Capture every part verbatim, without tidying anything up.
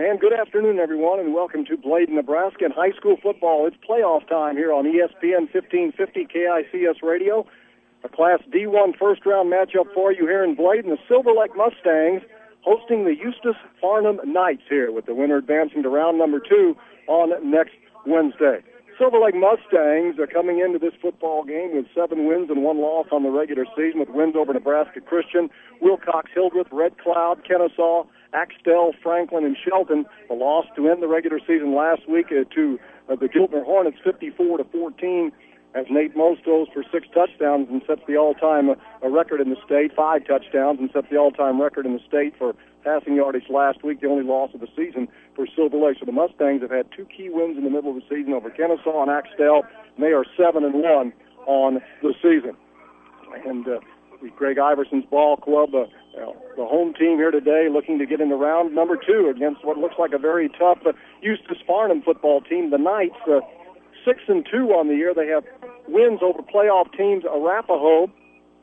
And good afternoon, everyone, and welcome to Bladen, Nebraska, and high school football. It's playoff time here on E S P N fifteen fifty K I C S Radio. A Class D one first-round matchup for you here in Bladen. The Silver Lake Mustangs hosting the Eustis Farnham Knights here, with the winner advancing to round number two on next Wednesday. Silver Lake Mustangs are coming into this football game with seven wins and one loss on the regular season, with wins over Nebraska Christian, Wilcox, Hildreth, Red Cloud, Kennesaw, Axtell, Franklin, and Shelton. The loss to end the regular season last week uh, to uh, the Giltner Hornets, fifty-four to fourteen, as Nate Most throws for six touchdowns and sets the all-time uh, record in the state, five touchdowns, and sets the all-time record in the state for passing yardage last week, the only loss of the season for Silver Lake. So the Mustangs have had two key wins in the middle of the season over Kennesaw and Axtell, and they are seven and one on the season. And uh, Greg Iverson's ball club, uh, uh, the home team here today, looking to get into round number two against what looks like a very tough uh, Eustis Farnham football team. The Knights, uh, six and two on the year. They have wins over playoff teams Arapahoe,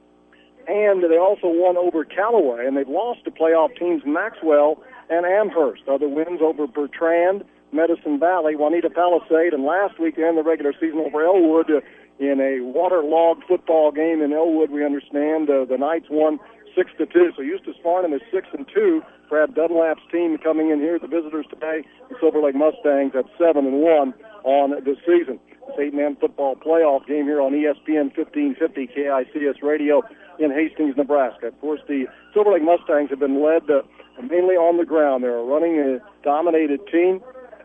and they also won over Callaway, and they've lost to playoff teams Maxwell and Amherst. Other wins over Bertrand, Medicine Valley, Juanita Palisade, and last week they ended the regular season over Elwood uh, in a waterlogged football game in Elwood. We understand uh, the Knights won six to two. So Eustis Farnham is six and two. Brad Dunlap's team coming in here, the visitors today, the Silver Lake Mustangs at seven and one on the season. This eight-man football playoff game here on E S P N fifteen fifty K I C S Radio in Hastings, Nebraska. Of course, the Silver Lake Mustangs have been led uh, mainly on the ground. They're a running, uh, dominated team,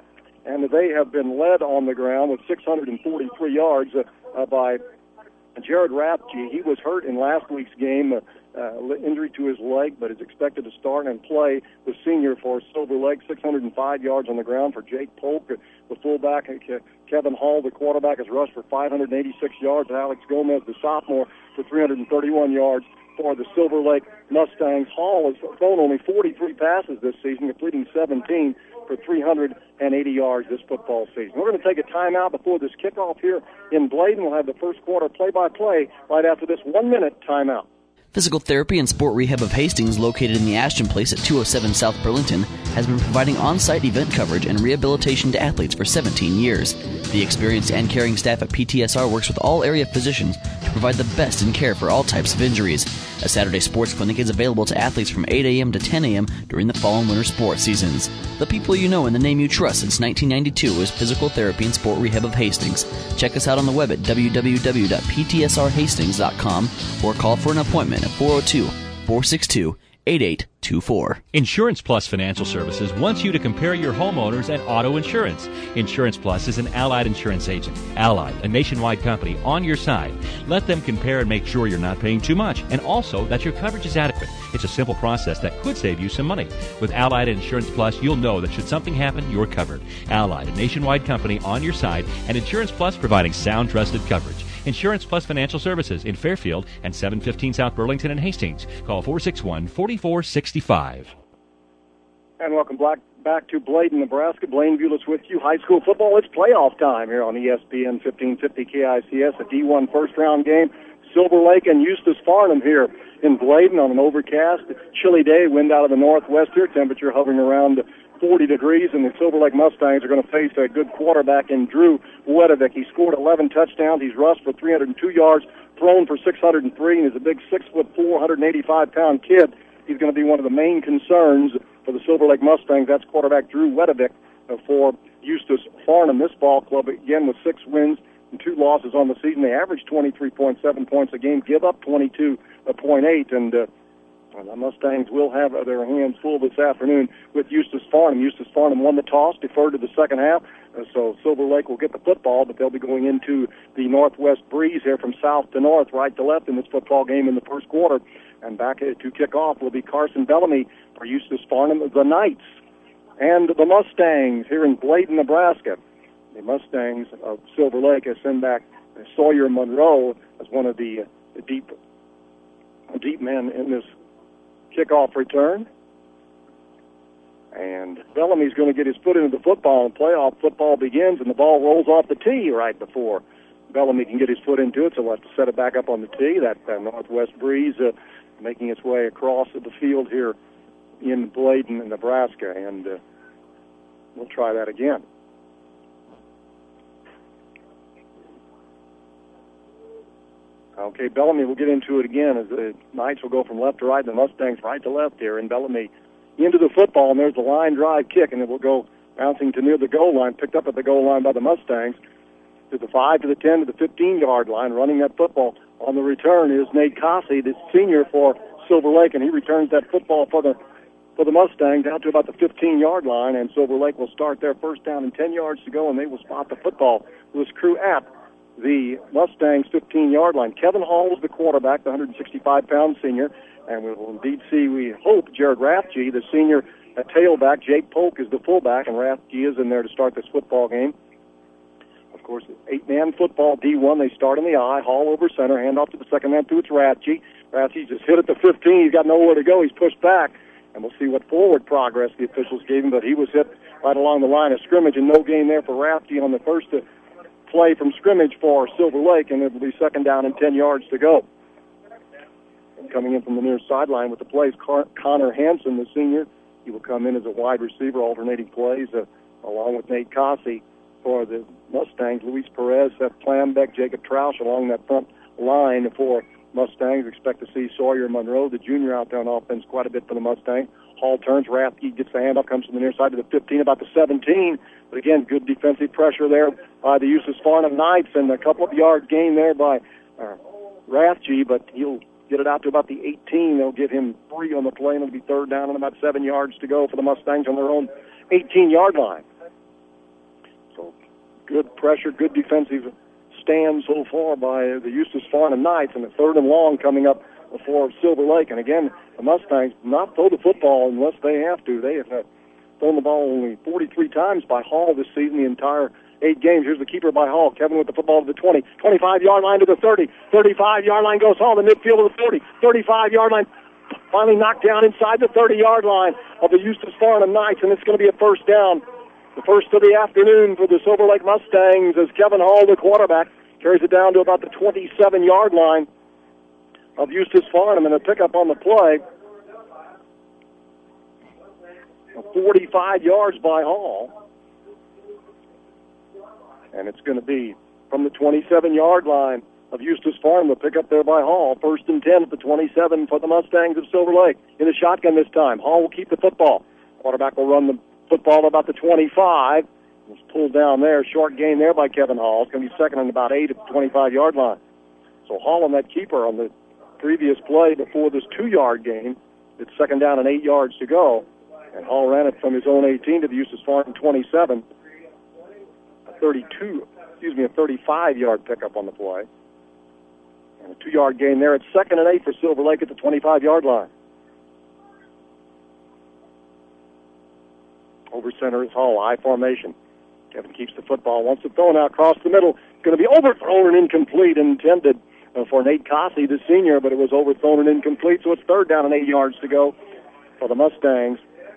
and they have been led on the ground with six hundred forty-three yards uh, uh, by Jared Rathje. He was hurt in last week's game, uh, uh, injury to his leg, but is expected to start and play the senior for Silver Lake. six hundred five yards on the ground for Jake Polk, uh, the fullback. Uh, Kevin Hall, the quarterback, has rushed for five hundred eighty-six yards. Alex Gomez, the sophomore, for three hundred thirty-one yards for the Silver Lake Mustangs. Hall has thrown only forty-three passes this season, completing seventeen for three hundred eighty yards this football season. We're going to take a timeout before this kickoff here in Bladen. We'll have the first quarter play-by-play right after this one-minute timeout. Physical Therapy and Sport Rehab of Hastings, located in the Ashton Place at two oh seven South Burlington, has been providing on-site event coverage and rehabilitation to athletes for seventeen years. The experienced and caring staff at P T S R works with all area physicians to provide the best in care for all types of injuries. A Saturday sports clinic is available to athletes from eight a.m. to ten a.m. during the fall and winter sports seasons. The people you know and the name you trust since nineteen ninety-two is Physical Therapy and Sport Rehab of Hastings. Check us out on the web at w w w dot p t s r hastings dot com or call for an appointment at four oh two, four six two, eight eight two four. Insurance Plus Financial Services wants you to compare your homeowners and auto insurance. Insurance Plus is an Allied insurance agent. Allied, a nationwide company, on your side. Let them compare and make sure you're not paying too much, and also that your coverage is adequate. It's a simple process that could save you some money. With Allied Insurance Plus, you'll know that should something happen, you're covered. Allied, a nationwide company on your side, and Insurance Plus providing sound, trusted coverage. Insurance Plus Financial Services in Fairfield and seven fifteen South Burlington and Hastings. Call four six one, four four six five. And welcome back, back to Bladen, Nebraska. Blaine Bulis with you. High school football, it's playoff time here on E S P N fifteen fifty K I C S, a D one first-round game. Silver Lake and Eustis Farnham here in Bladen on an overcast, chilly day, wind out of the northwest here, temperature hovering around forty degrees, and the Silver Lake Mustangs are going to face a good quarterback in Drew Wedovic. He scored eleven touchdowns. He's rushed for three hundred two yards, thrown for six hundred three, and is a big six foot four, one hundred eighty-five pound kid. He's going to be one of the main concerns for the Silver Lake Mustangs. That's quarterback Drew Wedovic for Eustis Farnham. This ball club, again, with six wins and two losses on the season. They average twenty-three point seven points a game, give up twenty-two point eight, and uh, the Mustangs will have their hands full this afternoon with Eustis Farnham. Eustis Farnham won the toss, deferred to the second half, uh, so Silver Lake will get the football, but they'll be going into the northwest breeze here from south to north, right to left in this football game in the first quarter. And back to kick off will be Carson Bellamy for Eustis Farnham, the Knights, and the Mustangs here in Bladen, Nebraska. The Mustangs of Silver Lake has sent back Sawyer Monroe as one of the, uh, the deep, deep men in this kickoff return. And Bellamy's going to get his foot into the football, and playoff football begins, and the ball rolls off the tee right before Bellamy can get his foot into it, so we'll have to set it back up on the tee. That uh, northwest breeze uh, making its way across the field here in Bladen, Nebraska. And uh, we'll try that again. Okay, Bellamy will get into it again as the Knights will go from left to right and the Mustangs right to left here. And Bellamy into the football, and there's the line drive kick, and it will go bouncing to near the goal line, picked up at the goal line by the Mustangs, to the five, to the ten, to the fifteen-yard line, running that football. On the return is Nate Cossey, the senior for Silver Lake, and he returns that football for the for the Mustangs down to about the fifteen-yard line, and Silver Lake will start their first down and ten yards to go, and they will spot the football with his crew at the Mustangs' fifteen-yard line. Kevin Hall was the quarterback, the one hundred sixty-five pound senior, and we will indeed see, we hope, Jared Rathje, the senior at tailback. Jake Polk is the fullback, and Rathje is in there to start this football game. Of course, eight-man football, D one, they start in the I, Hall over center, hand off to the second man, to it's Rathje. Rathje just hit at the fifteen, he's got nowhere to go, he's pushed back, and we'll see what forward progress the officials gave him, but he was hit right along the line of scrimmage, and no gain there for Rathje on the first play from scrimmage for Silver Lake, and it will be second down and ten yards to go. And coming in from the near sideline with the plays, Car- Connor Hansen, the senior, he will come in as a wide receiver, alternating plays, uh, along with Nate Cossey. For the Mustangs, Luis Perez, Seth Plambeck, Jacob Troush along that front line for Mustangs. Expect to see Sawyer Monroe, the junior, out there on offense quite a bit for the Mustangs. Hall turns, Rathke gets the handoff, comes from the near side to the fifteen, about the seventeen. But again, good defensive pressure there by the Eustis Farnham Knights, and a couple of yard gain there by uh, Rathje, but he'll get it out to about the eighteen. They'll give him three on the play, and it'll be third down and about seven yards to go for the Mustangs on their own eighteen-yard line. Good pressure, good defensive stand so far by the Eustis Farnham Knights, and a third and long coming up for Silver Lake. And again, the Mustangs not throw the football unless they have to. They have uh, thrown the ball only forty-three times by Hall this season, the entire eight games. Here's the keeper by Hall. Kevin with the football to the twenty, twenty-five-yard line to the thirty, thirty-five-yard line goes Hall, the midfield to the forty, thirty-five-yard line finally knocked down inside the thirty-yard line of the Eustis Farnham Knights, and it's going to be a first down. The first of the afternoon for the Silver Lake Mustangs as Kevin Hall, the quarterback, carries it down to about the twenty-seven-yard line of Eustis Farnham, and a pickup on the play. forty-five yards by Hall. And it's going to be from the twenty-seven-yard line of Eustis Farnham, the pickup there by Hall. First and ten at the twenty-seven for the Mustangs of Silver Lake. In the shotgun this time. Hall will keep the football. Quarterback will run the football about the twenty-five. It's pulled down there. Short gain there by Kevin Hall. It's going to be second and about eight at the twenty-five-yard line. So Hall on that keeper on the previous play before this two-yard gain. It's second down and eight yards to go. And Hall ran it from his own eighteen to the Eustis Farnham twenty-seven. A thirty-two, excuse me, a thirty-five-yard pickup on the play. And a two-yard gain there. It's second and eight for Silver Lake at the twenty-five-yard line. Over center is Hall, I formation. Kevin keeps the football, wants to throw it out across the middle. It's going to be overthrown and incomplete, intended uh, for Nate Cossey, the senior, but it was overthrown and incomplete, so it's third down and eight yards to go for the Mustangs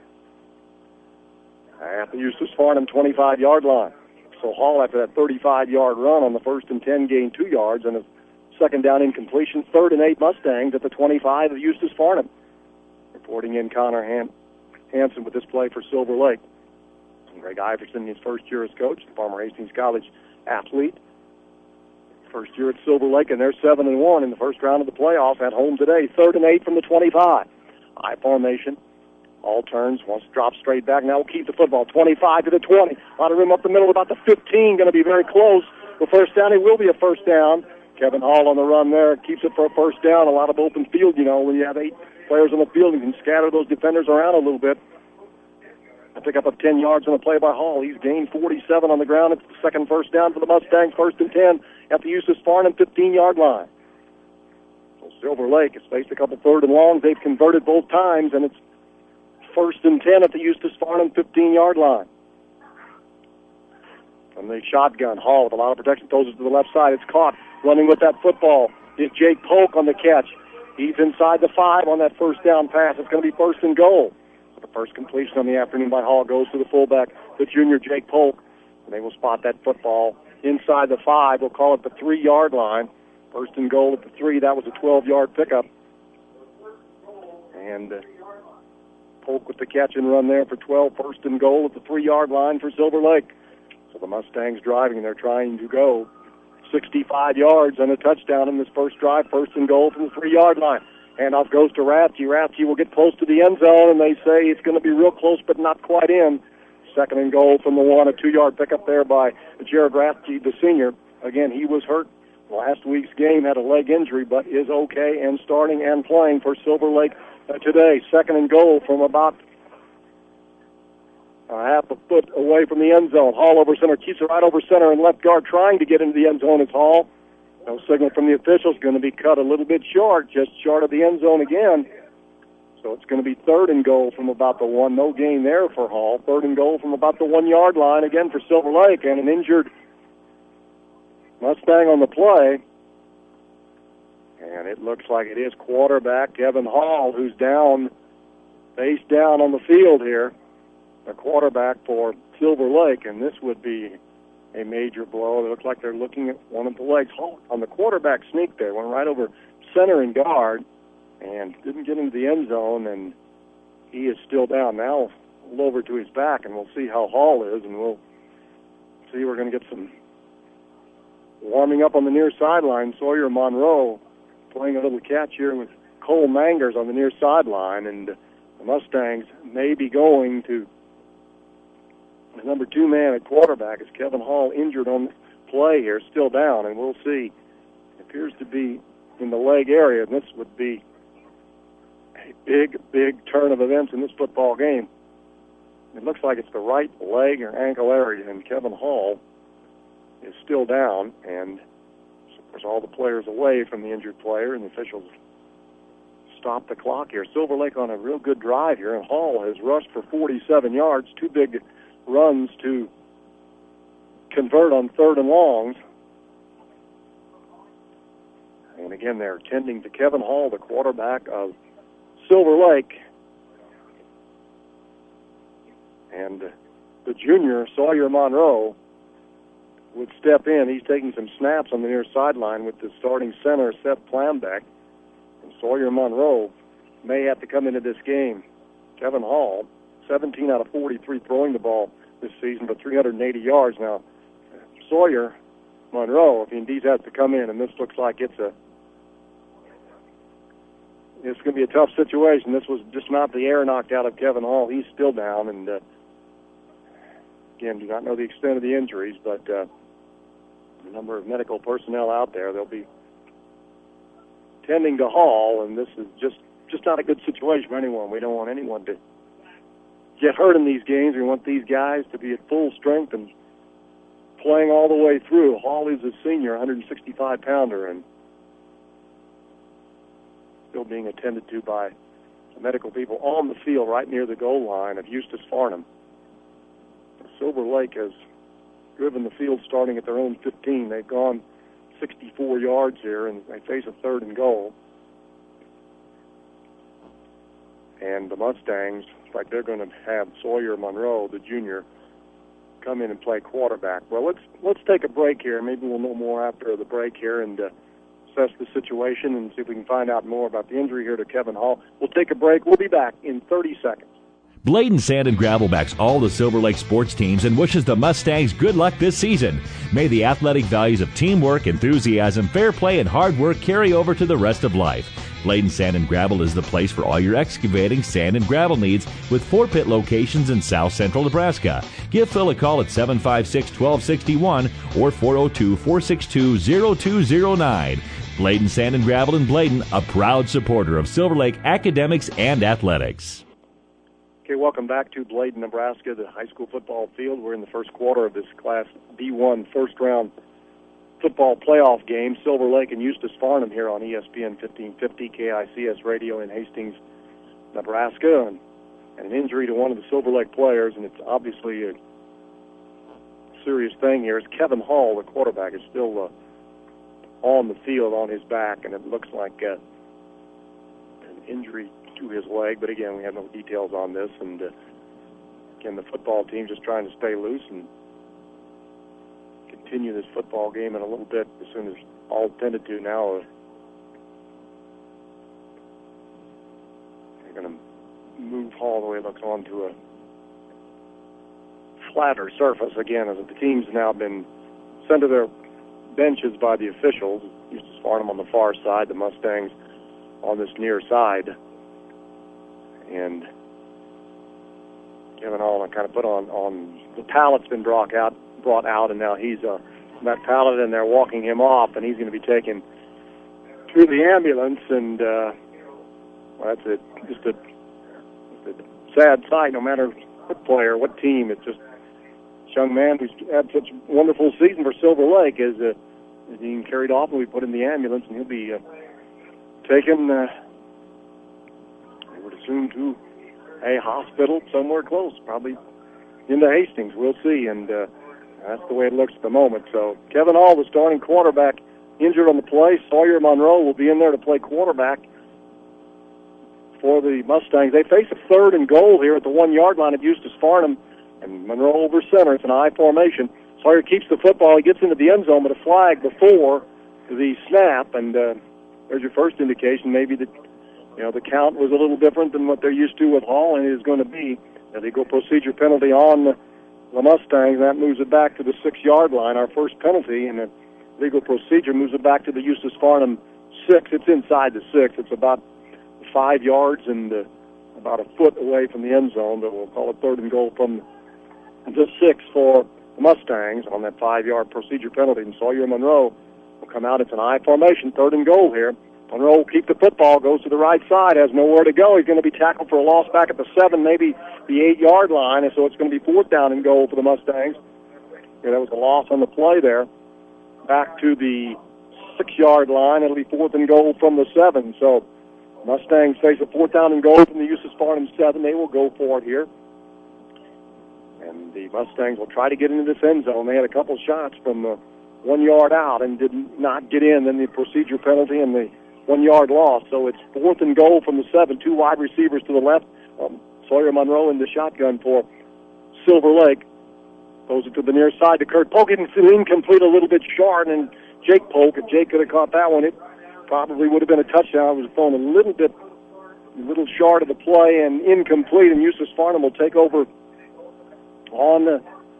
at the Eustis Farnham twenty-five-yard line. So Hall, after that thirty-five-yard run on the first and ten, gained two yards, and a second down incompletion. Third and eight Mustangs at the twenty-five of Eustis Farnham. Reporting in Connor Han- Hansen with this play for Silver Lake. Greg Iverson, his first year as coach, the former Hastings College athlete. First year at Silver Lake, and they're seven and one in the first round of the playoffs at home today. Third and eight from the twenty-five. I formation. All turns, wants to drop straight back. Now we'll keep the football. twenty-five to the twenty. A lot of room up the middle, about the fifteen. Going to be very close. The first down, it will be a first down. Kevin Hall on the run there. Keeps it for a first down. A lot of open field, you know, when you have eight players on the field, you can scatter those defenders around a little bit. A pick up of ten yards on the play by Hall. He's gained forty-seven on the ground. It's the second first down for the Mustangs. First and ten at the Eustis Farnham fifteen-yard line. So Silver Lake has faced a couple third and longs. They've converted both times, and it's first and ten at the Eustis Farnham fifteen-yard line. From the shotgun, Hall with a lot of protection throws it to the left side. It's caught. Running with that football is Jake Polk on the catch. He's inside the five on that first down pass. It's going to be first and goal. The first completion on the afternoon by Hall goes to the fullback, the junior Jake Polk, and they will spot that football inside the five. We'll call it the three-yard line. First and goal at the three. That was a twelve-yard pickup. And uh, Polk with the catch and run there for twelve, first and goal at the three-yard line for Silver Lake. So the Mustangs driving, and they're trying to go sixty-five yards and a touchdown in this first drive, first and goal from the three-yard line. Handoff goes to Rathke. Rathke will get close to the end zone, and they say it's going to be real close but not quite in. Second and goal from the one, a two-yard pickup there by Jared Rathke, the senior. Again, he was hurt last week's game, had a leg injury, but is okay and starting and playing for Silver Lake uh, today. Second and goal from about a half a foot away from the end zone. Hall over center, keeps it right over center, and left guard trying to get into the end zone is Hall. No signal from the officials, going to be cut a little bit short, just short of the end zone again. So it's going to be third and goal from about the one. No gain there for Hall. Third and goal from about the one-yard line again for Silver Lake, and an injured Mustang on the play. And it looks like it is quarterback Kevin Hall, who's down, face down on the field here, a quarterback for Silver Lake, and this would be a major blow. It looks like they're looking at one of the legs. Hall on the quarterback sneak there, went right over center and guard, and didn't get into the end zone, and he is still down. Now a little over to his back, and we'll see how Hall is, and we'll see. We're going to get some warming up on the near sideline. Sawyer Monroe playing a little catch here with Cole Mangers on the near sideline, and the Mustangs may be going to the number two man at quarterback as Kevin Hall, injured on play here, still down, and we'll see. It appears to be in the leg area, and this would be a big, big turn of events in this football game. It looks like it's the right leg or ankle area, and Kevin Hall is still down, and of course all the players away from the injured player, and the officials stop the clock here. Silver Lake on a real good drive here, and Hall has rushed for forty-seven yards, two big runs to convert on third and longs. And again, they're tending to Kevin Hall, the quarterback of Silver Lake. And the junior, Sawyer Monroe, would step in. He's taking some snaps on the near sideline with the starting center, Seth Plambeck. And Sawyer Monroe may have to come into this game. Kevin Hall, seventeen out of forty-three throwing the ball this season, but three hundred eighty yards. Now, Sawyer Monroe, if he indeed has to come in, and this looks like it's a it's going to be a tough situation. This was just not the air knocked out of Kevin Hall. He's still down, and uh, again, do not know the extent of the injuries, but uh, a number of medical personnel out there. They'll be tending to Hall, and this is just, just not a good situation for anyone. We don't want anyone to get hurt in these games. We want these guys to be at full strength and playing all the way through. Hall is a senior, one sixty-five pounder, and still being attended to by the medical people on the field right near the goal line of Eustis Farnham. Silver Lake has driven the field starting at their own fifteen. They've gone sixty-four yards here, and they face a third and goal. And the Mustangs, like they're going to have Sawyer Monroe, the junior, come in and play quarterback. Well, let's let's take a break here. Maybe we'll know more after the break here and uh, assess the situation and see if we can find out more about the injury here to Kevin Hall. We'll take a break. We'll be back in thirty seconds. Bladen Sand and Gravel backs all the Silver Lake sports teams and wishes the Mustangs good luck this season. May the athletic values of teamwork, enthusiasm, fair play, and hard work carry over to the rest of life. Bladen Sand and Gravel is the place for all your excavating, sand, and gravel needs with four pit locations in south central Nebraska. Give Phil a call at seven five six, one two six one or four oh two, four six two, oh two oh nine. Bladen Sand and Gravel in Bladen, a proud supporter of Silver Lake academics and athletics. Okay, welcome back to Bladen, Nebraska, the high school football field. We're in the first quarter of this Class D one first-round football playoff game. Silver Lake and Eustis Farnham here on E S P N fifteen fifty K I C S Radio in Hastings, Nebraska. And, and an injury to one of the Silver Lake players, and it's obviously a serious thing here, is Kevin Hall, the quarterback, is still uh, on the field on his back, and it looks like uh, an injury to his leg, but again, we have no details on this, and uh, again, the football team just trying to stay loose and continue this football game in a little bit as soon as all tended to now. Uh, they're going to move Hall, the way it looks, onto a flatter surface again, as the team's now been sent to their benches by the officials. Eustis Farnham on the far side, the Mustangs on this near side. And Kevin Hall kind of put on, on the pallet's been brought out, brought out, and now he's uh, on that pallet, and they're walking him off, and he's going to be taken through the ambulance. And uh, well, that's a, just a, just a sad sight, no matter what player, what team. It's just this young man who's had such a wonderful season for Silver Lake is, uh, is being carried off, and we put in the ambulance, and he'll be uh, taken, uh, I would assume, to a hospital somewhere close, probably into Hastings. We'll see, and uh, that's the way it looks at the moment. So Kevin Hall, the starting quarterback, injured on the play. Sawyer Monroe will be in there to play quarterback for the Mustangs. They face a third and goal here at the one-yard line at Eustis Farnham, and Monroe over center. It's an I formation. Sawyer keeps the football. He gets into the end zone, but a flag before the snap, and uh, there's your first indication maybe that, you know, the count was a little different than what they're used to with Hall, and it is going to be a legal procedure penalty on the, the Mustangs. That moves it back to the six-yard line, our first penalty, and the legal procedure moves it back to the Eustis Farnham six. It's inside the six. It's about five yards and uh, about a foot away from the end zone, but we'll call it third and goal from the six for the Mustangs on that five-yard procedure penalty. And Sawyer Monroe will come out. It's an I formation, third and goal here. Monroe will keep the football, goes to the right side, has nowhere to go. He's going to be tackled for a loss back at the seven, maybe the eight-yard line, and so it's going to be fourth down and goal for the Mustangs. Yeah, that was a loss on the play there. Back to the six-yard line. It'll be fourth and goal from the seven. So Mustangs face a fourth down and goal from the Eustis Farnham seven. They will go for it here. And the Mustangs will try to get into this end zone. They had a couple shots from uh, one yard out and did not get in. Then the procedure penalty and the one-yard loss. So it's fourth and goal from the seven. Two wide receivers to the left. Um, Sawyer Monroe in the shotgun for Silver Lake. Throws it to the near side to Kurt Polk. It's incomplete, a little bit short, and Jake Polk, if Jake could have caught that one, it probably would have been a touchdown. It was thrown a little bit, a little short of the play and incomplete, and Eustis Farnham will take over on the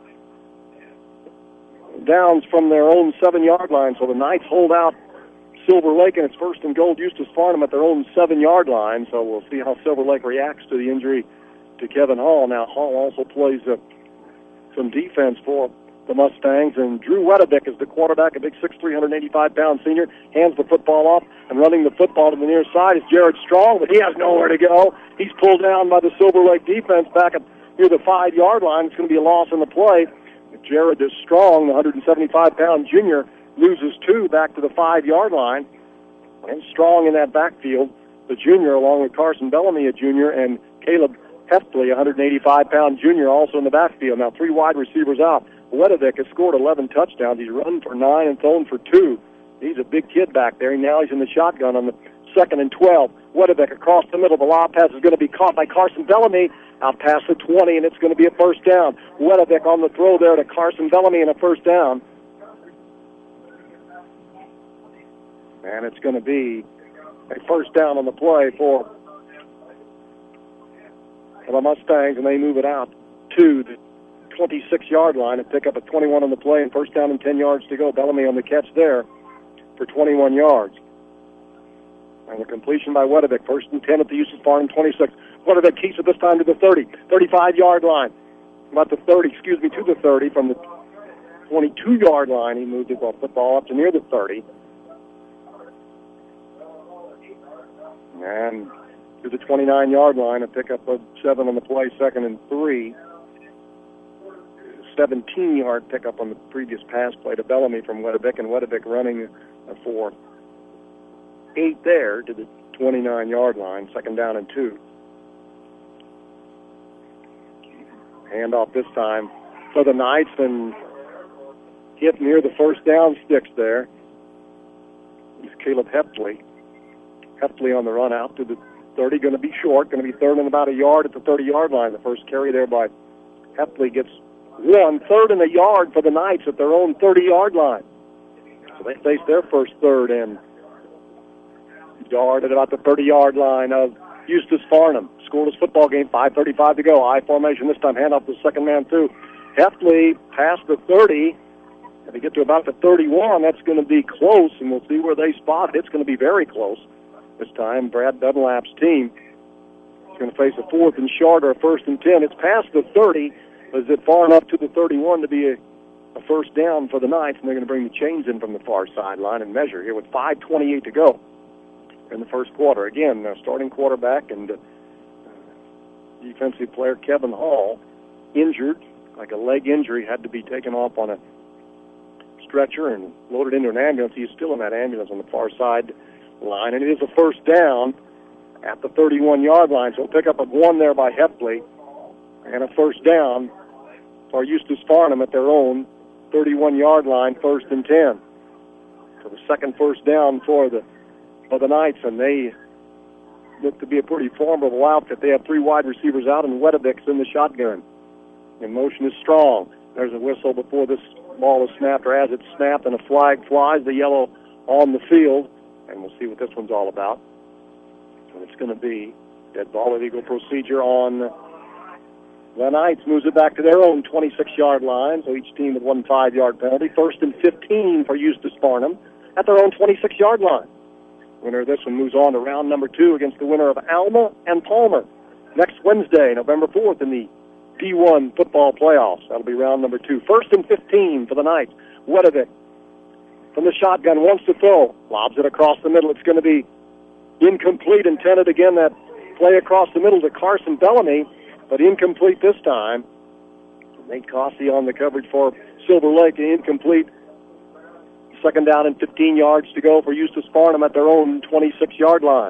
downs from their own seven-yard line. So the Knights hold out Silver Lake, and it's first and goal Eustis Farnham at their own seven-yard line. So we'll see how Silver Lake reacts to the injury to Kevin Hall. Now, Hall also plays uh, some defense for the Mustangs, and Drew Wedebick is the quarterback, a big six three, one hundred eighty-five pound senior, hands the football off, and running the football to the near side is Jared Strong, but he has nowhere to go. He's pulled down by the Silver Lake defense back at near the five-yard line. It's going to be a loss in the play. Jared is Strong, the one hundred seventy-five pound junior, loses two back to the five-yard line, and Strong in that backfield, the junior, along with Carson Bellamy, a junior, and Caleb Heftley, one hundred eighty-five pound junior, also in the backfield. Now three wide receivers out. Wedevick has scored eleven touchdowns. He's run for nine and thrown for two. He's a big kid back there. Now he's in the shotgun on the second and twelve. Wedevick across the middle. The lob pass is going to be caught by Carson Bellamy out past the twenty, and it's going to be a first down. Wedevick on the throw there to Carson Bellamy and a first down. And it's going to be a first down on the play for the Mustangs, and they move it out to the twenty-six-yard line and pick up a twenty-one on the play, and first down and ten yards to go. Bellamy on the catch there for twenty-one yards. And the completion by Wedevick, first and ten at the Eustis Farnham twenty-six. Wedevick keeps it this time to the thirty, thirty-five-yard line. About the thirty, excuse me, to the thirty. From the twenty-two-yard line, he moved the football up to near the thirty. And to the twenty-nine-yard line, a pickup of seven on the play, second and three. seventeen-yard pickup on the previous pass play to Bellamy from Wedevick, and Wedevick running for eight there to the twenty-nine-yard line, second down and two. Handoff this time for the Knights, and hit near the first down sticks there. It's Caleb Heftley. Heftley on the run out to the thirty, going to be short, going to be third and about a yard at the thirty-yard line. The first carry there by Heftley gets one, third and a yard for the Knights at their own thirty-yard line. So they face their first third and yard at about the thirty-yard line of Eustis Farnham. Scoreless football game, five thirty-five to go. I formation this time, handoff to the second man through. Heffley past the thirty. If they get to about the thirty-one, that's going to be close, and we'll see where they spot it. It's going to be very close. This time, Brad Dunlap's team is going to face a fourth and short or a first and ten. It's past the thirty. Is it far enough to the thirty-one to be a, a first down for the Knights? And they're going to bring the chains in from the far sideline and measure here with five twenty-eight to go in the first quarter. Again, uh, starting quarterback and uh, defensive player Kevin Hall injured, like a leg injury, had to be taken off on a stretcher and loaded into an ambulance. He's still in that ambulance on the far side line, and it is a first down at the thirty-one-yard line. So a pickup of one there by Heffley and a first down for Eustis Farnham at their own thirty-one-yard line, first and ten. So the second first down for the for the Knights, and they look to be a pretty formidable outfit. They have three wide receivers out, and Wedevic's in the shotgun. And motion is strong. There's a whistle before this ball is snapped, or as it's snapped, and a flag flies, the yellow on the field, and we'll see what this one's all about. So it's going to be dead ball illegal procedure on the Knights. Moves it back to their own twenty-six-yard line, so each team with one five-yard penalty. First and fifteen for Eustis Farnham at their own twenty-six-yard line. Winner of this one moves on to round number two against the winner of Alma and Palmer next Wednesday, November fourth, in the D one football playoffs. That'll be round number two. First and fifteen for the Knights. Wedevic from the shotgun wants to throw. Lobs it across the middle. It's going to be incomplete. Intended again, that play across the middle to Carson Bellamy, but incomplete this time. Nate Cossey on the coverage for Silver Lake. Incomplete. Second down and fifteen yards to go for Eustis Farnham at their own twenty-six-yard line.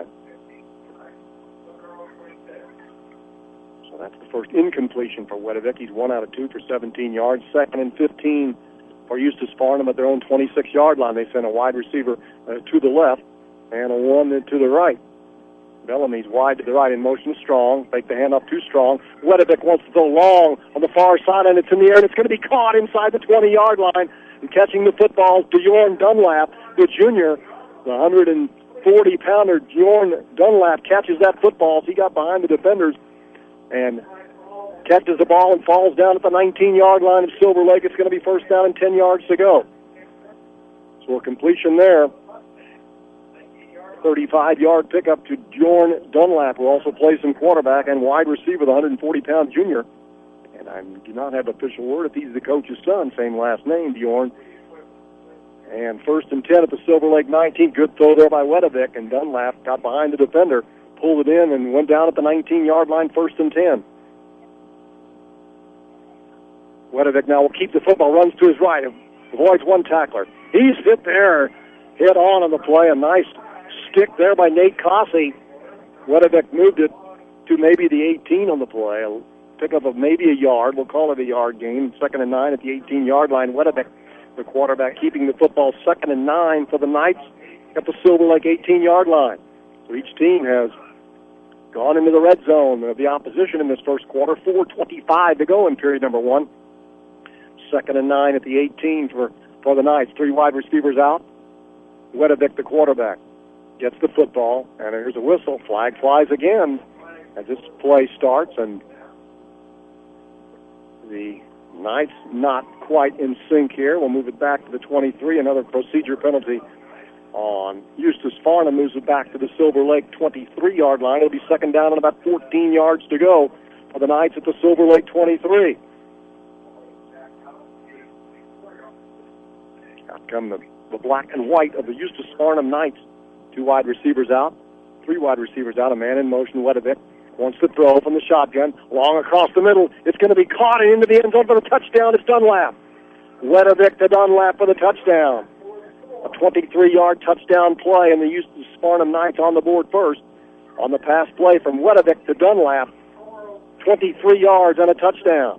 So that's the first incompletion for Wedevic. He's one out of two for seventeen yards. Second and fifteen for Eustis Farnham at their own twenty-six-yard line. They send a wide receiver uh, to the left and a one to the right. Bellamy's wide to the right in motion, strong. Fake the handoff too strong. Wedevic wants to go long on the far side, and it's in the air, and it's going to be caught inside the twenty-yard line. And catching the football, DeJorn Dunlap, the junior, the one hundred forty pounder Bjorn Dunlap catches that football as he got behind the defenders and catches the ball and falls down at the nineteen-yard line of Silver Lake. It's going to be first down and ten yards to go. So a completion there. thirty-five-yard pickup to Bjorn Dunlap, who also plays some quarterback and wide receiver, the one hundred forty pound junior. And I do not have official word if he's the coach's son, same last name, Bjorn. And first and ten at the Silver Lake nineteen. Good throw there by Wedevic, and Dunlap got behind the defender, pulled it in, and went down at the nineteen-yard line, first and ten. Wedevic now will keep the football, runs to his right, avoids one tackler. He's hit there, hit on on the play, a nice stick there by Nate Cossey. Wedevic moved it to maybe the eighteen on the play, a pickup of maybe a yard. We'll call it a yard gain. Second and nine at the eighteen-yard line. Wedevic, the quarterback, keeping the football. Second and nine for the Knights at the Silver Lake eighteen-yard line. So each team has gone into the red zone of the opposition in this first quarter. four twenty-five to go in period number one. Second and nine at the eighteen for, for the Knights. Three wide receivers out. Wedevic, the quarterback, gets the football, and here's a whistle. Flag flies again as this play starts, and the Knights not quite in sync here. We'll move it back to the twenty-three. Another procedure penalty on Eustis Farnham. Moves it back to the Silver Lake twenty-three-yard line. It'll be second down and about fourteen yards to go for the Knights at the Silver Lake twenty-three. Out come the, the black and white of the Eustis Farnham Knights. Two wide receivers out. Three wide receivers out. A man in motion. Wedevic wants to throw from the shotgun. Long across the middle. It's going to be caught and into the end zone for the touchdown. It's Dunlap. Wedevic to Dunlap for the touchdown. A twenty-three-yard touchdown play, and the Eustis Farnham Knights on the board first. On the pass play from Wedevic to Dunlap. twenty-three yards and a touchdown.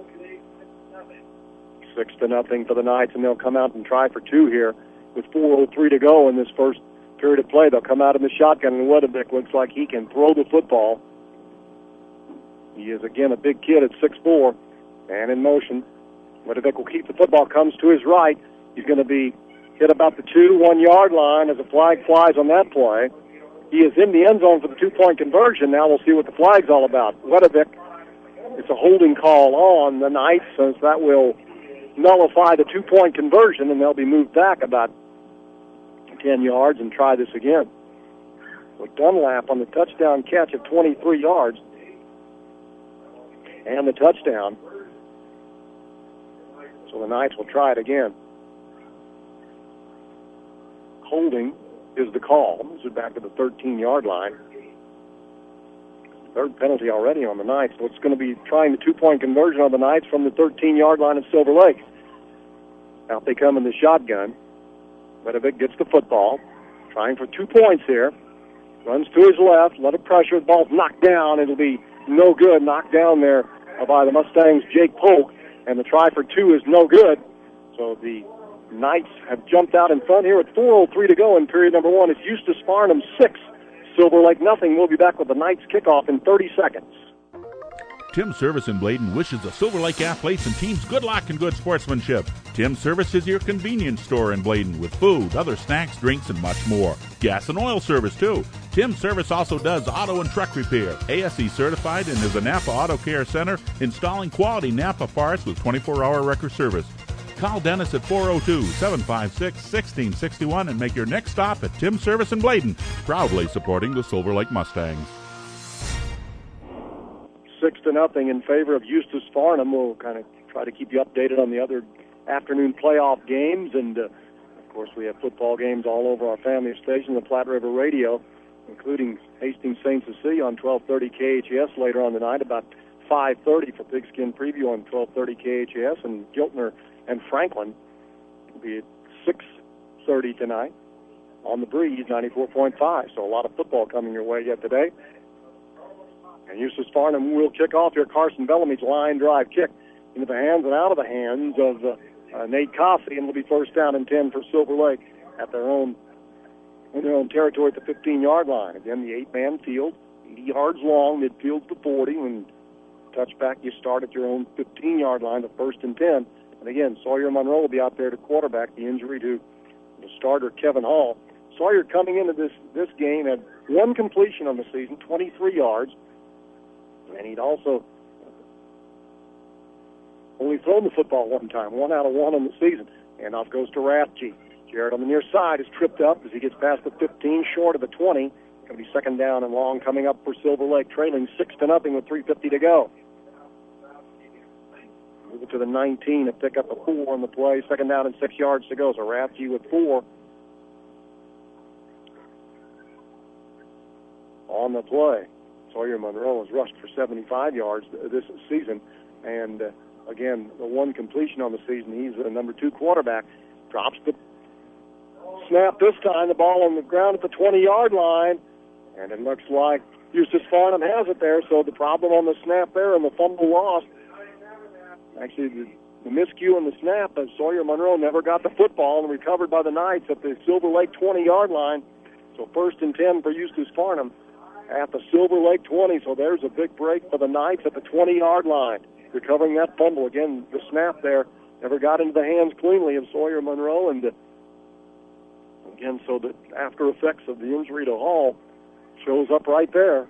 Six to nothing for the Knights, and they'll come out and try for two here with four oh three to go in this first period of play. They'll come out in the shotgun, and Wedevic looks like he can throw the football. He is, again, a big kid at six foot four and in motion. Wedevic will keep the football, comes to his right. He's going to be hit about the two, one-yard line as a flag flies on that play. He is in the end zone for the two-point conversion. Now we'll see what the flag's all about. Wedovic, it's a holding call on the Knights, since that will nullify the two-point conversion, and they'll be moved back about ten yards and try this again. So Dunlap on the touchdown catch of twenty-three yards and the touchdown. So the Knights will try it again. Holding is the call. This is back to the thirteen-yard line. Third penalty already on the Knights. So it's going to be trying the two-point conversion on the Knights from the thirteen-yard line of Silver Lake. Out they come in the shotgun. Wedovic gets the football. Trying for two points here. Runs to his left. Let it pressure. The ball's knocked down. It'll be no good. Knocked down there by the Mustangs' Jake Polk. And the try for two is no good. So the Knights have jumped out in front here with four oh three to go in period number one. It's Eustis Farnham six, Silver Lake nothing. We'll be back with the Knights kickoff in thirty seconds. Tim Service in Bladen wishes the Silver Lake athletes and teams good luck and good sportsmanship. Tim Service is your convenience store in Bladen with food, other snacks, drinks, and much more. Gas and oil service, too. Tim Service also does auto and truck repair. A S E certified and is a Napa Auto Care Center, installing quality Napa parts with twenty-four hour record service. Call Dennis at four oh two, seven five six, one six six one and make your next stop at Tim Service in Bladen, proudly supporting the Silver Lake Mustangs. Six to nothing in favor of Eustis Farnham. We'll kind of try to keep you updated on the other afternoon playoff games, and uh, of course we have football games all over our family station, the Platte River Radio, including Hastings Saint Cecilia on twelve thirty K H S later on tonight, about five thirty for Pigskin Preview on twelve thirty K H S, and Giltner and Franklin will be at six thirty tonight on the Breeze ninety-four point five. So a lot of football coming your way yet today. And Eustis Farnham will kick off here. Carson Bellamy's line drive kick into the hands and out of the hands of uh, uh, Nate Coffey, and it'll be first down and ten for Silver Lake at their own in their own territory at the fifteen-yard line. Again, the eight-man field, eighty yards long, midfield's the forty. When touchback, you start at your own fifteen-yard line, the first and ten. And again, Sawyer Monroe will be out there to quarterback, the injury to the starter, Kevin Hall. Sawyer coming into this, this game had one completion on the season, twenty-three yards, and he'd also only thrown the football one time, one out of one on the season. And off goes to Rathje. Jarrett on the near side is tripped up as he gets past the fifteen, short of the twenty. Going to be second down and long coming up for Silver Lake, trailing six to nothing with three fifty to go. Move it to the nineteen and pick up a four on the play. Second down and six yards to go. So Rathje with four on the play. Sawyer Monroe has rushed for seventy-five yards this season. And, uh, again, the one completion on the season. He's the number two quarterback. Drops the snap this time. The ball on the ground at the twenty-yard line. And it looks like Eustis Farnham has it there. So the problem on the snap there and the fumble lost. Actually, the, the miscue on the snap as Sawyer Monroe never got the football and recovered by the Knights at the Silver Lake twenty-yard line. So first and ten for Eustis Farnham at the Silver Lake twenty. So there's a big break for the Knights at the twenty-yard line. Recovering that fumble. Again, the snap there never got into the hands cleanly of Sawyer Monroe. And uh, again, so the after effects of the injury to Hall shows up right there.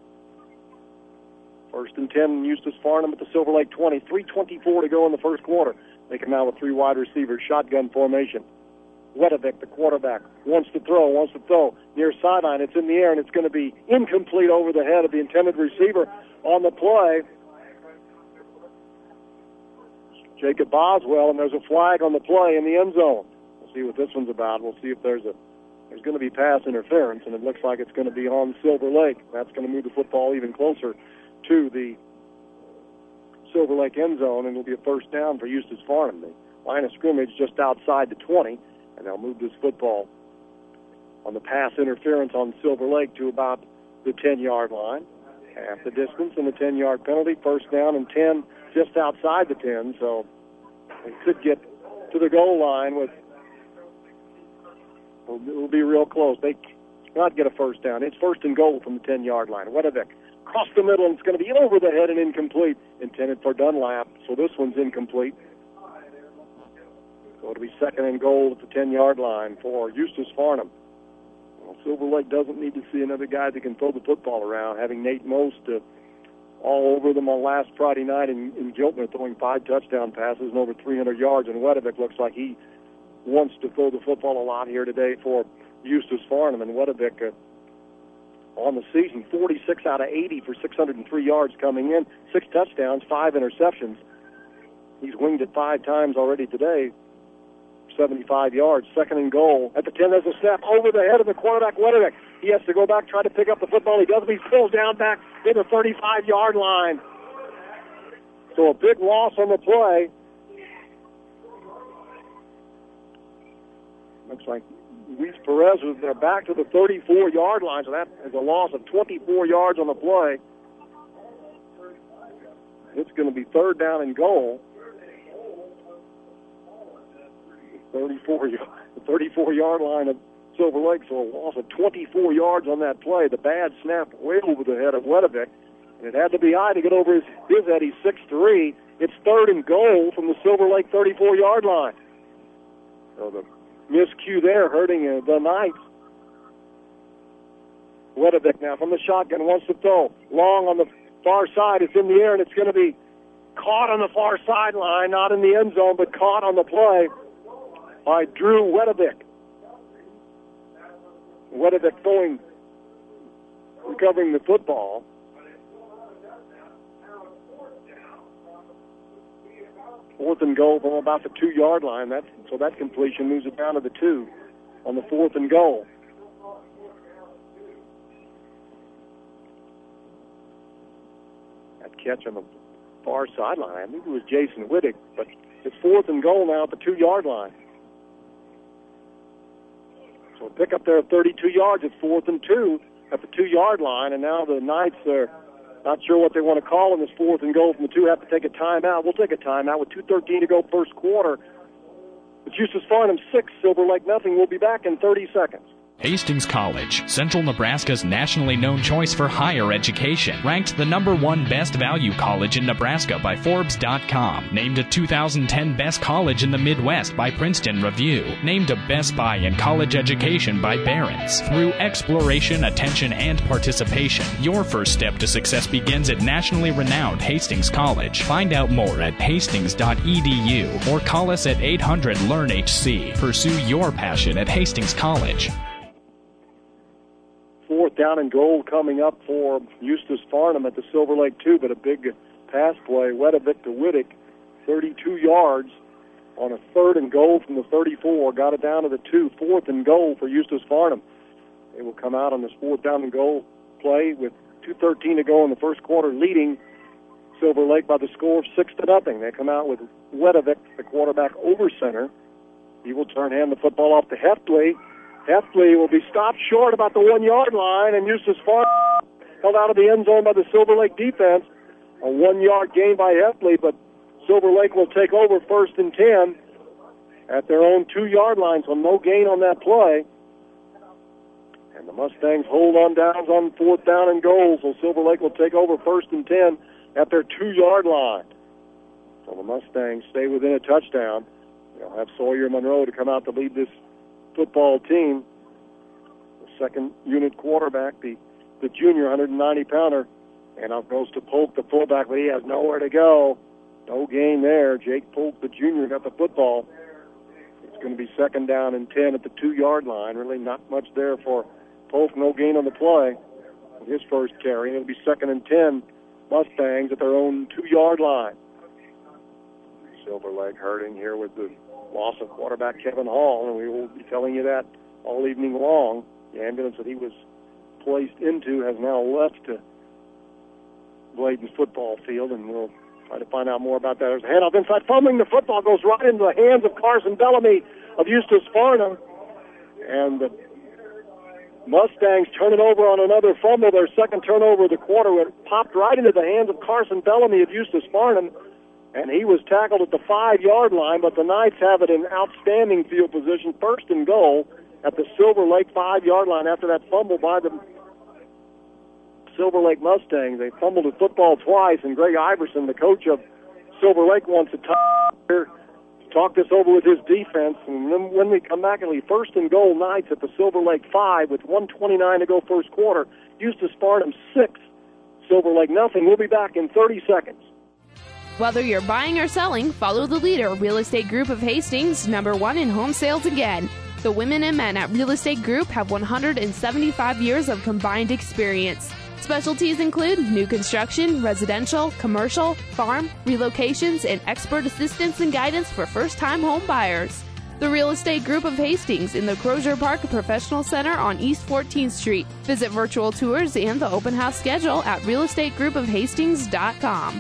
First and ten, Eustis Farnham at the Silver Lake twenty. three twenty-four to go in the first quarter. They come out with three wide receivers, shotgun formation. Wedovic, the quarterback, wants to throw, wants to throw. Near sideline, it's in the air, and it's going to be incomplete over the head of the intended receiver on the play. Jacob Boswell, and there's a flag on the play in the end zone. We'll see what this one's about. We'll see if there's a there's going to be pass interference, and it looks like it's going to be on Silver Lake. That's going to move the football even closer to the Silver Lake end zone, and it'll be a first down for Eustis Farnham. The line of scrimmage just outside the twenty, and they'll move this football on the pass interference on Silver Lake to about the ten-yard line. Half the distance and the ten-yard penalty. First down and ten just outside the ten, so they could get to the goal line with, it'll be real close. They cannot get a first down. It's first and goal from the ten-yard line. Wedovic across the middle, and it's going to be over the head and incomplete. Intended for Dunlap, so this one's incomplete. So it'll be second and goal at the ten-yard line for Eustis Farnham. Well, Silver Lake doesn't need to see another guy that can throw the football around, having Nate Most uh, all over them on last Friday night in, in Giltner, throwing five touchdown passes and over three hundred yards, and Wedevick looks like he wants to throw the football a lot here today for Eustis Farnham. And Wedevick uh, on the season, forty-six out of eighty for six hundred three yards coming in, six touchdowns, five interceptions. He's winged it five times already today, seventy-five yards. Second and goal at the ten. There's a snap over the head of the quarterback, Wedevick. He has to go back, try to pick up the football. He doesn't. He spills down back in the thirty-five-yard line. So a big loss on the play. Looks like Luis Perez was there back to the thirty-four-yard line, so that is a loss of twenty-four yards on the play. It's going to be third down and goal. thirty-four-yard line of Silver Lake, so a loss of twenty-four yards on that play. The bad snap way over the head of Wedevick, and it had to be high to get over his, his head. He's six three. It's third and goal from the Silver Lake thirty-four-yard line. So the miscue there hurting uh, the Knights. Wedevick now from the shotgun wants to throw. Long on the far side. It's in the air, and it's going to be caught on the far sideline, not in the end zone, but caught on the play by Drew Wedevick. Wedevick throwing, recovering the football. Fourth and goal from about the two-yard line. That, so that completion moves it down to the two on the fourth and goal. That catch on the far sideline, I think it was Jason Wittig, but it's fourth and goal now at the two-yard line. So pick up there at thirty-two yards. It's fourth and two at the two-yard line, and now the Knights are not sure what they want to call in this fourth and goal from the two. Have to take a timeout. We'll take a timeout with two thirteen to go first quarter. It's Eustis Farnham six, Silver Lake nothing. We'll be back in thirty seconds. Hastings College, Central Nebraska's nationally known choice for higher education. Ranked the number one best value college in Nebraska by Forbes dot com. Named a two thousand ten best college in the Midwest by Princeton Review. Named a Best Buy in college education by Barron's. Through exploration, attention, and participation, your first step to success begins at nationally renowned Hastings College. Find out more at hastings dot e d u or call us at eight hundred learn H C. Pursue your passion at Hastings College. Fourth down and goal coming up for Eustis Farnham at the Silver Lake two, but a big pass play. Wedevick to Wittig, thirty-two yards on a third and goal from the thirty-four. Got it down to the two. Fourth and goal for Eustis Farnham. They will come out on this fourth down and goal play with two thirteen to go in the first quarter, leading Silver Lake by the score of six to nothing. They come out with Wedevick, the quarterback, over center. He will turn hand the football off to Heffley. Heffley will be stopped short about the one-yard line, and Eustis Farnham held out of the end zone by the Silver Lake defense. A one-yard gain by Heffley, but Silver Lake will take over first and ten at their own two-yard line, so no gain on that play. And the Mustangs hold on downs on fourth down and goal, so Silver Lake will take over first and ten at their two-yard line. So the Mustangs stay within a touchdown. They'll have Sawyer Monroe to come out to lead this football team. The second unit quarterback, the, the junior one ninety pounder, and out goes to Polk, the fullback, but he has nowhere to go. No gain there. Jake Polk, the junior, got the football. It's going to be second down and ten at the two-yard line. Really not much there for Polk. No gain on the play with his first carry. It'll be second and ten, Mustangs at their own two-yard line. Silver Lake hurting here with the loss of quarterback Kevin Hall, and we will be telling you that all evening long. The ambulance that he was placed into has now left to Bladen's football field, and we'll try to find out more about that. There's a handoff inside, fumbling the football, goes right into the hands of Carson Bellamy of Eustis Farnham, and the Mustangs turn it over on another fumble. Their second turnover of the quarter, it popped right into the hands of Carson Bellamy of Eustis Farnham, and he was tackled at the five-yard line, but the Knights have it in outstanding field position, first and goal at the Silver Lake five-yard line after that fumble by the Silver Lake Mustangs. They fumbled the football twice, and Greg Iverson, the coach of Silver Lake, wants to tie, talk this over with his defense, and then when we come back, it'll be first and goal Knights at the Silver Lake five with one twenty-nine to go first quarter. Eustis Farnham six, Silver Lake nothing. We'll be back in thirty seconds. Whether you're buying or selling, follow the leader, Real Estate Group of Hastings, number one in home sales again. The women and men at Real Estate Group have one hundred seventy-five years of combined experience. Specialties include new construction, residential, commercial, farm, relocations, and expert assistance and guidance for first-time home buyers. The Real Estate Group of Hastings in the Crozier Park Professional Center on East fourteenth Street. Visit virtual tours and the open house schedule at real estate group of hastings dot com.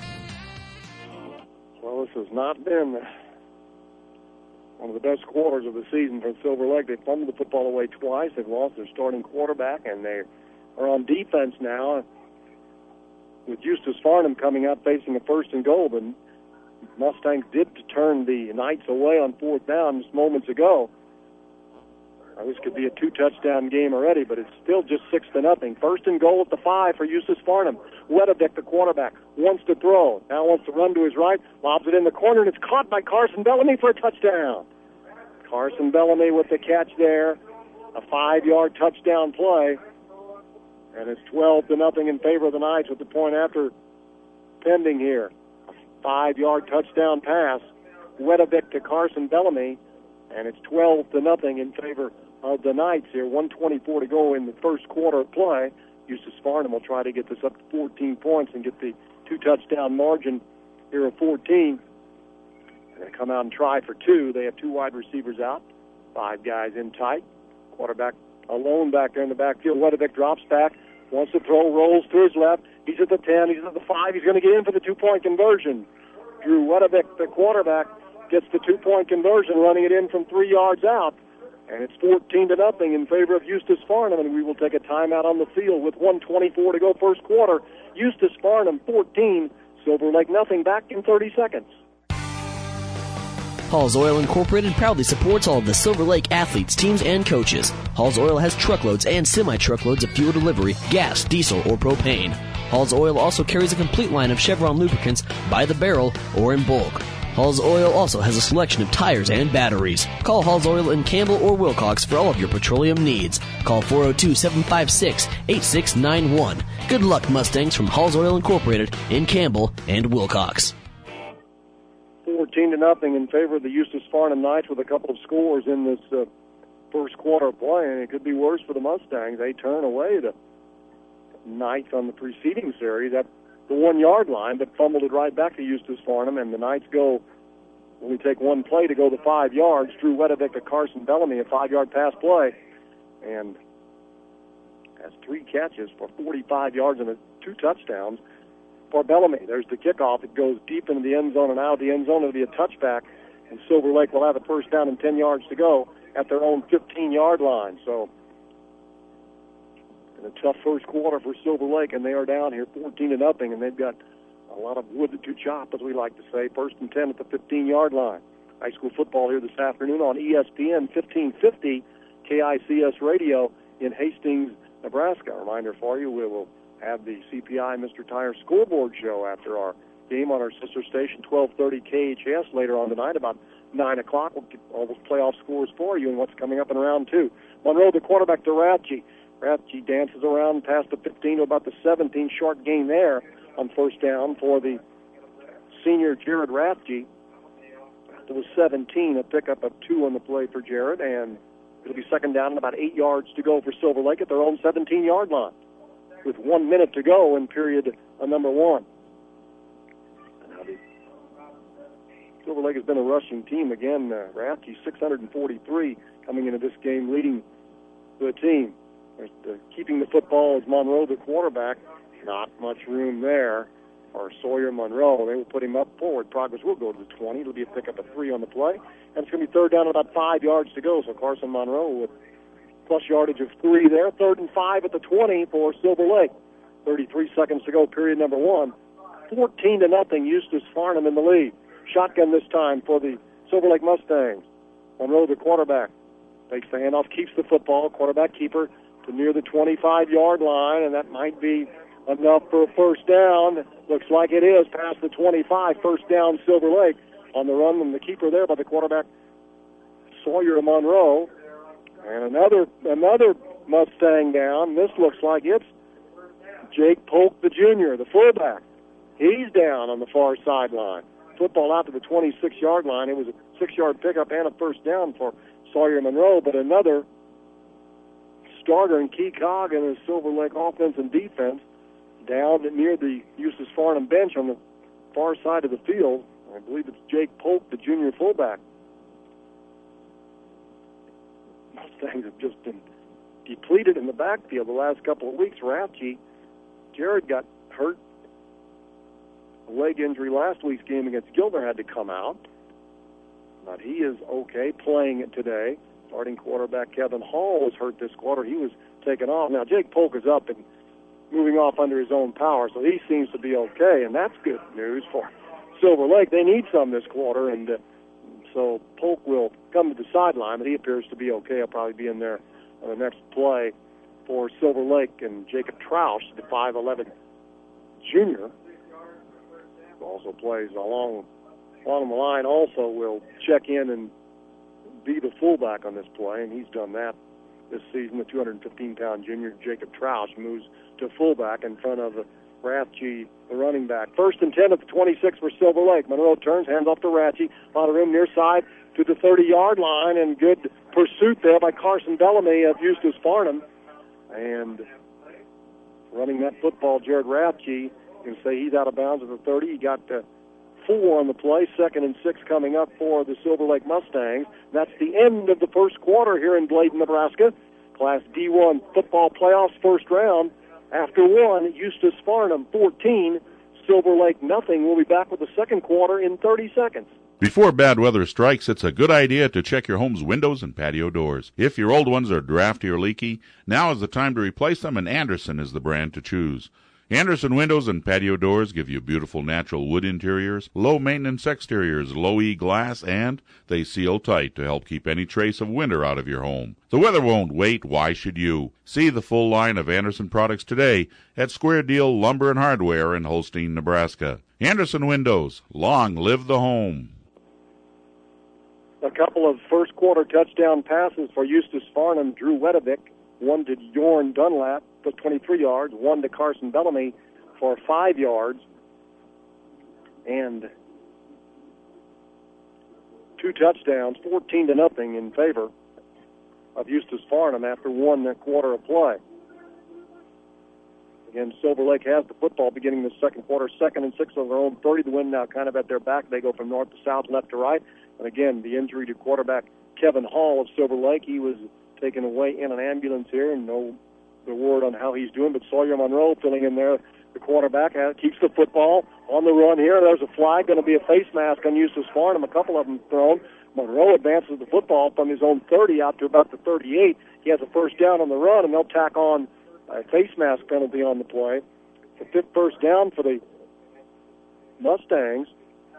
Well, this has not been one of the best quarters of the season for Silver Lake. They fumbled the football away twice. They've lost their starting quarterback, and they are on defense now with Eustis Farnham coming up facing a first and goal. But Mustangs did turn the Knights away on fourth down just moments ago. Now, this could be a two-touchdown game already, but it's still just six to nothing. First and goal at the five for Eustis Farnham. Wedebeck, the quarterback, wants to throw. Now wants to run to his right, lobs it in the corner, and it's caught by Carson Bellamy for a touchdown. Carson Bellamy with the catch there. A five-yard touchdown play. And it's twelve to nothing in favor of the Knights with the point after pending here. A five-yard touchdown pass. Wedebeck to Carson Bellamy. And it's twelve to nothing in favor of the Knights here. one twenty-four to go in the first quarter of play. Eustis Farnham will try to get this up to fourteen points and get the two-touchdown margin here of fourteen. And they come out and try for two. They have two wide receivers out, five guys in tight. Quarterback alone back there in the backfield. Wedebeck drops back, wants to throw, rolls to his left. He's at the ten, he's at the five. He's going to get in for the two-point conversion. Drew Wedebeck, the quarterback, gets the two-point conversion, running it in from three yards out. And it's fourteen to nothing in favor of Eustis Farnham, and we will take a timeout on the field with one twenty-four to go first quarter. Eustis Farnham fourteen, Silver Lake nothing. Back in thirty seconds. Halls Oil Incorporated proudly supports all of the Silver Lake athletes, teams, and coaches. Halls Oil has truckloads and semi-truckloads of fuel delivery, gas, diesel, or propane. Halls Oil also carries a complete line of Chevron lubricants by the barrel or in bulk. Halls Oil also has a selection of tires and batteries. Call Halls Oil in Campbell or Wilcox for all of your petroleum needs. Call four oh two, seven five six, eight six nine one. Good luck, Mustangs, from Halls Oil Incorporated in Campbell and Wilcox. fourteen to nothing in favor of the Eustis Farnham Knights with a couple of scores in this uh, first quarter of play, and it could be worse for the Mustangs. They turn away the Knights on the preceding series at the one-yard line, but fumbled it right back to Eustis Farnham, and the Knights go, only take one play to go the five yards. Drew Wedebeck to Carson Bellamy, a five-yard pass play, and has three catches for forty-five yards and a, two touchdowns for Bellamy. There's the kickoff. It goes deep into the end zone and out of the end zone. It'll be a touchback, and Silver Lake will have a first down and ten yards to go at their own fifteen-yard line. So, in a tough first quarter for Silver Lake, and they are down here fourteen to nothing, and they've got a lot of wood to chop, as we like to say. First and ten at the fifteen-yard line. High school football here this afternoon on E S P N fifteen fifty K I C S Radio in Hastings, Nebraska. A reminder for you, we will have the C P I Mister Tire scoreboard show after our game on our sister station, twelve thirty K H S, later on tonight, about nine o'clock. We'll get all those playoff scores for you and what's coming up in round two. Monroe, the quarterback, to Rathje. Rathje dances around past the fifteen to about the seventeen. Short gain there on first down for the senior Jared Rathje. It was seventeen, a pickup of two on the play for Jared, and it'll be second down and about eight yards to go for Silver Lake at their own seventeen-yard line, with one minute to go in period uh, number one. Now the Silver Lake has been a rushing team again. Uh, Rathje six hundred forty-three coming into this game, leading the team. There's the, keeping the football is Monroe, the quarterback. Not much room there for Sawyer Monroe. They will put him up forward. Progress will go to the twenty. It'll be a pickup of three on the play. And it's going to be third down, about five yards to go. So Carson Monroe with plus yardage of three there. Third and five at the twenty for Silver Lake. thirty-three seconds to go, period number one. fourteen to nothing, Eustis Farnham in the lead. Shotgun this time for the Silver Lake Mustangs. Monroe, the quarterback, takes the handoff, keeps the football. Quarterback keeper to near the twenty-five-yard line, and that might be enough for a first down. Looks like it is past the twenty-five. First down, Silver Lake on the run, and the keeper there by the quarterback, Sawyer Monroe. And another another Mustang down. This looks like it's Jake Polk, the junior, the fullback. He's down on the far sideline. Football out to the twenty-six-yard line. It was a six-yard pickup and a first down for Sawyer Monroe, but another starter and key cog in the Silver Lake offense and defense down near the Eustis Farnham bench on the far side of the field. I believe it's Jake Polk, the junior fullback. Mustangs have just been depleted in the backfield the last couple of weeks. Rathje, Jared got hurt. A leg injury last week's game against Gilder, had to come out. But he is okay, playing it today. Starting quarterback Kevin Hall was hurt this quarter. He was taken off. Now, Jake Polk is up and moving off under his own power, so he seems to be okay, and that's good news for Silver Lake. They need some this quarter, and uh, so Polk will come to the sideline, but he appears to be okay. He'll probably be in there on the next play for Silver Lake. And Jacob Troush, the five eleven junior, who also plays along, along the line, also will check in and be the fullback on this play, and he's done that this season. The two hundred fifteen pound junior, Jacob Troush, moves to fullback in front of Rathje, the running back. First and ten at the twenty-six for Silver Lake. Monroe turns, hands off to Rathje. A lot of room near side to the thirty-yard line, and good pursuit there by Carson Bellamy of Eustis Farnham. And running that football, Jared Rathje, you can say he's out of bounds at the thirty. He got uh, four on the play, second and six coming up for the Silver Lake Mustangs. That's the end of the first quarter here in Bladen, Nebraska. Class D one football playoffs first round. After one, Eustis Farnham fourteen, Silver Lake nothing. We'll be back with the second quarter in thirty seconds. Before bad weather strikes, it's a good idea to check your home's windows and patio doors. If your old ones are drafty or leaky, now is the time to replace them, and Anderson is the brand to choose. Anderson windows and patio doors give you beautiful natural wood interiors, low-maintenance exteriors, low-E glass, and they seal tight to help keep any trace of winter out of your home. The weather won't wait. Why should you? See the full line of Anderson products today at Square Deal Lumber and Hardware in Holstein, Nebraska. Anderson Windows. Long live the home. A couple of first-quarter touchdown passes for Eustis Farnham. Drew Wedovic, one to Jorn Dunlap for twenty-three yards, one to Carson Bellamy for five yards, and two touchdowns, fourteen to nothing in favor of Eustis Farnham after one quarter of play. Again, Silver Lake has the football beginning the second quarter, second and six on their own thirty. The wind now kind of at their back. They go from north to south, left to right. And again, the injury to quarterback Kevin Hall of Silver Lake. He was taken away in an ambulance here, and no the word on how he's doing. But Sawyer Monroe filling in there, the quarterback, uh, keeps the football on the run here. There's a flag, going to be a face mask on Eustis Farnham. A couple of them thrown. Monroe advances the football from his own thirty out to about the thirty-eight. He has a first down on the run, and they'll tack on a face mask penalty on the play. The fifth first down for the Mustangs.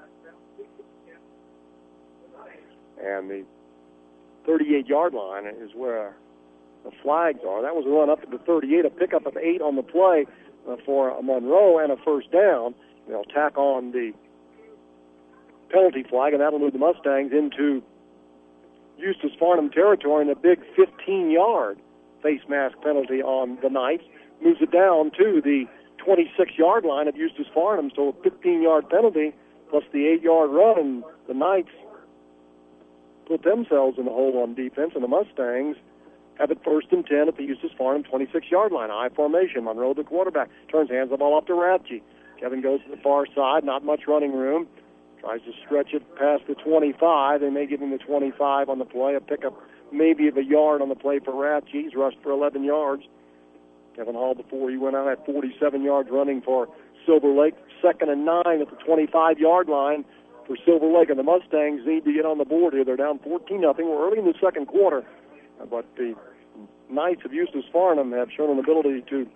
And the thirty-eight-yard line is where the flags are. That was a run up to the thirty-eight, a pickup of eight on the play uh, for Monroe and a first down. They'll tack on the penalty flag, and that'll move the Mustangs into Eustis Farnham territory, and a big fifteen-yard face mask penalty on the Knights moves it down to the twenty-six-yard line of Eustis Farnham. So a fifteen-yard penalty plus the eight-yard run, and the Knights put themselves in the hole on defense, and the Mustangs have it first and ten at the Eustis Farnham twenty-six-yard line. I formation. Monroe, the quarterback, turns, hands the ball off to Rathje. Kevin goes to the far side, not much running room. Tries to stretch it past the twenty-five. They may give him the twenty-five on the play. A pickup maybe of a yard on the play for Rathje. He's rushed for eleven yards. Kevin Hall, before he went out, had forty-seven yards running for Silver Lake. Second and nine at the twenty-five-yard line for Silver Lake, and the Mustangs need to get on the board here. They're down fourteen nothing. We're early in the second quarter, but the Knights of Eustis Farnham have shown an ability to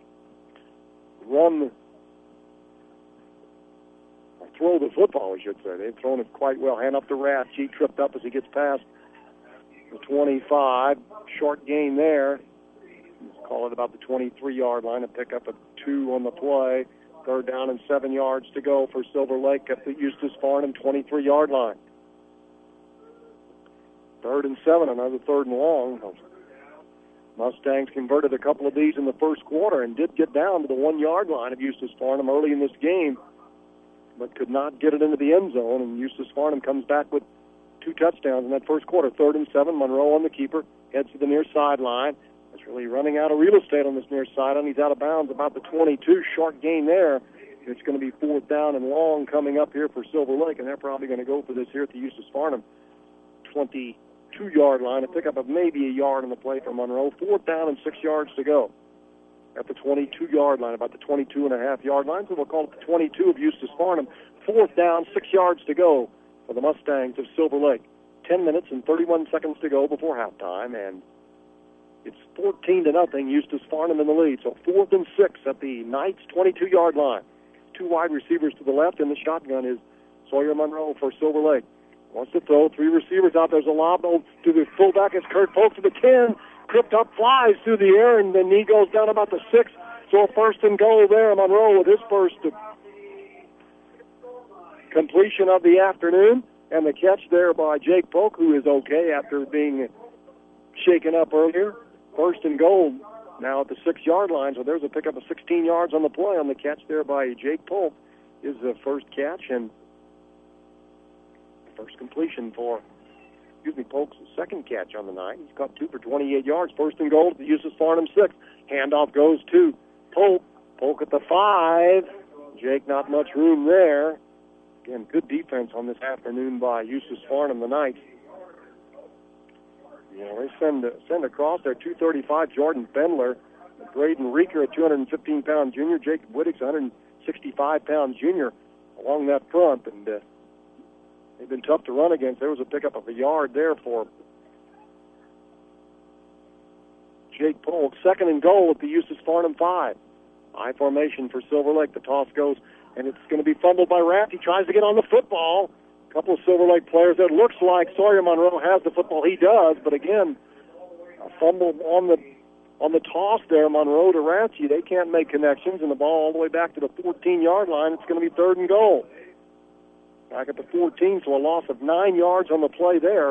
run, or throw the football, we should say. They've thrown it quite well. Hand up to Rathje, tripped up as he gets past the twenty-five. Short gain there. Let's call it about the twenty-three-yard line. A pickup of two on the play Third down and seven yards to go for Silver Lake at the Eustis Farnham twenty-three-yard line. Third and seven, another third and long. Mustangs converted a couple of these in the first quarter and did get down to the one-yard line of Eustis Farnham early in this game, but could not get it into the end zone, and Eustis Farnham comes back with two touchdowns in that first quarter. Third and seven, Monroe on the keeper, heads to the near sideline. It's really running out of real estate on this near sideline. He's out of bounds about the twenty-two. Short gain there. It's going to be fourth down and long coming up here for Silver Lake, and they're probably going to go for this here at the Eustis Farnham twenty-two-yard line. A pickup of maybe a yard on the play for Monroe. Fourth down and six yards to go at the twenty-two-yard line, about the twenty-two and a half yard line. So we'll call it the twenty-two of Eustis Farnham. Fourth down, six yards to go for the Mustangs of Silver Lake. Ten minutes and thirty-one seconds to go before halftime, and it's fourteen to nothing. Eustis Farnham in the lead. So fourth and six at the Knights twenty-two-yard line. Two wide receivers to the left, and the shotgun is Sawyer Monroe for Silver Lake. Wants to throw. Three receivers out. There's a lob to the fullback. It's Kurt Polk to the ten. Tripped up, flies through the air, and then he goes down about the six. So a first and goal there. Monroe with his first completion of the afternoon. And the catch there by Jake Polk, who is okay after being shaken up earlier. First and goal now at the six-yard line. So there's a pickup of sixteen yards on the play on the catch there by Jake Polk. Is the first catch and first completion for, excuse me, Polk's second catch on the night. He's got two for twenty-eight yards. First and goal at the Eustis Farnham six. Handoff goes to Polk. Polk at the five. Jake, not much room there. Again, good defense on this afternoon by Eustis Farnham, the Knights. You know, they send send across there two thirty-five, Jordan Bendler, Braden Reeker, a two hundred fifteen pound junior, Jacob Whittick's one hundred sixty-five pound junior along that front, and uh, they've been tough to run against. There was a pickup of a yard there for Jake Polk. Second and goal at the Eustis Farnham five. High formation for Silver Lake. The toss goes, and it's going to be fumbled by Raft. He tries to get on the football. A couple of Silver Lake players. It looks like Sawyer Monroe has the football. He does, but again, a fumble on the on the toss there, Monroe to Ratchie. They can't make connections, and the ball all the way back to the fourteen-yard line. It's going to be third and goal. Back at the fourteen, so a loss of nine yards on the play there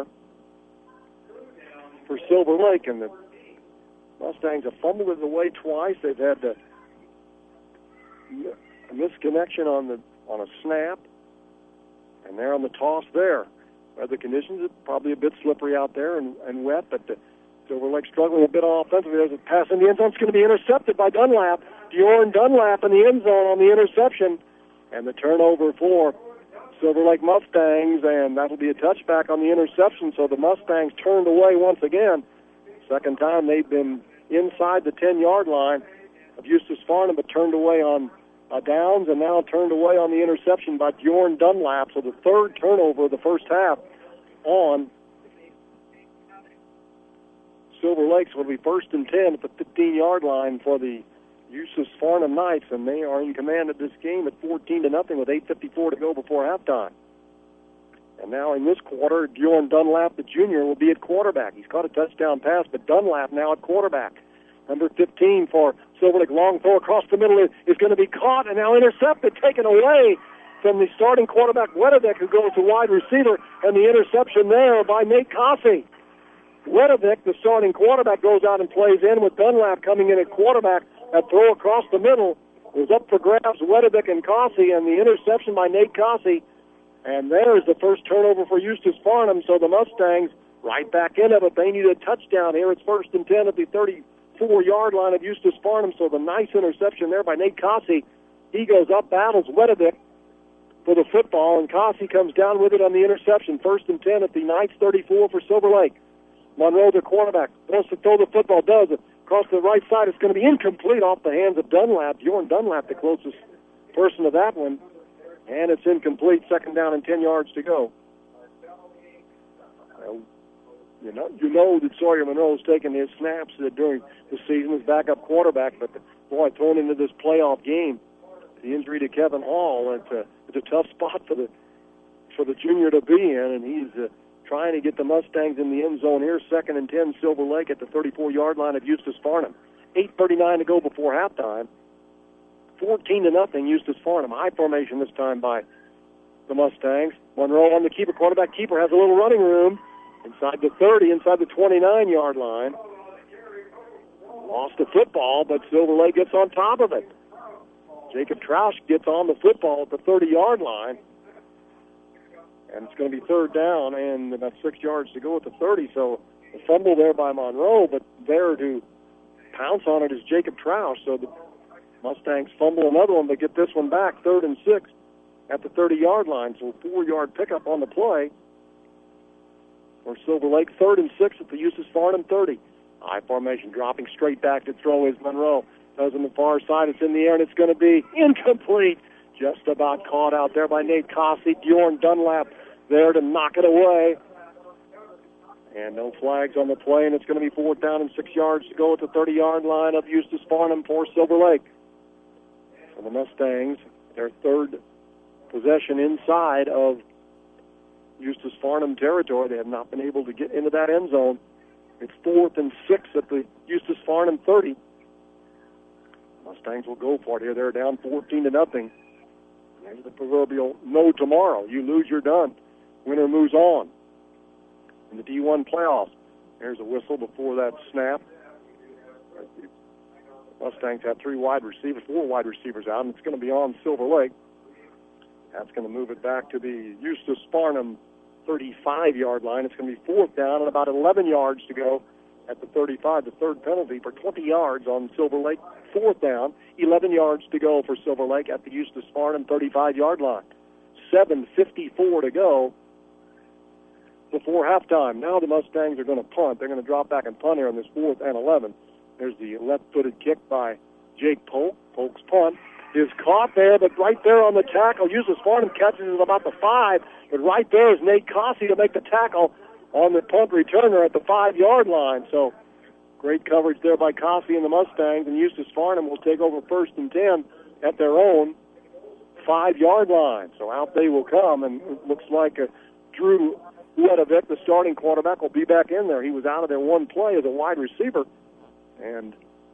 for Silver Lake, and the Mustangs have fumbled it away twice. They've had the a misconnection on the on a snap. And they're on the toss there. Weather conditions are probably a bit slippery out there and, and wet, but the Silver Lake struggling a bit offensively. There's a pass in the end zone. It's going to be intercepted by Dunlap. Bjorn Dunlap in the end zone on the interception. And the turnover for Silver Lake Mustangs, and that'll be a touchback on the interception. So the Mustangs turned away once again. Second time they've been inside the ten-yard line of Eustis Farnham, but turned away on Uh, downs, and now turned away on the interception by Bjorn Dunlap. So the third turnover of the first half on Silver Lakes will be first and ten at the fifteen-yard line for the Eustis Farnham Knights, and they are in command of this game at fourteen to nothing with eight fifty-four to go before halftime. And now in this quarter, Bjorn Dunlap, the junior, will be at quarterback. He's caught a touchdown pass, but Dunlap now at quarterback. Number fifteen for Silver Lake, long throw across the middle is, is going to be caught and now intercepted, taken away from the starting quarterback, Wedovic, who goes to wide receiver, and the interception there by Nate Cossey. Wedovic, the starting quarterback, goes out and plays in with Dunlap coming in at quarterback. That throw across the middle was up for grabs, Wedovic and Cossey, and the interception by Nate Cossey. And there's the first turnover for Eustis Farnham, so the Mustangs right back in it, but they need a touchdown here. It's first and ten at the thirty-four-yard line of Eustis Farnham, so the nice interception there by Nate Cossey. He goes up, battles Wedovic for the football, and Cossey comes down with it on the interception. First and ten at the Knights thirty-four for Silver Lake. Monroe, the quarterback, wants to throw the football, does it. Across the right side, it's going to be incomplete off the hands of Dunlap. Bjorn Dunlap, the closest person to that one, and it's incomplete. Second down and ten yards to go. Well, You know, you know that Sawyer Monroe's taken his snaps during the season as backup quarterback, but boy, thrown into this playoff game, the injury to Kevin Hall, it's a it's a tough spot for the for the junior to be in, and he's uh, trying to get the Mustangs in the end zone here. Second and ten, Silver Lake at the thirty-four-yard line of Eustis Farnham. eight thirty-nine to go before halftime. fourteen to nothing, Eustis Farnham. High formation this time by the Mustangs. Monroe on the keeper. Quarterback keeper has a little running room inside the thirty, inside the twenty-nine-yard line. Lost the football, but Silver Lake gets on top of it. Jacob Troush gets on the football at the thirty-yard line. And it's going to be third down and about six yards to go at the thirty. So a fumble there by Monroe, but there to pounce on it is Jacob Troush. So the Mustangs fumble another one, but get this one back, third and six at the thirty-yard line. So a four-yard pickup on the play for Silver Lake. Third and six at the Eustis Farnham thirty. High formation, dropping straight back to throw is Monroe. Goes on the far side, it's in the air, and it's going to be incomplete. Just about caught out there by Nate Cossey. Bjorn Dunlap there to knock it away. And no flags on the play, and it's going to be fourth down and six yards to go at the thirty-yard line of Eustis Farnham for Silver Lake. So the Mustangs, their third possession inside of Eustis Farnham territory. They have not been able to get into that end zone. It's fourth and six at the Eustis Farnham thirty. Mustangs will go for it here. They're down fourteen to nothing. There's the proverbial no tomorrow. You lose, you're done. Winner moves on in the D one playoffs. There's a whistle before that snap. Mustangs have three wide receivers, four wide receivers out, and it's going to be on Silver Lake. That's going to move it back to the Eustis Farnham thirty-five-yard line. It's going to be fourth down and about eleven yards to go at the thirty-five. The third penalty for twenty yards on Silver Lake. Fourth down, eleven yards to go for Silver Lake at the Eustis Farnham thirty-five-yard line. seven fifty-four to go before halftime. Now the Mustangs are going to punt. They're going to drop back and punt here on this fourth and eleven. There's the left-footed kick by Jake Polk. Polk's punt is caught there, but right there on the tackle, Eustis Farnham catches it about the five, but right there is Nate Cossey to make the tackle on the punt returner at the five-yard line. So great coverage there by Cossey and the Mustangs, and Eustis Farnham will take over first and ten at their own five-yard line. So out they will come, and it looks like a Drew Ledovic, the starting quarterback, will be back in there. He was out of there one play as a wide receiver, and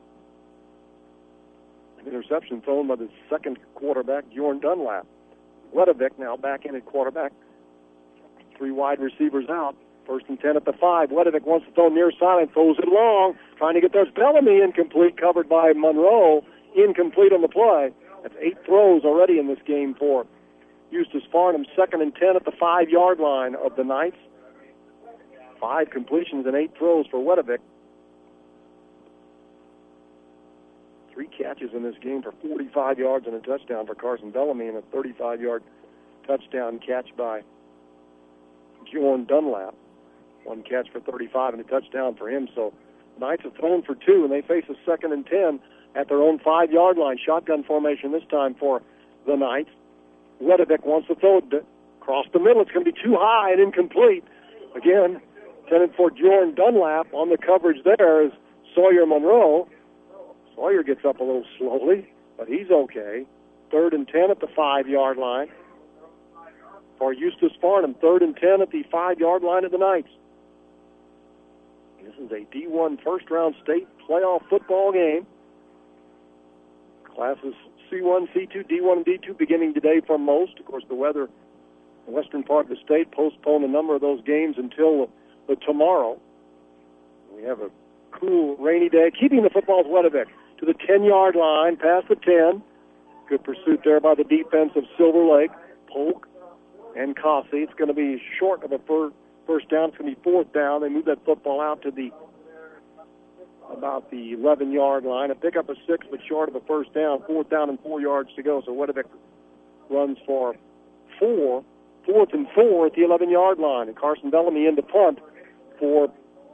an interception thrown by the second quarterback, Bjorn Dunlap. Ledovic now back in at quarterback. Three wide receivers out. First and ten at the five. Ledovic wants to throw near side and throws it long, trying to get those. Bellamy incomplete, covered by Monroe. Incomplete on the play. That's eight throws already in this game for Eustis Farnham. Second and ten at the five-yard line of the Knights. Five completions and eight throws for Ledovic. Three catches in this game for forty-five yards and a touchdown for Carson Bellamy, and a thirty-five-yard touchdown catch by Bjorn Dunlap. One catch for thirty-five and a touchdown for him. So Knights have thrown for two, and they face a second and ten at their own five-yard line. Shotgun formation this time for the Knights. Ledovic wants to throw it across the middle. It's going to be too high and incomplete. Again, intended for Bjorn Dunlap. On the coverage there is Sawyer Monroe. Sawyer gets up a little slowly, but he's okay. Third and ten at the five-yard line for Eustis Farnham. Third and ten at the five-yard line of the Knights. This is a D one first-round state playoff football game. Classes C one, C two, D one, and D two beginning today for most. Of course, the weather in the western part of the state postponed a number of those games until the tomorrow. We have a cool, rainy day. Keeping the football is Ledovic to the ten-yard line, past the ten. Good pursuit there by the defense of Silver Lake. Polk and Cossey. It's going to be short of a first. First down. It's going to be fourth down. They move that football out to the about the eleven-yard line. A pickup of six, but short of a first down. Fourth down and four yards to go. So Ledovic runs for four. Fourth and four at the eleven-yard line. And Carson Bellamy in to punt for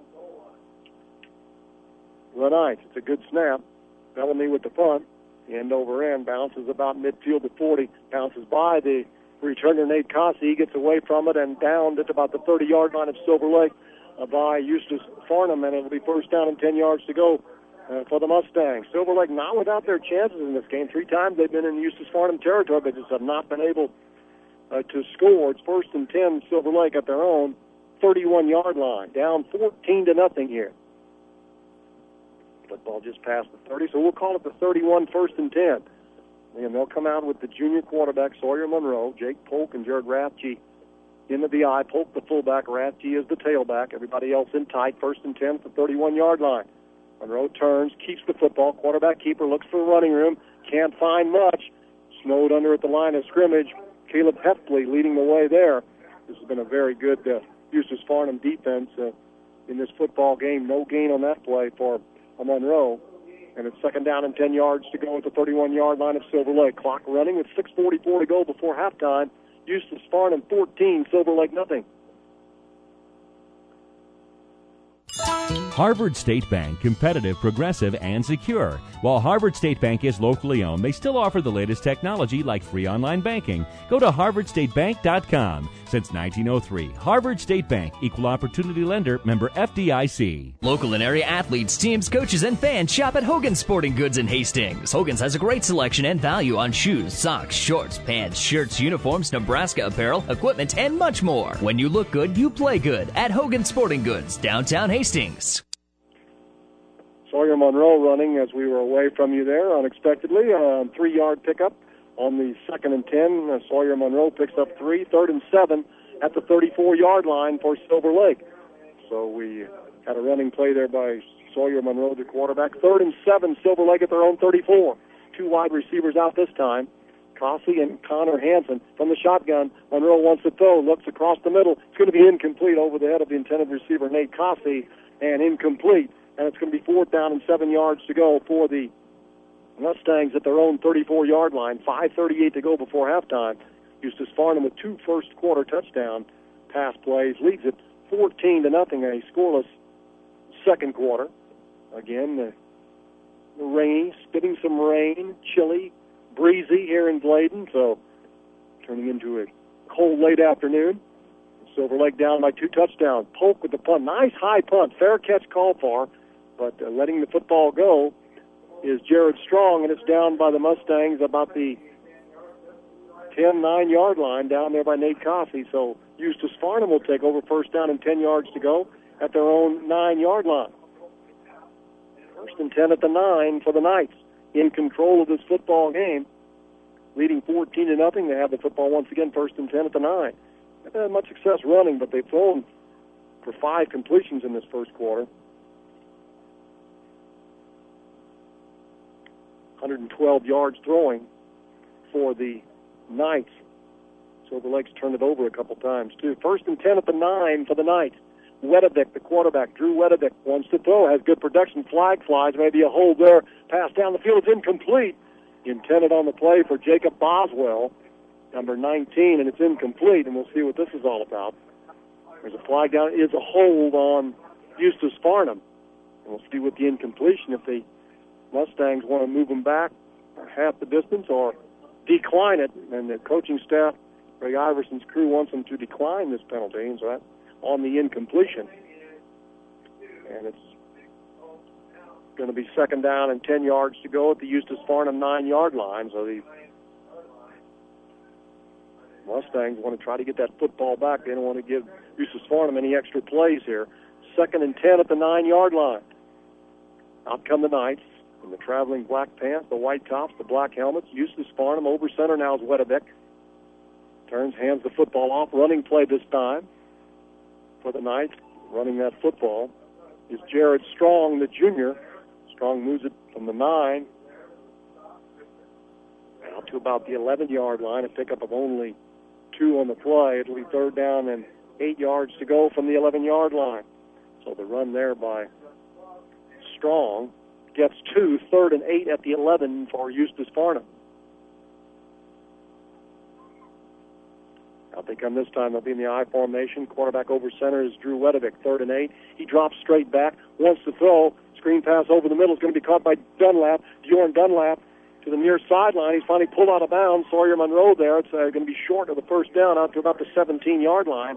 the Knights. It's a good snap. Bellamy with the punt. End over end. Bounces about midfield to forty. Bounces by the returner Nate Cossey. He gets away from it and downed at about the thirty-yard line of Silver Lake uh, by Eustis Farnham, and it'll be first down and ten yards to go uh, for the Mustangs. Silver Lake not without their chances in this game. Three times they've been in Eustis Farnham territory, but just have not been able uh, to score. It's first and ten, Silver Lake at their own thirty-one-yard line. Down fourteen to nothing here. Football just past the thirty, so we'll call it the thirty-one, first and ten. And they'll come out with the junior quarterback, Sawyer Monroe, Jake Polk, and Jared Rathje in the V I. Polk, the fullback. Rathje is the tailback. Everybody else in tight. First and ten at the thirty-one-yard line. Monroe turns, keeps the football. Quarterback keeper looks for running room. Can't find much. Snowed under at the line of scrimmage. Caleb Heffley leading the way there. This has been a very good uh, Eustis Farnham defense uh, in this football game. No gain on that play for Monroe. And it's second down and ten yards to go at the thirty-one-yard line of Silver Lake. Clock running with six forty-four to go before halftime. Eustis Farnham fourteen, Silver Lake nothing. Harvard State Bank, competitive, progressive, and secure. While Harvard State Bank is locally owned, they still offer the latest technology like free online banking. Go to harvard state bank dot com. Since nineteen oh three, Harvard State Bank, equal opportunity lender, member F D I C. Local and area athletes, teams, coaches, and fans shop at Hogan's Sporting Goods in Hastings. Hogan's has a great selection and value on shoes, socks, shorts, pants, shirts, uniforms, Nebraska apparel, equipment, and much more. When you look good, you play good at Hogan's Sporting Goods, downtown Hastings. Sawyer Monroe running as we were away from you there unexpectedly. A three-yard pickup on the second and ten. Uh, Sawyer Monroe picks up three, third and seven at the thirty-four-yard line for Silver Lake. So we had a running play there by Sawyer Monroe, the quarterback. Third and seven, Silver Lake at their own thirty-four. Two wide receivers out this time. Cossey and Connor Hansen from the shotgun. Monroe wants to throw, looks across the middle. It's going to be incomplete over the head of the intended receiver, Nate Cossey, and incomplete. And it's going to be fourth down and seven yards to go for the Mustangs at their own thirty-four-yard line. five thirty-eight to go before halftime. Eustis Farnham with two first-quarter touchdown pass plays leads it fourteen to nothing. A scoreless second quarter. Again, the rainy, spitting some rain, chilly, breezy here in Bladen. So turning into a cold late afternoon. Silver Lake down by two touchdowns. Polk with the punt. Nice high punt. Fair catch called for. But uh, letting the football go is Jared Strong, and it's down by the Mustangs about the ten nine-yard line down there by Nate Cossey. So Eustis Farnham will take over first down and ten yards to go at their own nine-yard line. First and ten at the nine for the Knights. In control of this football game, leading fourteen to nothing. They have the football once again, first and ten at the nine. They haven't had much success running, but they've thrown for five completions in this first quarter. one hundred twelve yards throwing for the Knights. Silver Lake's turned it over a couple times, too. First and ten at the nine for the Knights. Wedevick, the quarterback, Drew Wedevick, wants to throw, has good production, flag flies, maybe a hold there. Pass down the field, it's incomplete. Intended on the play for Jacob Boswell, number nineteen, and it's incomplete, and we'll see what this is all about. There's a flag down. It is a hold on Eustis Farnham. And we'll see what the incompletion, if the Mustangs want to move them back half the distance or decline it. And the coaching staff, Ray Iverson's crew, wants them to decline this penalty, and so that on the incompletion. And it's going to be second down and ten yards to go at the Eustis Farnham nine-yard line. So the Mustangs want to try to get that football back. They don't want to give Eustis Farnham any extra plays here. Second and ten at the nine-yard line. Out come the Knights in the traveling black pants, the white tops, the black helmets. Eustis Farnham over center now is Wedevick. Turns, hands the football off. Running play this time for the Knights. Running that football is Jared Strong, the junior. Strong moves it from the nine out to about the eleven-yard line, a pickup of only two on the play. It'll be third down and eight yards to go from the eleven-yard line. So the run there by Strong gets two, third and eight at the eleven for Eustis Farnham. Out they come this time. They'll be in the I formation. Quarterback over center is Drew Wedevick, third and eight. He drops straight back, wants to throw. Screen pass over the middle is going to be caught by Dunlap. Bjorn Dunlap to the near sideline. He's finally pulled out of bounds. Sawyer Monroe there. It's uh, going to be short of the first down out to about the seventeen-yard line.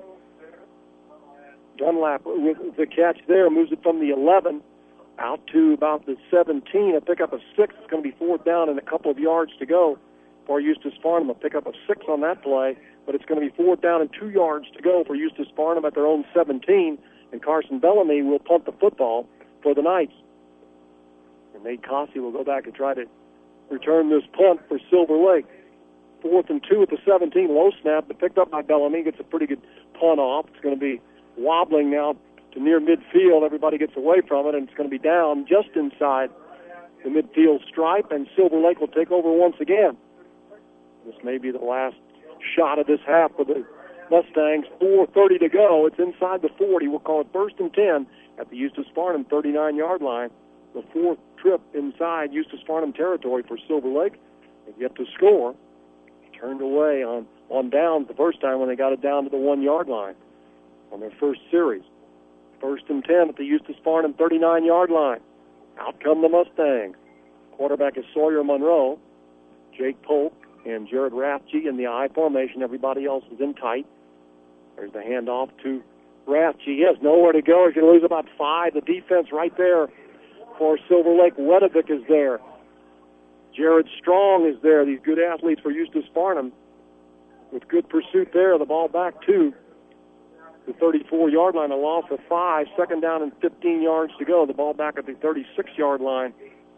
Dunlap with the catch there moves it from the eleven out to about the seventeen. A pickup of six. It's going to be fourth down and a couple of yards to go for Eustis Farnham. A pickup of six on that play, but it's going to be fourth down and two yards to go for Eustis Farnham at their own seventeen. And Carson Bellamy will punt the football for the Knights. And Nate Cossey will go back and try to return this punt for Silver Lake. Fourth and two at the seventeen. Low snap, but picked up by Bellamy. Gets a pretty good punt off. It's going to be wobbling now to near midfield. Everybody gets away from it, and it's going to be down just inside the midfield stripe, and Silver Lake will take over once again. This may be the last shot of this half for the Mustangs. four thirty to go. It's inside the forty. We'll call it first and ten at the Eustis Farnham thirty-nine-yard line. The fourth trip inside Eustis Farnham territory for Silver Lake. They've yet to score. Turned away on, on downs the first time when they got it down to the one-yard line on their first series. First and ten at the Eustis Farnham thirty-nine-yard line. Out come the Mustangs. Quarterback is Sawyer Monroe. Jake Polk and Jared Rathje in the I formation. Everybody else is in tight. There's the handoff to Rathje. He has nowhere to go. He's going to lose about five. The defense right there for Silver Lake. Wedovic is there. Jared Strong is there. These good athletes for Eustis Farnham with good pursuit there. The ball back to the thirty-four-yard line. A loss of five. Second down and fifteen yards to go. The ball back at the thirty-six-yard line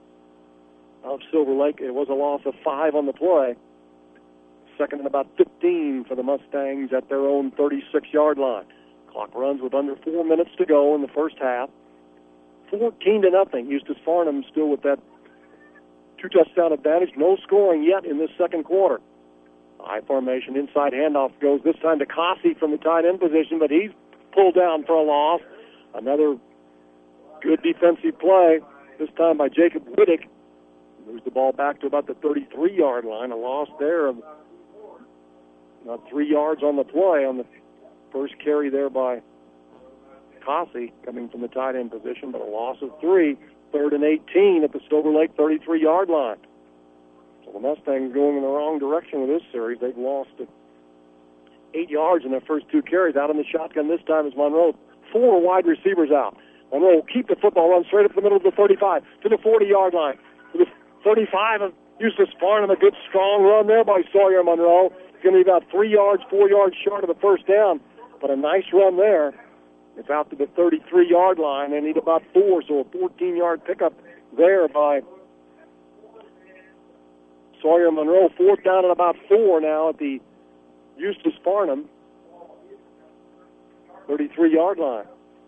of Silver Lake. It was a loss of five on the play. Second and about fifteen for the Mustangs at their own thirty-six-yard line. Clock runs with under four minutes to go in the first half. fourteen to nothing. Eustis Farnham still with that two-touchdown advantage. No scoring yet in this second quarter. I formation, inside handoff goes this time to Cossey from the tight end position, but he's pulled down for a loss. Another good defensive play, this time by Jacob Whittick. Moves the ball back to about the thirty-three-yard line. A loss there of about three yards on the play on the first carry there by Cossey coming from the tight end position, but a loss of three. Third and eighteen at the Silver Lake thirty-three-yard line. So the Mustangs going in the wrong direction with this series. They've lost eight yards in their first two carries. Out in the shotgun this time is Monroe. Four wide receivers out. Monroe will keep the football, run straight up the middle of the thirty-five to the forty-yard line. To the thirty-five of Eustis Farnham, a good strong run there by Sawyer Monroe. It's going to be about three yards, four yards short of the first down, but a nice run there. It's out to the thirty-three-yard line. They need about four, so a fourteen-yard pickup there by Sawyer Monroe. Fourth down and about four now at the Eustis Farnham thirty-three-yard line.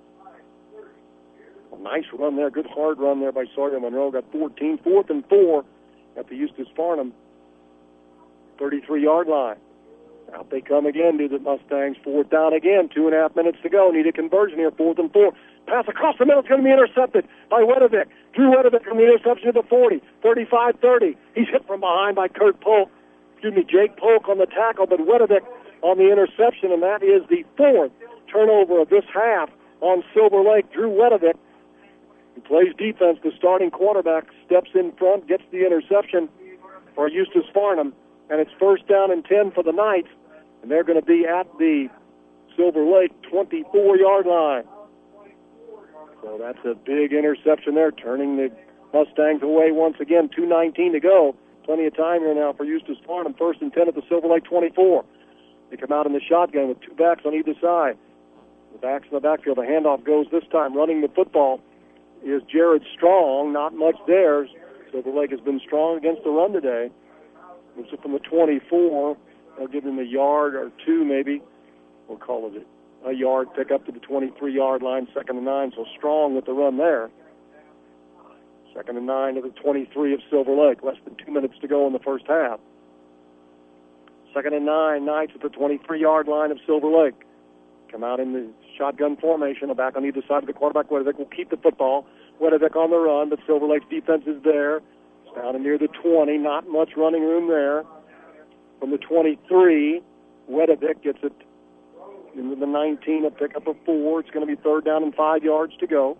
A nice run there, good hard run there by Sawyer Monroe. Got fourteen, fourth and four at the Eustis Farnham thirty-three-yard line. Out they come again to the Mustangs. Fourth down again. Two and a half minutes to go. Need a conversion here. Fourth and four. Pass across the middle. It's going to be intercepted by Wedovic. Drew Wedovic from the interception to the forty. thirty-five thirty. He's hit from behind by Kurt Polk. Excuse me, Jake Polk on the tackle, but Wedovic on the interception, and that is the fourth turnover of this half on Silver Lake. Drew Wedovic, who plays defense, the starting quarterback, steps in front, gets the interception for Eustis Farnham. And it's first down and ten for the Knights, and they're going to be at the Silver Lake twenty-four-yard line. So that's a big interception there, turning the Mustangs away once again. two nineteen to go. Plenty of time here now for Eustis Farnham. First and ten at the Silver Lake twenty-four. They come out in the shotgun with two backs on either side. The backs in the backfield. The handoff goes this time. Running the football is Jared Strong. Not much there. Silver Lake has been strong against the run today. Moves it from the twenty-four. They'll give him a yard or two, maybe. We'll call it a yard pick up to the twenty-three-yard line, second and nine. So Strong with the run there. Second and nine to the twenty-three of Silver Lake. Less than two minutes to go in the first half. Second and nine, Knights at the twenty-three-yard line of Silver Lake. Come out in the shotgun formation. A back on either side of the quarterback. Wedovic will keep the football. Wedovic on the run, but Silver Lake's defense is there. Down and near the twenty, not much running room there. From the twenty-three, Wedovic gets it into the nineteen, a pickup of four. It's going to be third down and five yards to go.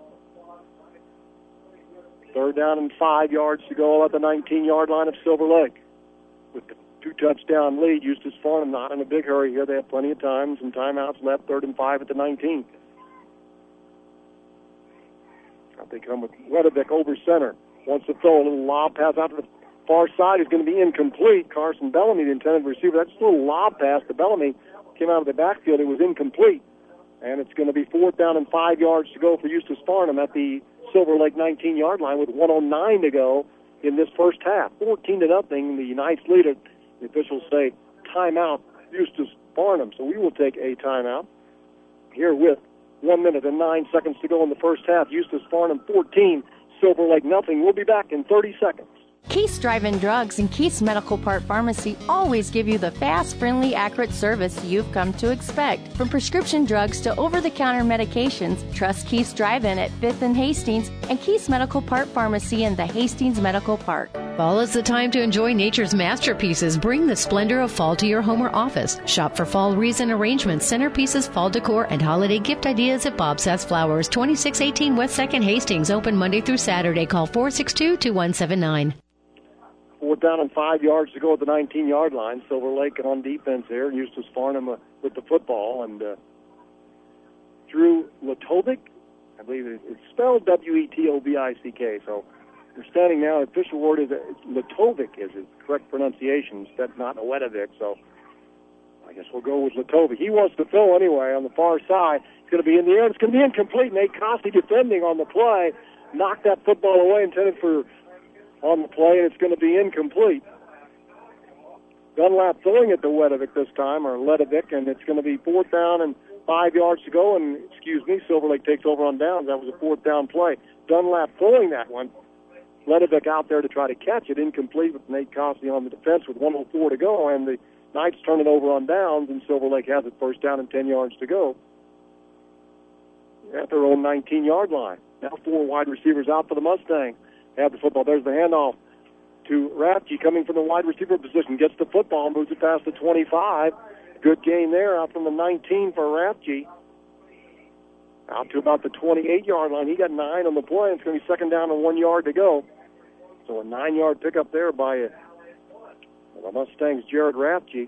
Third down and five yards to go at the nineteen-yard line of Silver Lake. With the two-touchdown lead, Eustis Farnham not in a big hurry here. They have plenty of time, some timeouts left, third and five at the nineteen. Out they come with Wedovic over center. Wants to throw a little lob pass out to the far side. Is going to be incomplete. Carson Bellamy, the intended receiver. That's a little lob pass to Bellamy. Came out of the backfield. It was incomplete. And it's going to be fourth down and five yards to go for Eustis Farnham at the Silver Lake nineteen-yard line with one oh nine to go in this first half. fourteen to nothing, the Knights lead it. The officials say timeout, Eustis Farnham. So we will take a timeout here with one minute and nine seconds to go in the first half. Eustis Farnham fourteen, Silver Lake nothing. We'll be back in thirty seconds. Keith's Drive-In Drugs and Keith's Medical Part Pharmacy always give you the fast, friendly, accurate service you've come to expect. From prescription drugs to over-the-counter medications, trust Keith's Drive-In at fifth and Hastings and Keith's Medical Part Pharmacy in the Hastings Medical Park. Fall is the time to enjoy nature's masterpieces. Bring the splendor of fall to your home or office. Shop for fall wreaths and arrangements, centerpieces, fall decor, and holiday gift ideas at Bob Sass Flowers, twenty-six eighteen West second Hastings. Open Monday through Saturday. Call four six two, two one seven nine. Fourth down and five yards to go at the nineteen-yard line. Silver Lake on defense here. Eustis Farnham uh, with the football. And uh, Drew Letovic, I believe it's spelled W E T O V I C K. So we're standing now. The official word is uh, Letovic is the correct pronunciation. That's not Letovic. So I guess we'll go with Letovic. He wants to throw anyway on the far side. It's going to be in the air. It's going to be incomplete. Nate Costi defending on the play. Knocked that football away, intended for on the play, and it's going to be incomplete. Dunlap throwing it to Letovic this time, or Letovic, and it's going to be fourth down and five yards to go, and, excuse me, Silver Lake takes over on downs. That was a fourth down play. Dunlap throwing that one. Letovic out there to try to catch it, incomplete with Nate Costi on the defense with one oh four to go, and the Knights turn it over on downs, and Silver Lake has it first down and ten yards to go at their own nineteen-yard line. Now four wide receivers out for the Mustangs. Have the football. There's the handoff to Rathje coming from the wide receiver position. Gets the football, moves it past the twenty-five. Good gain there out from the nineteen for Rathje. Out to about the twenty-eight-yard line. He got nine on the play. It's going to be second down and one yard to go. So a nine-yard pickup there by uh, the Mustangs' Jared Rathje.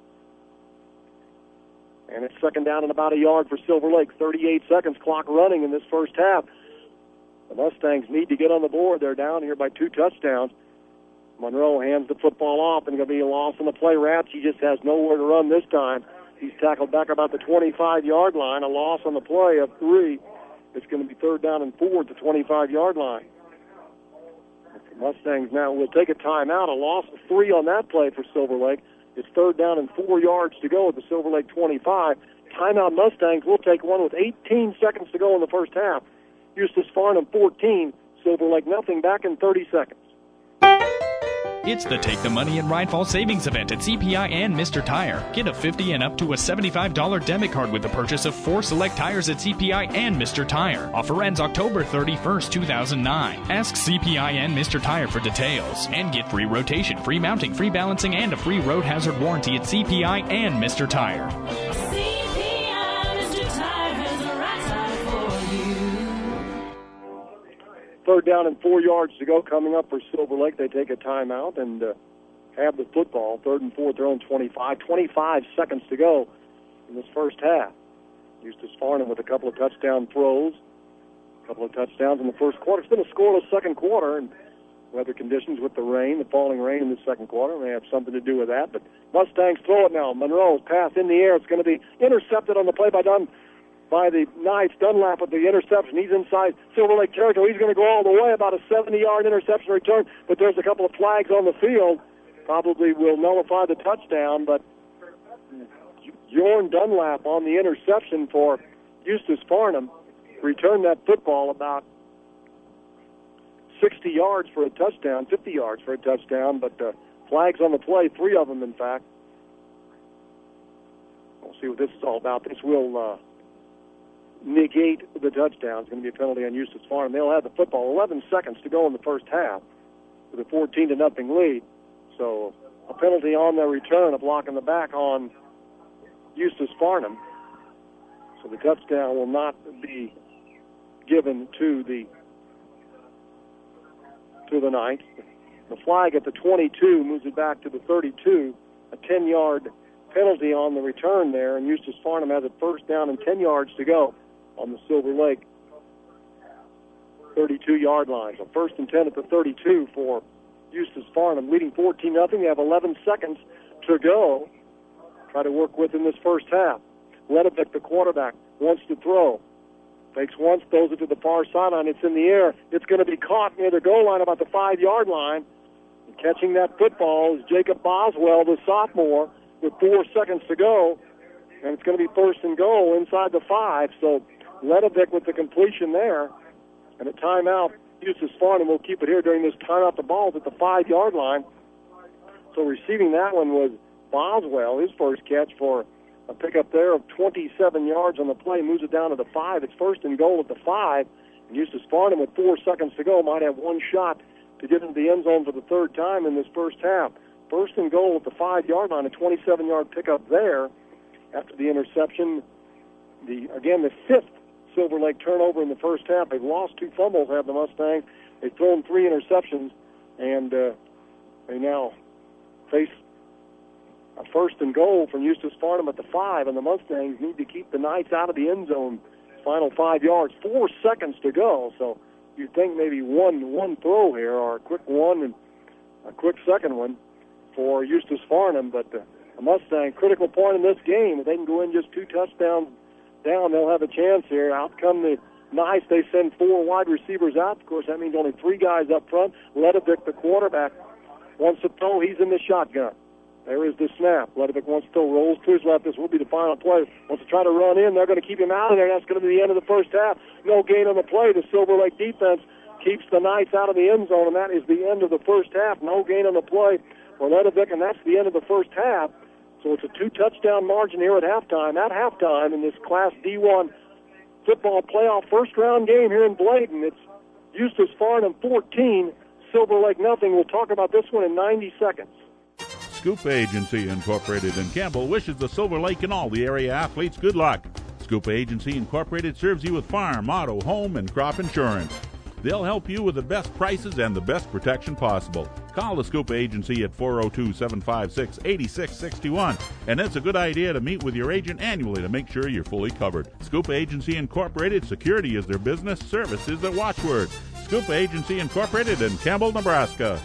And it's second down and about a yard for Silver Lake. thirty-eight seconds, clock running in this first half. The Mustangs need to get on the board. They're down here by two touchdowns. Monroe hands the football off, and going to be a loss on the play. Rathje just has nowhere to run this time. He's tackled back about the twenty-five-yard line. A loss on the play of three. It's going to be third down and four at the twenty-five-yard line. The Mustangs now will take a timeout. A loss of three on that play for Silver Lake. It's third down and four yards to go at the Silver Lake twenty-five. Timeout Mustangs will take one with eighteen seconds to go in the first half. Eustis Farnham fourteen, Silver Lake nothing, back in thirty seconds. It's the Take the Money and Ride Fall Savings event at C P I and Mister Tire. Get a fifty dollars and up to a seventy-five dollars debit card with the purchase of four select tires at C P I and Mister Tire. Offer ends October thirty-first, two thousand nine. Ask C P I and Mister Tire for details. And get free rotation, free mounting, free balancing, and a free road hazard warranty at C P I and Mister Tire. Third down and four yards to go coming up for Silver Lake. They take a timeout and uh, have the football. Third and four, their own twenty-five. twenty-five seconds to go in this first half. Eustis Farnham with a couple of touchdown throws, a couple of touchdowns in the first quarter. It's been a scoreless second quarter, and weather conditions with the rain, the falling rain in the second quarter may have something to do with that. But Mustangs throw it now. Monroe's pass in the air. It's going to be intercepted on the play by Dunn. By the Knights. Dunlap with the interception. He's inside Silver Lake territory. He's going to go all the way, about a seventy-yard interception return, but there's a couple of flags on the field. Probably will nullify the touchdown, but Jorn Dunlap on the interception for Eustis Farnham returned that football about sixty yards for a touchdown, fifty yards for a touchdown, but uh, flags on the play, three of them, in fact. We'll see what this is all about. This will uh, negate the touchdown. It's going to be a penalty on Eustis Farnham. They'll have the football. eleven seconds to go in the first half with a fourteen to nothing lead. So a penalty on their return, a block in the back on Eustis Farnham. So the touchdown will not be given to the to the Knights. The flag at the twenty-two moves it back to the thirty-two. A ten-yard penalty on the return there, and Eustis Farnham has it first down and ten yards to go on the Silver Lake thirty-two-yard line. So first and ten at the thirty-two for Eustis Farnham, leading fourteen nothing. They have eleven seconds to go. Try to work with in this first half. Letovic, the quarterback, wants to throw. Fakes once, throws it to the far sideline. It's in the air. It's going to be caught near the goal line, about the five-yard line. And catching that football is Jacob Boswell, the sophomore, with four seconds to go. And it's going to be first and goal inside the five. So Ledovic with the completion there. And a timeout. Eustis Farnham will keep it here during this timeout. The ball's at the five-yard line. So receiving that one was Boswell, his first catch for a pickup there of twenty-seven yards on the play, moves it down to the five. It's first and goal at the five. And Eustis Farnham with four seconds to go might have one shot to get into the end zone for the third time in this first half. First and goal at the five-yard line, a twenty-seven-yard pickup there after the interception. The again, the fifth Silver Lake turnover in the first half. They've lost two fumbles, have the Mustangs. They've thrown three interceptions, and uh, they now face a first and goal from Eustis Farnham at the five, and the Mustangs need to keep the Knights out of the end zone. Final five yards, four seconds to go. So you'd think maybe one one throw here, or a quick one and a quick second one for Eustis Farnham. But the, the Mustang, critical point in this game. If they can go in just two touchdowns down, they'll have a chance here. Out come the Knights. They send four wide receivers out. Of course, that means only three guys up front. Ledovic, the quarterback, wants to throw. He's in the shotgun. There is the snap. Ledovic wants to throw, rolls to his left. This will be the final play. Wants to try to run in. They're going to keep him out of there. That's going to be the end of the first half. No gain on the play. The Silver Lake defense keeps the Knights out of the end zone, and that is the end of the first half. No gain on the play for Ledovic, and that's the end of the first half. So it's a two-touchdown margin here at halftime. At halftime in this Class D one football playoff first-round game here in Bladen, it's Eustis Farnham fourteen, Silver Lake nothing. We'll talk about this one in ninety seconds. Scoop Agency Incorporated in Campbell wishes the Silver Lake and all the area athletes good luck. Scoop Agency Incorporated serves you with farm, auto, home, and crop insurance. They'll help you with the best prices and the best protection possible. Call the Scoop Agency at four oh two, seven five six, eight six six one, and it's a good idea to meet with your agent annually to make sure you're fully covered. Scoop Agency Incorporated, security is their business, service is their watchword. Scoop Agency Incorporated in Campbell, Nebraska.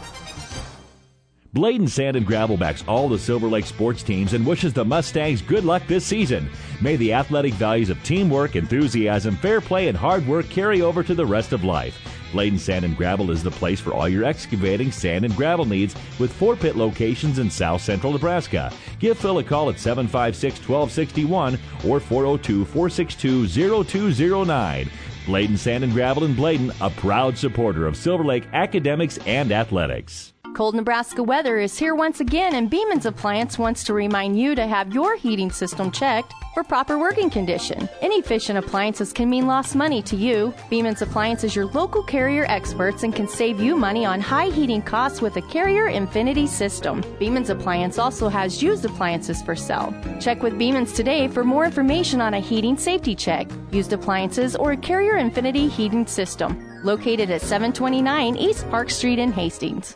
Bladen Sand and Gravel backs all the Silver Lake sports teams and wishes the Mustangs good luck this season. May the athletic values of teamwork, enthusiasm, fair play, and hard work carry over to the rest of life. Bladen Sand and Gravel is the place for all your excavating, sand, and gravel needs with four pit locations in south central Nebraska. Give Phil a call at seven five six, one two six one or four oh two, four six two, oh two oh nine. Bladen Sand and Gravel in Bladen, a proud supporter of Silver Lake academics and athletics. Cold Nebraska weather is here once again, and Beeman's Appliance wants to remind you to have your heating system checked for proper working condition. Inefficient appliances can mean lost money to you. Beeman's Appliance is your local Carrier experts and can save you money on high heating costs with a Carrier Infinity system. Beeman's Appliance also has used appliances for sale. Check with Beeman's today for more information on a heating safety check, used appliances, or a Carrier Infinity heating system. Located at seven twenty-nine East Park Street in Hastings.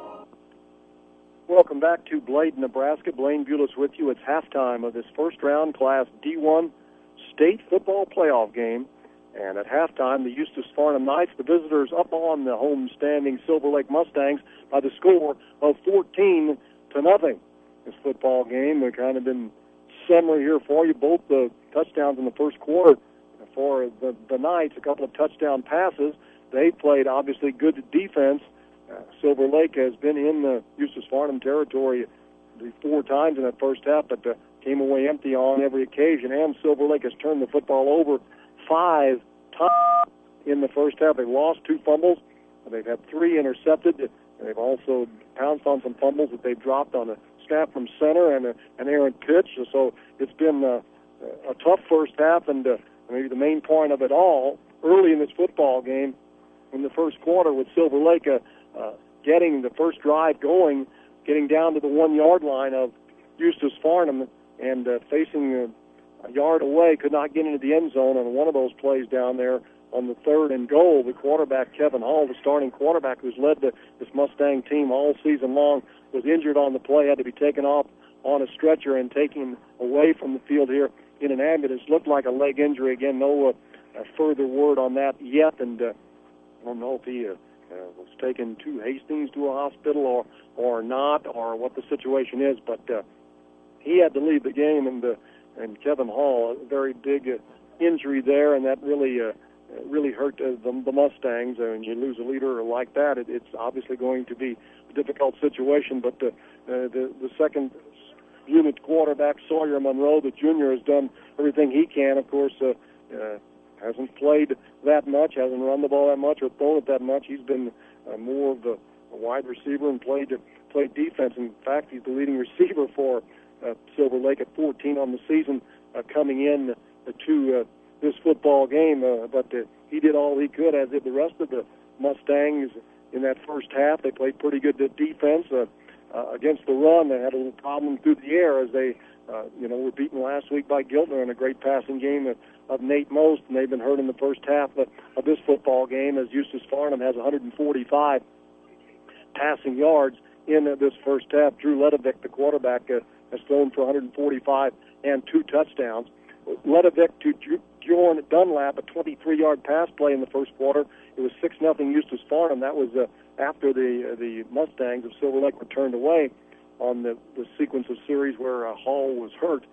Welcome back to Bladen, Nebraska. Blaine Bulis with you. It's halftime of this first-round Class D one state football playoff game. And at halftime, the Eustis Farnham Knights, the visitors, up on the home-standing Silver Lake Mustangs by the score of fourteen to nothing. This football game, we've kind of been summary here for you. Both the touchdowns in the first quarter for the, the Knights, a couple of touchdown passes. They played, obviously, good defense. Uh, Silver Lake has been in the Eustis Farnham territory four times in that first half, but uh, came away empty on every occasion. And Silver Lake has turned the football over five times in the first half. They've lost two fumbles. They've had three intercepted. They've also pounced on some fumbles that they've dropped on a snap from center and a, an errant pitch. So it's been uh, a tough first half, and uh, maybe the main point of it all, early in this football game, in the first quarter with Silver Lake, uh, Uh, getting the first drive going, getting down to the one-yard line of Eustis Farnham, and uh, facing a, a yard away, could not get into the end zone on one of those plays down there on the third and goal. The quarterback, Kevin Hall, the starting quarterback who's led the, this Mustang team all season long, was injured on the play, had to be taken off on a stretcher and taken away from the field here in an ambulance. Looked like a leg injury. Again, no uh, further word on that yet, and uh, I don't know if he uh, Uh, was taken to Hastings to a hospital or or not, or what the situation is, but uh, he had to leave the game, and uh, and Kevin Hall, a very big uh, injury there, and that really uh, really hurt uh, the, the Mustangs. Uh, when you lose a leader like that, it, it's obviously going to be a difficult situation. But the, uh, the, the second unit quarterback, Sawyer Monroe, the junior, has done everything he can. Of course, uh, uh, hasn't played that much, hasn't run the ball that much or thrown it that much. He's been uh, more of the a wide receiver and played played defense. In fact, he's the leading receiver for uh, Silver Lake at fourteen on the season, uh, coming in uh, to uh, this football game. Uh, but uh, he did all he could, as did the rest of the Mustangs in that first half. They played pretty good defense uh, uh, against the run. They had a little problem through the air as they, uh, you know, were beaten last week by Giltner in a great passing game of, of Nate Most, and they've been hurt in the first half of, of this football game as Eustis Farnham has one hundred forty-five passing yards in uh, this first half. Drew Ledovic, the quarterback, uh, has thrown for one hundred forty-five and two touchdowns. Ledovic to Bjorn Dunlap, a twenty-three-yard pass play in the first quarter. It was six nothing Eustis Farnham. That was uh, after the uh, the Mustangs of Silver Lake were turned away on the, the sequence of series where uh, Hall was hurt.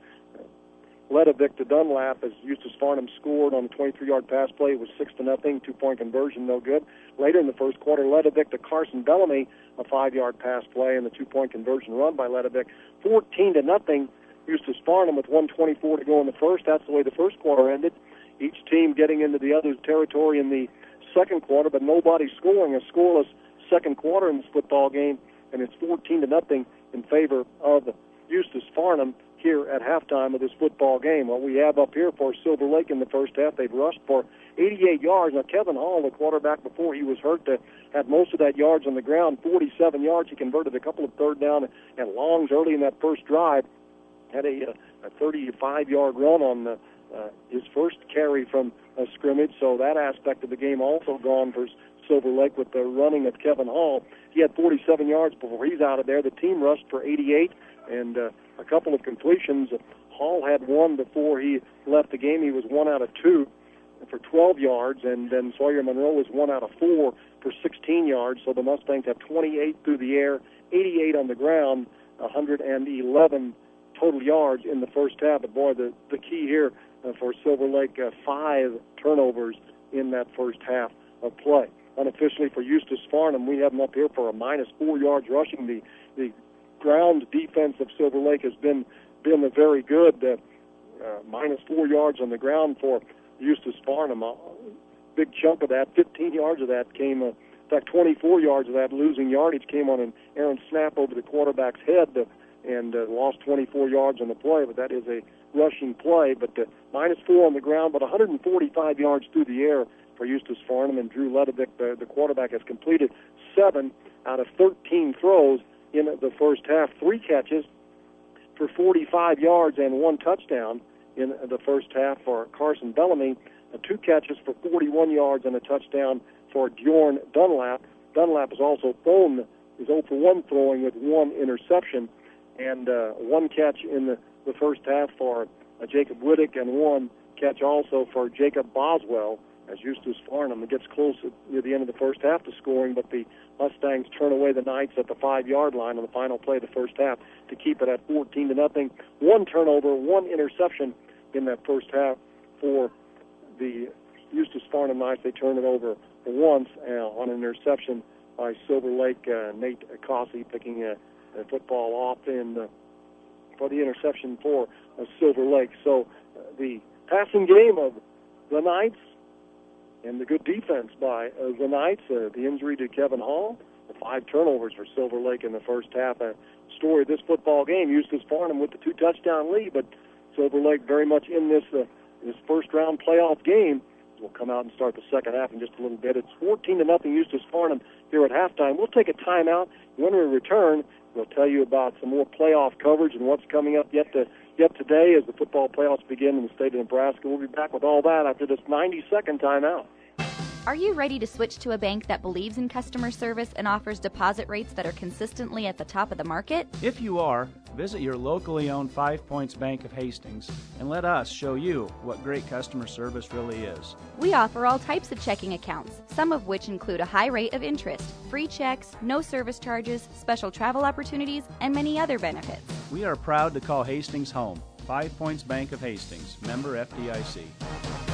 Ledovic to Dunlap as Eustis Farnham scored on the twenty-three-yard pass play. It was six to nothing, two-point conversion, no good. Later in the first quarter, Ledovic to Carson Bellamy, a five-yard pass play, and the two-point conversion run by Ledovic. fourteen to nothing, Eustis Farnham with one twenty-four to go in the first. That's the way the first quarter ended. Each team getting into the other's territory in the second quarter, but nobody scoring. A scoreless second quarter in this football game, and it's fourteen to nothing in favor of Eustis Farnham here at halftime of this football game. What we have up here for Silver Lake in the first half, they've rushed for eighty-eight yards. Now, Kevin Hall, the quarterback before he was hurt, uh, had most of that yards on the ground, forty-seven yards. He converted a couple of third down and longs early in that first drive. Had a, a thirty-five-yard run on the, uh, his first carry from a scrimmage, so that aspect of the game also gone for Silver Lake with the running of Kevin Hall. He had forty-seven yards before he's out of there. The team rushed for eighty-eight, and uh, a couple of completions. Hall had one before he left the game. He was one out of two for twelve yards, and then Sawyer Monroe was one out of four for sixteen yards. So the Mustangs have twenty-eight through the air, eighty-eight on the ground, one hundred eleven total yards in the first half. But boy, the, the key here uh, for Silver Lake, uh, five turnovers in that first half of play. Unofficially for Eustis Farnham, we have them up here for a minus four yards rushing. The the ground defense of Silver Lake has been been a very good. Uh, uh, minus four yards on the ground for Eustis Farnham. A big chunk of that, fifteen yards of that came, uh, in fact, twenty-four yards of that losing yardage came on an errant snap over the quarterback's head uh, and uh, lost twenty-four yards on the play, but that is a rushing play. But uh, minus four on the ground, but one hundred forty-five yards through the air for Eustis Farnham, and Drew Ledovic, the, the quarterback, has completed seven out of thirteen throws in the first half. Three catches for forty-five yards and one touchdown in the first half for Carson Bellamy. Uh, two catches for forty-one yards and a touchdown for Bjorn Dunlap. Dunlap has also thrown, is zero for one throwing with one interception, and uh, one catch in the, the first half for uh, Jacob Whittick, and one catch also for Jacob Boswell, as Eustis Farnham gets close near the end of the first half to scoring, but the Mustangs turn away the Knights at the five-yard line on the final play of the first half to keep it at fourteen to nothing. One turnover, one interception in that first half for the Eustis Farnham Knights. They turn it over once uh, on an interception by Silver Lake. Uh, Nate Cossey picking a, a football off in uh, for the interception for uh, Silver Lake. So uh, the passing game of the Knights and the good defense by uh, the Knights, uh, the injury to Kevin Hall, the five turnovers for Silver Lake in the first half. A story of this football game, Eustis Farnham with the two-touchdown lead, but Silver Lake very much in this uh, this first-round playoff game. We'll come out and start the second half in just a little bit. It's fourteen to nothing Eustis Farnham here at halftime. We'll take a timeout. When we return, we'll tell you about some more playoff coverage and what's coming up yet to yet today as the football playoffs begin in the state of Nebraska. We'll be back with all that after this ninety-second timeout. Are you ready to switch to a bank that believes in customer service and offers deposit rates that are consistently at the top of the market? If you are, visit your locally owned Five Points Bank of Hastings and let us show you what great customer service really is. We offer all types of checking accounts, some of which include a high rate of interest, free checks, no service charges, special travel opportunities, and many other benefits. We are proud to call Hastings home. Five Points Bank of Hastings, member F D I C.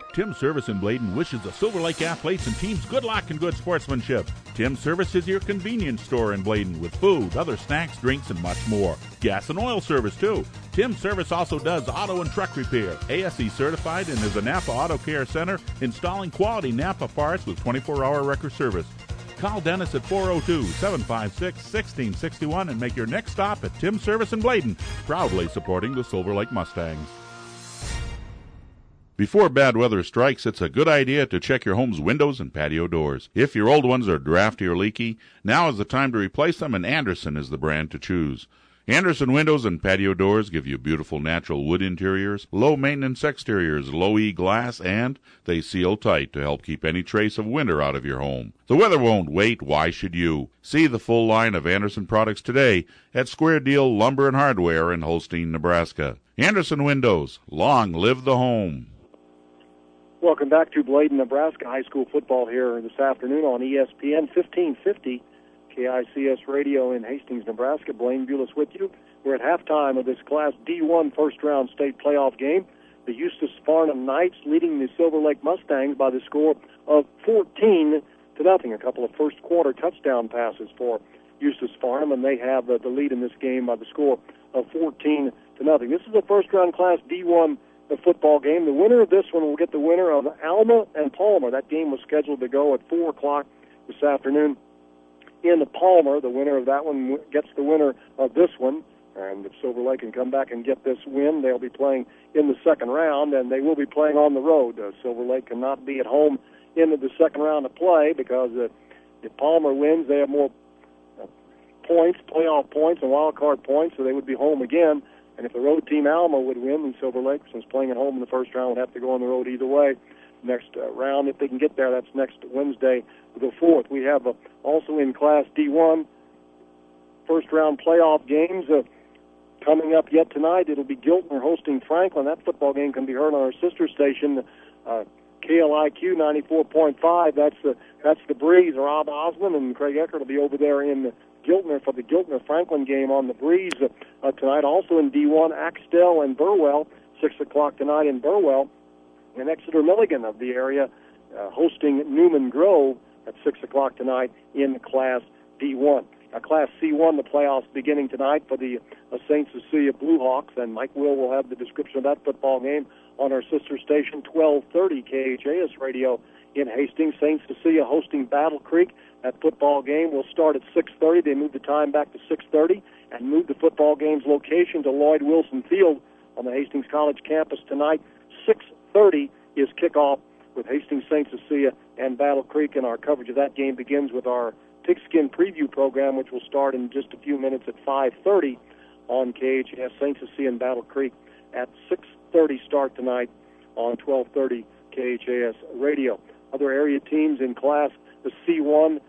Tim Service in Bladen wishes the Silver Lake athletes and teams good luck and good sportsmanship. Tim Service is your convenience store in Bladen with food, other snacks, drinks, and much more. Gas and oil service, too. Tim Service also does auto and truck repair. A S E certified and is a Napa Auto Care Center, installing quality Napa parts with twenty-four hour record service. Call Dennis at four oh two, seven five six, one six six one and make your next stop at Tim Service in Bladen, proudly supporting the Silver Lake Mustangs. Before bad weather strikes, it's a good idea to check your home's windows and patio doors. If your old ones are drafty or leaky, now is the time to replace them, and Anderson is the brand to choose. Anderson windows and patio doors give you beautiful natural wood interiors, low-maintenance exteriors, low-E glass, and they seal tight to help keep any trace of winter out of your home. The weather won't wait. Why should you? See the full line of Anderson products today at Square Deal Lumber and Hardware in Holstein, Nebraska. Anderson Windows. Long live the home. Welcome back to Bladen, Nebraska high school football here this afternoon on E S P N fifteen fifty. K I C S Radio in Hastings, Nebraska. Blaine Bulis with you. We're at halftime of this Class D one first-round state playoff game. The Eustis Farnham Knights leading the Silver Lake Mustangs by the score of fourteen to nothing. A couple of first-quarter touchdown passes for Eustis Farnham, and they have uh, the lead in this game by the score of fourteen to nothing. This is a first-round Class D one the football game. The winner of this one will get the winner of Alma and Palmer. That game was scheduled to go at four o'clock this afternoon in Palmer. The winner of that one gets the winner of this one. And if Silver Lake can come back and get this win, they'll be playing in the second round, and they will be playing on the road. Uh, Silver Lake cannot be at home into the second round of play because uh, if Palmer wins, they have more uh, points, playoff points, and wild card points, so they would be home again. And if the road team Alma would win, then Silver Lake, since playing at home in the first round, would have to go on the road either way. Next uh, round, if they can get there, that's next Wednesday, the fourth. We have uh, also in Class D one first-round playoff games uh, coming up yet tonight. It'll be Giltner hosting Franklin. That football game can be heard on our sister station, uh, K L I Q ninety-four point five. That's the that's the Breeze. Rob Osmond and Craig Eckert will be over there in Giltner for the Giltner-Franklin game on the Breeze uh, tonight. Also in D one, Axtell and Burwell, six o'clock tonight in Burwell. And Exeter Milligan of the area uh, hosting Newman Grove at six o'clock tonight in Class D one. Now, Class C one, the playoffs beginning tonight for the uh, Saint Cecilia Blue Hawks, and Mike Will will have the description of that football game on our sister station, twelve thirty K H A S Radio in Hastings. Saint Cecilia hosting Battle Creek. That football game will start at six thirty. They moved the time back to six thirty and moved the football game's location to Lloyd Wilson Field on the Hastings College campus tonight. six thirty is kickoff with Hastings Saint Cecilia and Battle Creek, and our coverage of that game begins with our Pigskin Preview program, which will start in just a few minutes at five thirty on K H A S. Saint Cecilia and Battle Creek at six thirty start tonight on twelve thirty K H A S Radio. Other area teams in Class the C one,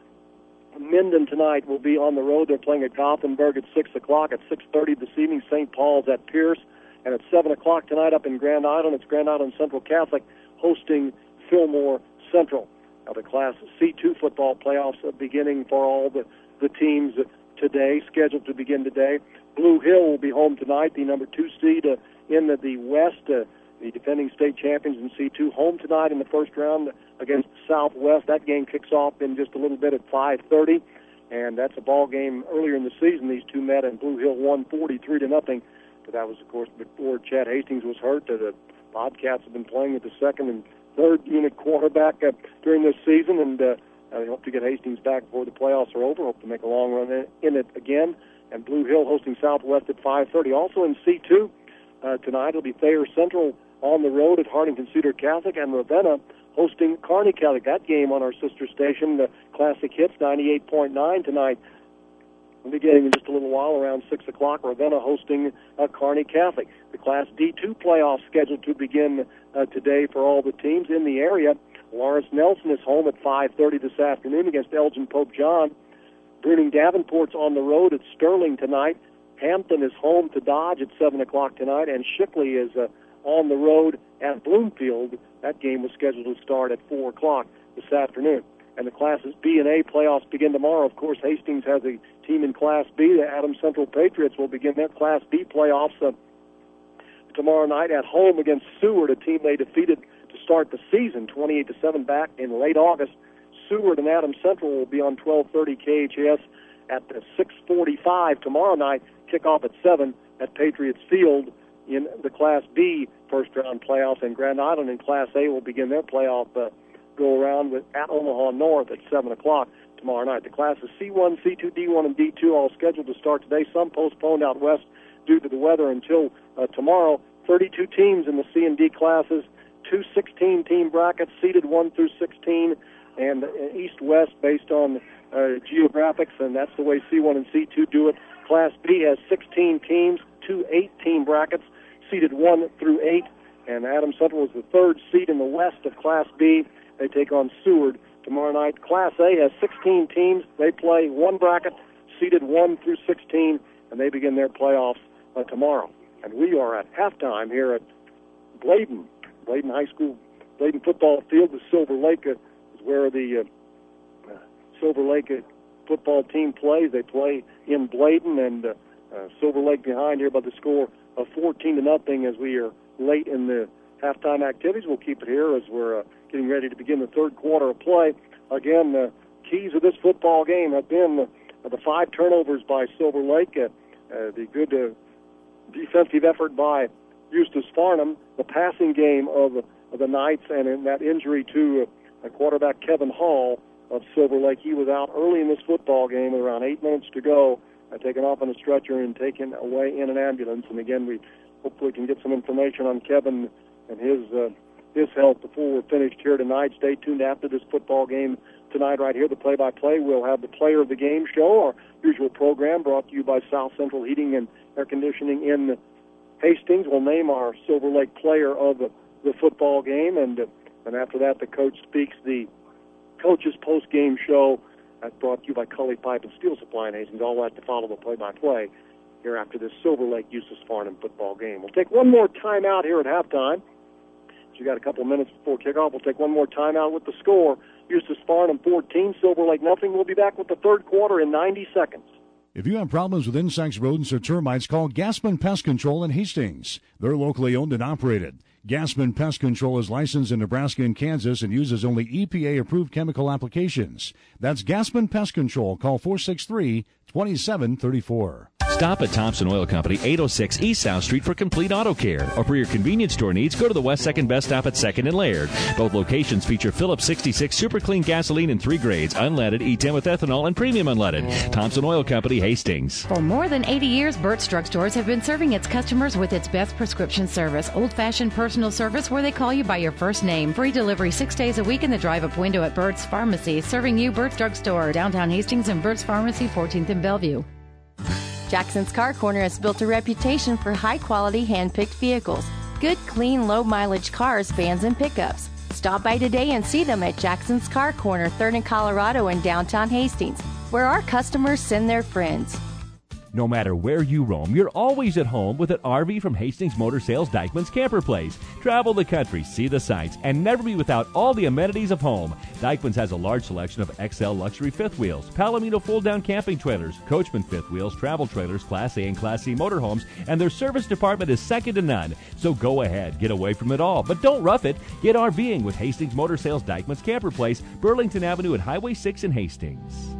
Minden tonight will be on the road. They're playing at Gothenburg at six o'clock. At six thirty this evening, Saint Paul's at Pierce. And at seven o'clock tonight up in Grand Island, it's Grand Island Central Catholic hosting Fillmore Central. Now, the Class C two football playoffs are beginning for all the, the teams today, scheduled to begin today. Blue Hill will be home tonight, the number two seed uh, in the, the West, uh, the defending state champions in C two, home tonight in the first round against Southwest. That game kicks off in just a little bit at five thirty, and that's a ball game earlier in the season. These two met, and Blue Hill won forty-three to nothing. But that was, of course, before Chad Hastings was hurt. The Bobcats have been playing with the second and third unit quarterback uh, during this season, and uh, I hope to get Hastings back before the playoffs are over. Hope to make a long run in, in it again. And Blue Hill hosting Southwest at five thirty. Also in C two uh, tonight, it'll be Thayer Central on the road at Hartington Cedar Catholic, and Ravenna hosting Kearney Catholic. That game on our sister station, the Classic Hits ninety-eight point nine tonight. We'll be getting in just a little while, around six o'clock, Ravenna hosting uh, Kearney Catholic. The Class D two playoffs scheduled to begin uh, today for all the teams in the area. Lawrence Nelson is home at five thirty this afternoon against Elgin Pope John. Bruning Davenport's on the road at Sterling tonight. Hampton is home to Dodge at seven o'clock tonight, and Shickley is uh, on the road at Bloomfield. That game was scheduled to start at four o'clock this afternoon. And the Classes B and A playoffs begin tomorrow. Of course, Hastings has a team in Class B. The Adams Central Patriots will begin their Class B playoffs uh, tomorrow night at home against Seward, a team they defeated to start the season, twenty-eight to seven back in late August. Seward and Adams Central will be on twelve thirty K H A S at six forty-five tomorrow night. Kickoff at seven at Patriots Field in the Class B first-round playoffs. And Grand Island in Class A will begin their playoff uh, go-around with at Omaha North at seven o'clock tomorrow night. The classes C one, C two, D one, and D two all scheduled to start today. Some postponed out west due to the weather until uh, tomorrow. thirty-two teams in the C and D classes, two sixteen-team brackets, seeded one through sixteen, and uh, east-west based on uh, geographics, and that's the way C one and C two do it. Class B has sixteen teams, two eight-team brackets, seeded one through eight, and Adams Central is the third seed in the west of Class B. They take on Seward tomorrow night. Class A has sixteen teams. They play one bracket, seeded one through sixteen, and they begin their playoffs uh, tomorrow. And we are at halftime here at Bladen, Bladen High School, Bladen football field. The Silver Lake uh, is where the uh, uh, Silver Lake uh, football team plays. They play in Bladen, and uh, uh, Silver Lake behind here by the score of fourteen to nothing as we are late in the halftime activities. We'll keep it here as we're uh, getting ready to begin the third quarter of play. Again, the uh, keys of this football game have been uh, the five turnovers by Silver Lake, uh, uh, the good uh, defensive effort by Eustis Farnham, the passing game of, of the Knights, and in that injury to uh, quarterback Kevin Hall of Silver Lake. He was out early in this football game with around eight minutes to go, uh, taken off on a stretcher and taken away in an ambulance. And again, we hopefully can get some information on Kevin and his uh, his health before we're finished here tonight. Stay tuned after this football game tonight right here, the play-by-play. We'll have the Player of the Game show, our usual program brought to you by South Central Heating and Air Conditioning in Hastings. We'll name our Silver Lake player of the, the football game, and uh, and after that, the coach speaks. The coach's post-game show that's brought to you by Cully Pipe and Steel Supply in Hastings. All that to follow the play-by-play here after this Silver Lake Eustis Farnham football game. We'll take one more timeout here at halftime. You got a couple of minutes before kickoff. We'll take one more timeout with the score. Eustis Farnham fourteen, Silver Lake nothing. We'll be back with the third quarter in ninety seconds. If you have problems with insects, rodents, or termites, call Gaspin Pest Control in Hastings. They're locally owned and operated. Gaspin Pest Control is licensed in Nebraska and Kansas and uses only E P A-approved chemical applications. That's Gaspin Pest Control. Call four six three, two seven three four. Stop at Thompson Oil Company, eight oh six East South Street for complete auto care. Or for your convenience store needs, go to the West second Best Stop at second and Laird. Both locations feature Phillips sixty-six Super Clean gasoline in three grades, unleaded, E ten with ethanol, and premium unleaded. Thompson Oil Company, Hastings. For more than eighty years, Burt's Drug Stores have been serving its customers with its best prescription service, old-fashioned personal service where they call you by your first name. Free delivery six days a week in the drive-up window at Burt's Pharmacy, serving you Burt's Drug Store, downtown Hastings, and Burt's Pharmacy, fourteenth and Bellevue. Jackson's Car Corner has built a reputation for high-quality, hand-picked vehicles. Good, clean, low-mileage cars, vans, and pickups. Stop by today and see them at Jackson's Car Corner, third and Colorado in downtown Hastings, where our customers send their friends. No matter where you roam, you're always at home with an R V from Hastings Motor Sales Dykeman's Camper Place. Travel the country, see the sights, and never be without all the amenities of home. Dykeman's has a large selection of X L luxury fifth wheels, Palomino fold-down camping trailers, Coachman fifth wheels, travel trailers, Class A and Class C motorhomes, and their service department is second to none. So go ahead, get away from it all, but don't rough it. Get RVing with Hastings Motor Sales Dykeman's Camper Place, Burlington Avenue and Highway six in Hastings.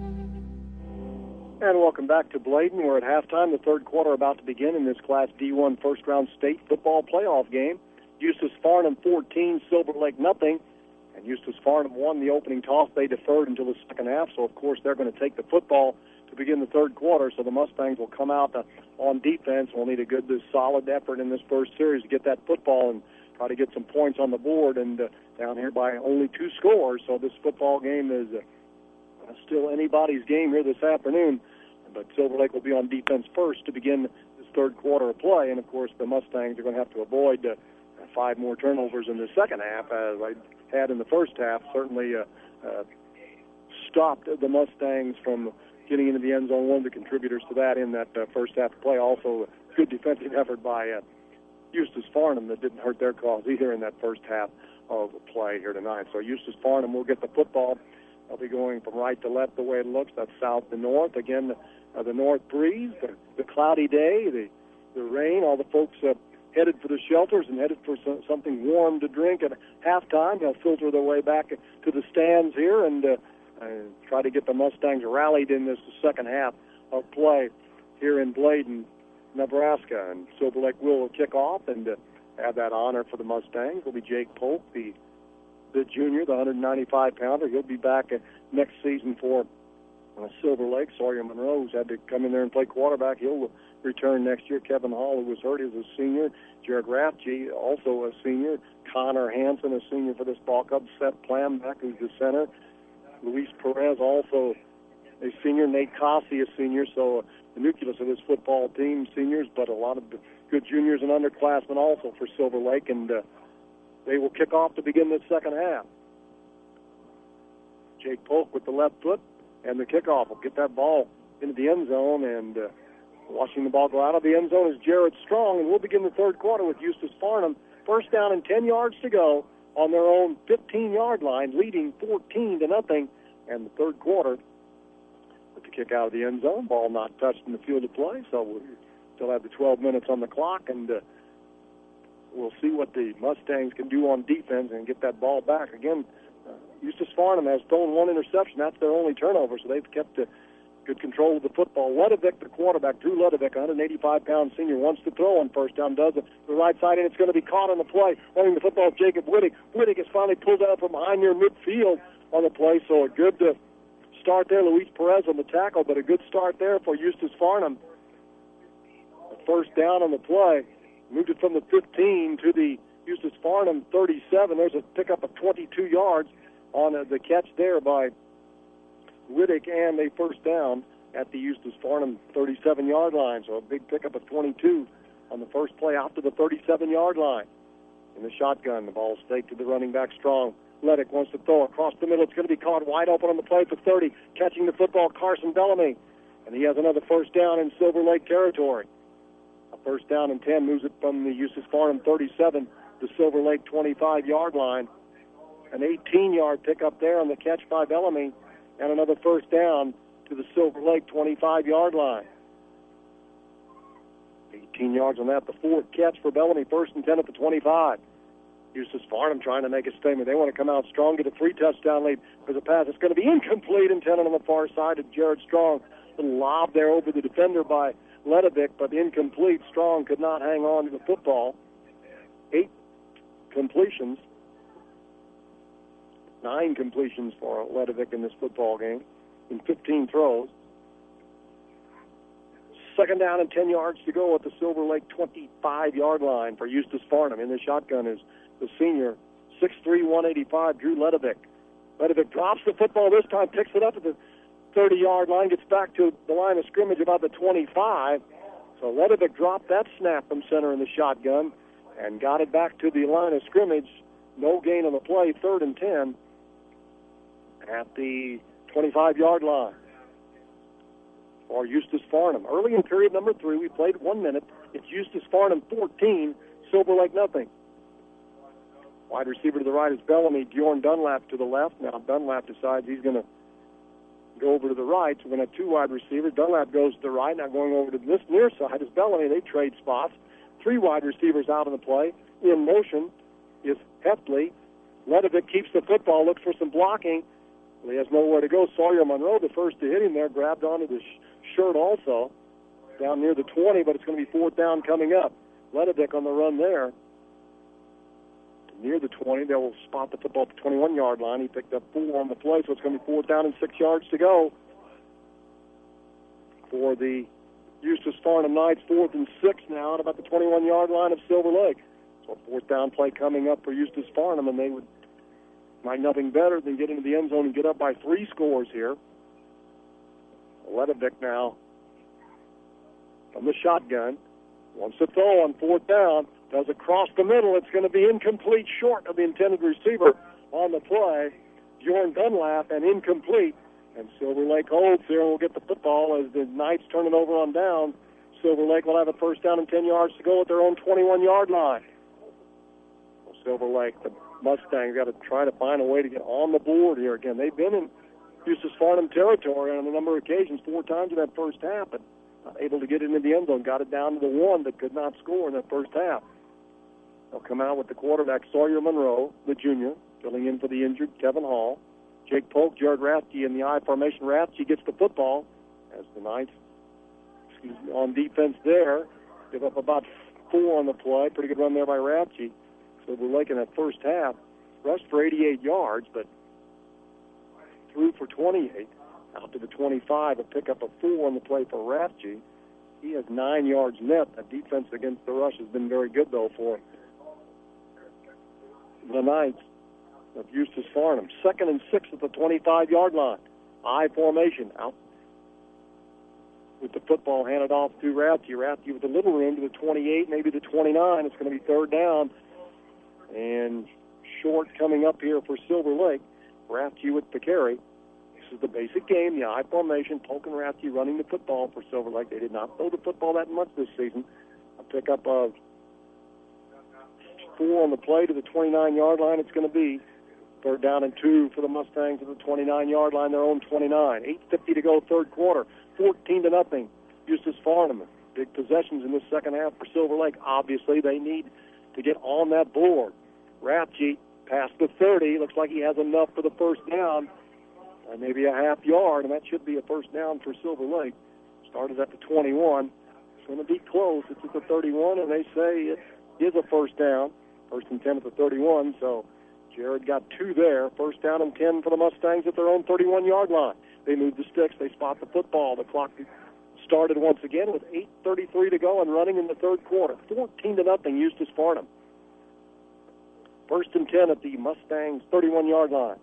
And welcome back to Bladen. We're at halftime. The third quarter about to begin in this Class D one first-round state football playoff game. Eustis Farnham fourteen, Silver Lake nothing. And Eustis Farnham won the opening toss. They deferred until the second half, so of course they're going to take the football to begin the third quarter. So the Mustangs will come out uh, on defense. We'll need a good, this solid effort in this first series to get that football and try to get some points on the board. And uh, down here by only two scores, so this football game is uh, still anybody's game here this afternoon. But Silver Lake will be on defense first to begin this third quarter of play. And, of course, the Mustangs are going to have to avoid uh, five more turnovers in the second half, as I had in the first half. Certainly uh, uh, stopped the Mustangs from getting into the end zone. One of the contributors to that in that uh, first half of play. Also, a good defensive effort by uh, Eustis Farnham that didn't hurt their cause either in that first half of play here tonight. So Eustis Farnham will get the football. They'll be going from right to left the way it looks. That's south to north. Again, Uh, the north breeze, the, the cloudy day, the, the rain, all the folks uh, headed for the shelters and headed for some, something warm to drink at halftime. They'll filter their way back to the stands here and uh, uh, try to get the Mustangs rallied in this second half of play here in Bladen, Nebraska. And Silver Lake will kick off and uh, have that honor for the Mustangs. It'll be Jake Polk, the the junior, the one ninety-five pounder. He'll be back uh, next season for uh, Silver Lake. Sawyer Monroe, who's had to come in there and play quarterback, he'll return next year. Kevin Hall, who was hurt, is a senior. Jared Rathje, also a senior. Connor Hansen, a senior for this ball club. Seth Plambeck, who's the center. Luis Perez, also a senior. Nate Cossey, a senior. So uh, the nucleus of this football team, seniors, but a lot of good juniors and underclassmen also for Silver Lake. And uh, they will kick off to begin this second half. Jake Polk with the left foot, and the kickoff will get that ball into the end zone, and uh, watching the ball go out of the end zone is Jared Strong, and we'll begin the third quarter with Eustis Farnham. First down and ten yards to go on their own fifteen-yard line, leading fourteen to nothing, and the third quarter with the kick out of the end zone, ball not touched in the field of play, so we'll still have the twelve minutes on the clock, and uh, we'll see what the Mustangs can do on defense and get that ball back. Again, uh, Eustis Farnham has thrown one interception. That's their only turnover, so they've kept uh, good control of the football. Ledovic, the quarterback, Drew Ledovic, one eighty-five pound senior, wants to throw on first down, does it the right side, and it's going to be caught on the play. Running the football is Jacob Wittig. Wittig is finally pulled out from behind near midfield on the play, so a good uh, start there. Luis Perez on the tackle, but a good start there for Eustis Farnham. A first down on the play. Moved it from the fifteen to the Eustis Farnham thirty-seven. There's a pickup of twenty-two yards on uh, the catch there by Wittig, and a first down at the Eustis Farnham thirty-seven-yard line. So a big pickup of twenty-two on the first play out to the thirty-seven-yard line. In the shotgun, the ball staked to the running back Strong. Ledovic wants to throw across the middle. It's going to be caught wide open on the play for thirty. Catching the football, Carson Bellamy. And he has another first down in Silver Lake territory. A first down and ten moves it from the Eustis Farnham thirty-seven to Silver Lake twenty-five-yard line. An eighteen-yard pickup there on the catch by Bellamy. And another first down to the Silver Lake twenty-five-yard line. eighteen yards on that. The fourth catch for Bellamy, first and ten at the twenty-five. Eustis Farnham trying to make a statement. They want to come out strong, get a three-touchdown lead. There's a pass that's going to be incomplete, intended on the far side to Jared Strong. A little lob there over the defender by Ledovic, but incomplete. Strong could not hang on to the football. Eight completions. Nine completions for Ledovic in this football game in fifteen throws. Second down and ten yards to go at the Silver Lake twenty-five-yard line for Eustis Farnham. In the shotgun is the senior, six three, one eighty-five, Drew Ledovic. Ledovic drops the football this time, picks it up at the thirty-yard line, gets back to the line of scrimmage about the twenty-five. So Ledovic dropped that snap from center in the shotgun and got it back to the line of scrimmage. No gain on the play, third and ten at the twenty-five-yard line for Eustis Farnham. Early in period number three, we played one minute. It's Eustis Farnham fourteen, Silver Lake nothing. Wide receiver to the right is Bellamy. Bjorn Dunlap to the left. Now Dunlap decides he's going to go over to the right. So we're going to have two wide receivers. Dunlap goes to the right. Now going over to this near side is Bellamy. They trade spots. Three wide receivers out on the play. In motion is Heftley. Ledovic keeps the football, looks for some blocking. Well, he has nowhere to go. Sawyer Monroe, the first to hit him there, grabbed onto the sh- shirt also, down near the twenty, but it's going to be fourth down coming up. Ledovic on the run there. Near the twenty, they will spot the football at the twenty-one-yard line. He picked up four on the play, so it's going to be fourth down and six yards to go for the Eustis Farnham Knights. Fourth and six now at about the twenty-one-yard line of Silver Lake. So fourth down play coming up for Eustis Farnham, and they would like nothing better than get into the end zone and get up by three scores here. Ledovic now from the shotgun. Wants to throw on fourth down. Does it cross the middle? It's going to be incomplete, short of the intended receiver on the play. Bjorn Dunlap, and incomplete. And Silver Lake holds here and will get the football as the Knights turn it over on down. Silver Lake will have a first down and ten yards to go at their own twenty-one-yard line. Well, Silver Lake, the Mustangs, got to try to find a way to get on the board here again. They've been in Eustis Farnham territory on a number of occasions, four times in that first half, but not able to get into the end zone. Got it down to the one, but could not score in that first half. They'll come out with the quarterback, Sawyer Monroe, the junior, filling in for the injured Kevin Hall. Jake Polk, Jared Rathke in the I formation. Rathke gets the football as the Knights, excuse me, on defense there. Give up about four on the play. Pretty good run there by Rathke. Silver Lake in that first half rushed for eighty-eight yards, but threw for twenty-eight. Out to the twenty-five, a pickup of four on the play for Rathke. He has nine yards net. That defense against the rush has been very good, though, for the Knights of Eustis Farnham. Second and six at the twenty-five-yard line. I formation. Out with the football handed off to Rathke. Rathke with a little room to the twenty-eight, maybe the twenty-nine. It's going to be third down. And short coming up here for Silver Lake. Rathke with the carry. This is the basic game, the I formation. Polk and Rathke running the football for Silver Lake. They did not throw the football that much this season. A pickup of four on the play to the twenty-nine-yard line. It's going to be third down and two for the Mustangs at the twenty-nine-yard line, their own twenty-nine. eight fifty to go, third quarter. fourteen to nothing. Eustis Farnham. Big possessions in this second half for Silver Lake. Obviously, they need to get on that board. Rathke past the thirty. Looks like he has enough for the first down. Uh, maybe a half yard, and that should be a first down for Silver Lake. Started at the twenty-one. It's going to be close. It's at the thirty-one, and they say it is a first down. First and ten at the thirty-one, so Jared got two there. First down and ten for the Mustangs at their own thirty-one-yard line. They move the sticks. They spot the football. The clock started once again with eight thirty-three to go and running in the third quarter. fourteen to nothing, Eustis Farnham. First and ten at the Mustangs' thirty-one-yard line.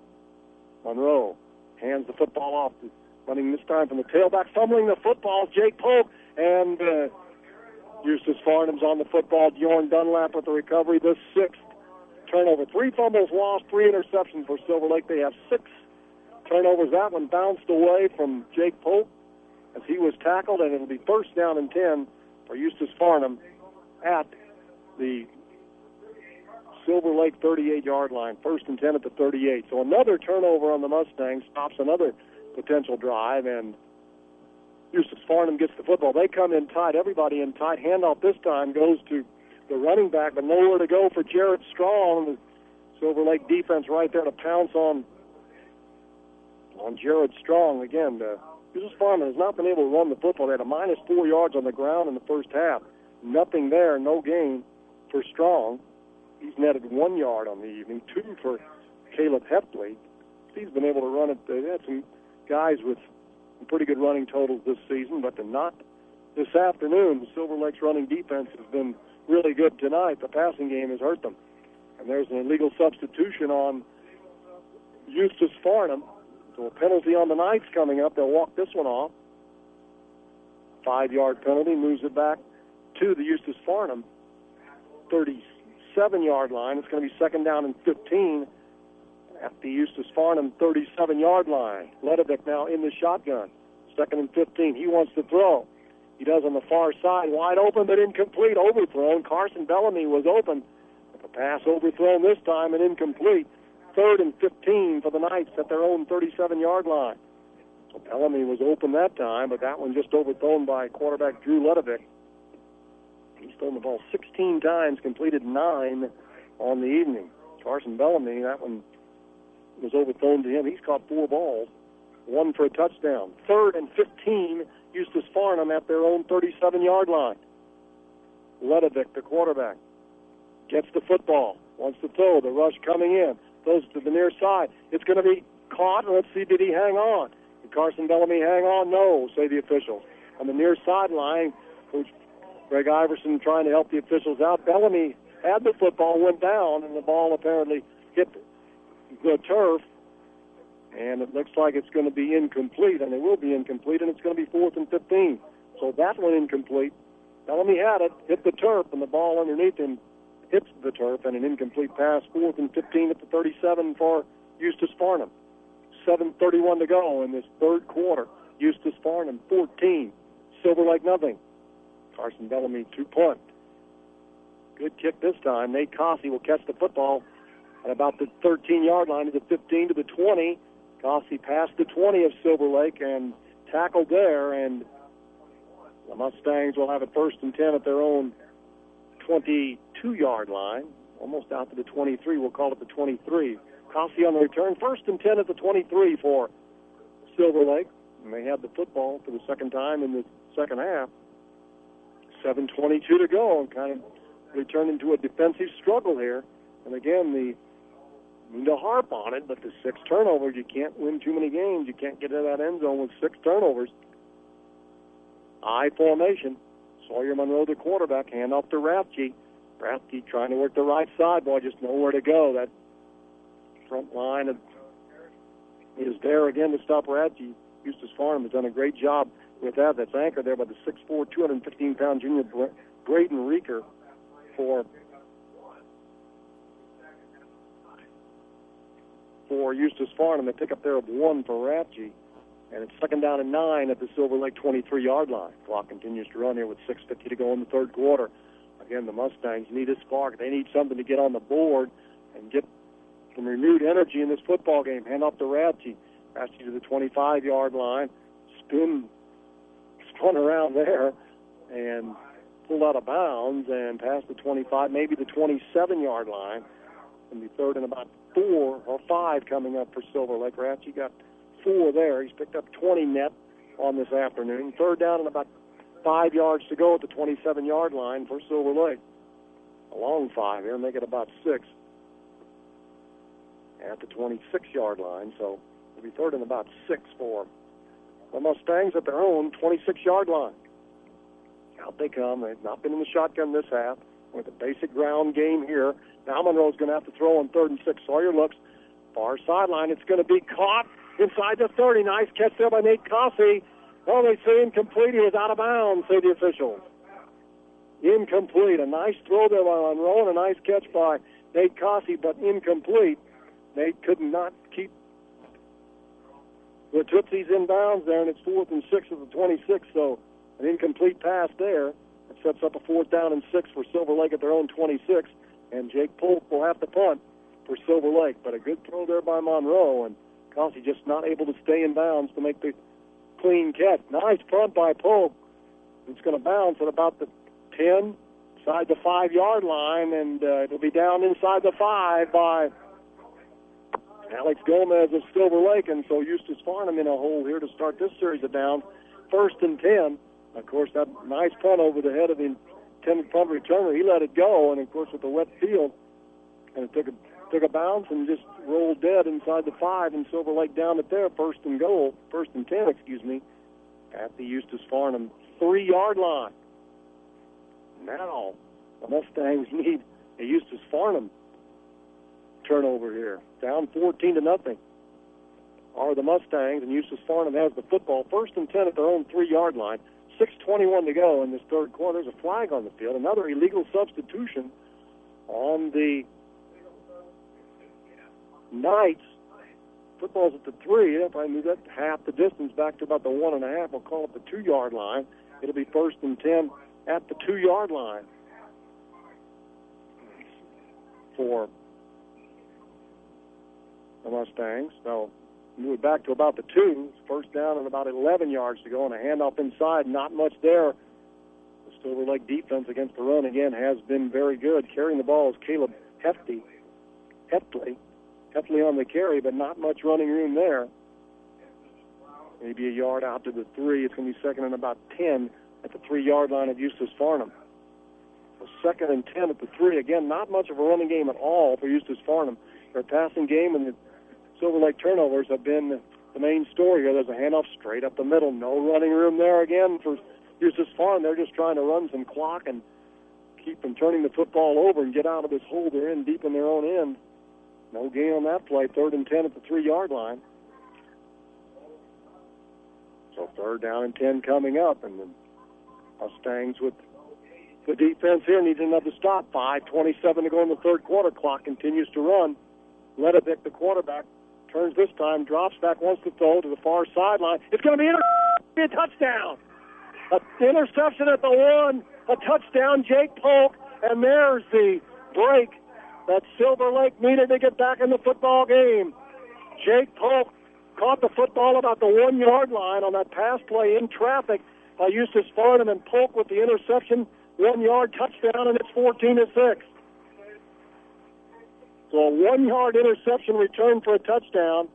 Monroe hands the football off, running this time from the tailback, fumbling the football, Jake Polk, and uh, Eustis Farnham's on the football. Bjorn Dunlap with the recovery. The sixth turnover. Three fumbles lost, three interceptions for Silver Lake. They have six turnovers. That one bounced away from Jake Polk as he was tackled, and it'll be first down and ten for Eustis Farnham at the Silver Lake thirty-eight-yard line. First and ten at the thirty-eight. So another turnover on the Mustangs stops another potential drive, and Eustis Farnham gets the football. They come in tight. Everybody in tight. Handoff this time goes to the running back, but nowhere to go for Jared Strong. The Silver Lake defense right there to pounce on on Jared Strong. Again, uh, Eustis Farnham has not been able to run the football. They had a minus four yards on the ground in the first half. Nothing there, no gain for Strong. He's netted one yard on the evening, two for Caleb Heppley. He's been able to run it. They had some guys with some pretty good running totals this season, but not this afternoon. The Silver Lake's running defense has been really good tonight. The passing game has hurt them. And there's an illegal substitution on Eustis Farnham. So a penalty on the Knights coming up. They'll walk this one off. Five-yard penalty moves it back to the Eustis Farnham thirty-seven-yard line. It's going to be second down and fifteen at the Eustis Farnham thirty-seven-yard line. Ledovic now in the shotgun. Second and fifteen. He wants to throw. He does on the far side. Wide open, but incomplete. Overthrown. Carson Bellamy was open. But the pass overthrown this time and incomplete. Third and fifteen for the Knights at their own thirty-seven-yard line. So Bellamy was open that time, but that one just overthrown by quarterback Drew Ledovic. He's thrown the ball sixteen times, completed nine on the evening. Carson Bellamy, that one was overthrown to him. He's caught four balls, one for a touchdown. Third and fifteen, Eustis Farnham at their own thirty-seven-yard line. Ledovic, the quarterback, gets the football, wants to throw. The rush coming in, throws to the near side. It's going to be caught. Let's see, did he hang on? Did Carson Bellamy hang on? No, say the officials. On the near sideline, Coach Greg Iverson trying to help the officials out. Bellamy had the football, went down, and the ball apparently hit the turf. And it looks like it's going to be incomplete, and it will be incomplete, and it's going to be fourth and fifteen. So that one incomplete. Bellamy had it, hit the turf, and the ball underneath him hits the turf, and an incomplete pass. Fourth and fifteen at the thirty-seven for Eustis Farnham. seven thirty-one to go in this third quarter. Eustis Farnham fourteen, Silver Lake nothing. Carson Bellamy to punt. Good kick this time. Nate Cossey will catch the football at about the thirteen-yard line to the fifteen to the twenty. Cossey passed the twenty of Silver Lake and tackled there, and the Mustangs will have it first and ten at their own twenty-two. twenty-two-yard line, almost out to the twenty-three. We'll call it the twenty-three. Cossey on the return, first and ten at the twenty-three for Silver Lake. And they had the football for the second time in the second half. seven twenty-two to go, and kind of they turned into a defensive struggle here. And again, the I mean to harp on it, but the six turnovers, you can't win too many games. You can't get into that end zone with six turnovers. I formation. Sawyer Monroe, the quarterback, hand off to Rathke. Rathke trying to work the right side, boy, just nowhere to go. That front line of, is there again to stop Rathke. Eustis Farnham has done a great job with that. That's anchored there by the six foot four, two hundred fifteen pound junior Braden Reeker for for Eustis Farnham. They pick up there of one for Rathke. And it's second down and nine at the Silver Lake twenty-three-yard line. Clock continues to run here with six fifty to go in the third quarter. Again, the Mustangs need a spark. They need something to get on the board and get some renewed energy in this football game. Hand off to Rathke. Rathke to the twenty-five-yard line. Spin, spun around there and pulled out of bounds and past the twenty-five, maybe the twenty-seven-yard line. And the third and about four or five coming up for Silver Lake. Rathke got four there. He's picked up twenty net on this afternoon. Third down and about five yards to go at the twenty-seven-yard line for Silver Lake. A long five here, make it about six at the twenty-six-yard line. So it'll be third and about six for the Mustangs at their own twenty-six-yard line. Out they come. They've not been in the shotgun this half. With a basic ground game here. Now Monroe's going to have to throw on third and six. Sawyer looks. Far sideline. It's going to be caught inside the thirty. Nice catch there by Nate Cossey. Oh, they say incomplete. He is out of bounds, say the officials. Incomplete. A nice throw there by Monroe and a nice catch by Nate Cossey, but incomplete. Nate could not keep the Tootsies in bounds there, and it's fourth and six of the twenty-six, so an incomplete pass there. It sets up a fourth down and six for Silver Lake at their own twenty-six, and Jake Polk will have to punt for Silver Lake. But a good throw there by Monroe, and Cossey just not able to stay in bounds to make the clean catch. Nice punt by Polk. It's going to bounce at about the ten, inside the five-yard line, and uh, it'll be down inside the five by Alex Gomez of Silver Lake, and so Eustis Farnham in a hole here to start this series of downs. First and ten. Of course, that nice punt over the head of the intended punt returner. He let it go, and of course with the wet field, and it took a took a bounce and just rolled dead inside the five, and Silver Lake down at there, first and goal, first and ten, excuse me, at the Eustis Farnham three-yard line. Now the Mustangs need a Eustis Farnham turnover here. Down fourteen to nothing are the Mustangs, and Eustis Farnham has the football. First and ten at their own three-yard line. six twenty-one to go in this third quarter. There's a flag on the field. Another illegal substitution on the Knights. Football's at the three. If I move that half the distance back to about the one and a half, we'll call it the two-yard line. It'll be first and ten at the two-yard line for the Mustangs. So move it back to about the two. First down and about eleven yards to go, and a handoff inside. Not much there. The Silver Lake defense against the run, again, has been very good. Carrying the ball is Caleb Hefty. Heftley. Heftley on the carry, but not much running room there. Maybe a yard out to the three. It's going to be second and about ten at the three-yard line of Eustis Farnham. So second and ten at the three. Again, not much of a running game at all for Eustis Farnham. Their passing game and the Silver Lake turnovers have been the main story here. There's a handoff straight up the middle. No running room there again for Eustis Farnham. They're just trying to run some clock and keep from turning the football over and get out of this hole they're in deep in their own end. No gain on that play. Third and ten at the three-yard line. So third down and ten coming up, and the Mustangs with the defense here needs another stop. five twenty-seven to go in the third quarter. Clock continues to run. Ledovic, the quarterback, turns this time, drops back, wants to throw to the far sideline. It's going to be a touchdown. An interception at the one, a touchdown, Jake Polk, and there's the break that Silver Lake needed to get back in the football game. Jake Polk caught the football about the one-yard line on that pass play in traffic by Eustis Farnham, and Polk with the interception one-yard touchdown, and it's fourteen to six. So a one-yard interception return for a touchdown.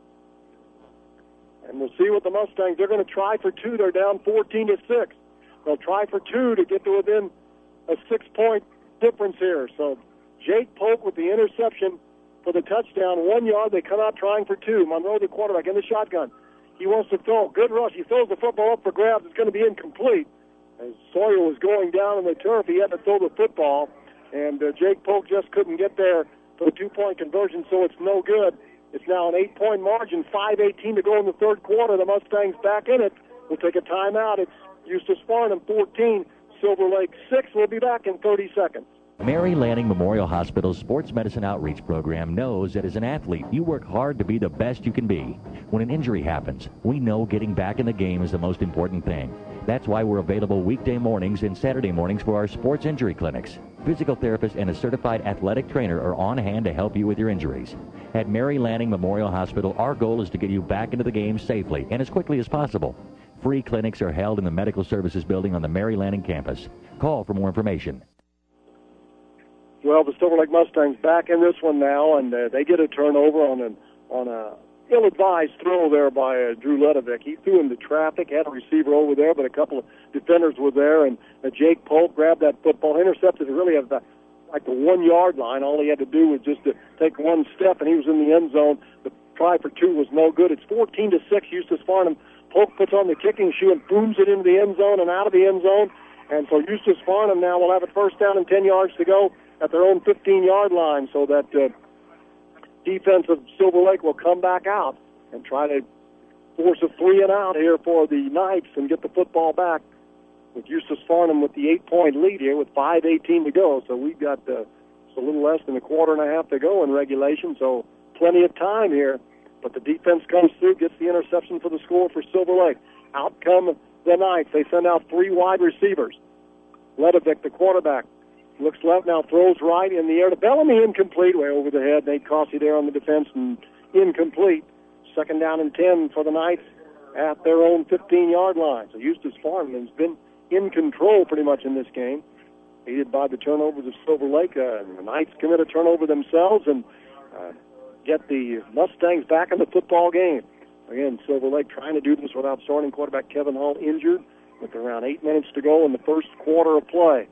And we'll see what the Mustangs, they're going to try for two. They're down fourteen to six. They'll try for two to get to within a six-point difference here. So Jake Polk with the interception for the touchdown, one yard. They come out trying for two. Monroe, the quarterback, in the shotgun. He wants to throw. Good rush. He throws the football up for grabs. It's going to be incomplete. As Sawyer was going down on the turf, he had to throw the football, and uh, Jake Polk just couldn't get there for the two-point conversion, so it's no good. It's now an eight-point margin, five eighteen to go in the third quarter. The Mustangs back in it. We'll take a timeout. It's Eustis Farnham fourteen, Silver Lake six. We'll be back in thirty seconds. Mary Lanning Memorial Hospital's Sports Medicine Outreach Program knows that as an athlete, you work hard to be the best you can be. When an injury happens, we know getting back in the game is the most important thing. That's why we're available weekday mornings and Saturday mornings for our sports injury clinics. Physical therapist and a certified athletic trainer are on hand to help you with your injuries. At Mary Lanning Memorial Hospital, our goal is to get you back into the game safely and as quickly as possible. Free clinics are held in the Medical Services Building on the Mary Lanning campus. Call for more information. Well, the Silver Lake Mustangs back in this one now, and uh, they get a turnover on an on a ill-advised throw there by uh, Drew Ledovic. He threw into traffic, had a receiver over there, but a couple of defenders were there, and uh, Jake Polk grabbed that football, intercepted it really at the, like the one-yard line. All he had to do was just to take one step, and he was in the end zone. The try for two was no good. It's fourteen to six, Eustis Farnham. Polk puts on the kicking shoe and booms it into the end zone and out of the end zone. And so Eustis Farnham now will have it first down and ten yards to go at their own fifteen-yard line, so that uh, defense of Silver Lake will come back out and try to force a three and out here for the Knights and get the football back with Eustis Farnham with the eight-point lead here with five eighteen to go. So we've got uh, a little less than a quarter and a half to go in regulation, so plenty of time here. But the defense comes through, gets the interception for the score for Silver Lake. Out come the Knights. They send out three wide receivers. Ledovic, the quarterback, looks left now, throws right in the air to Bellamy, incomplete, way over the head. Nate Cossey there on the defense and incomplete. Second down and ten for the Knights at their own fifteen-yard line. So Eustis Farnham has been in control pretty much in this game, aided by the turnovers of Silver Lake. Uh, the Knights commit a turnover themselves and uh, get the Mustangs back in the football game. Again, Silver Lake trying to do this without starting quarterback Kevin Hall injured, with around eight minutes to go in the first quarter of play.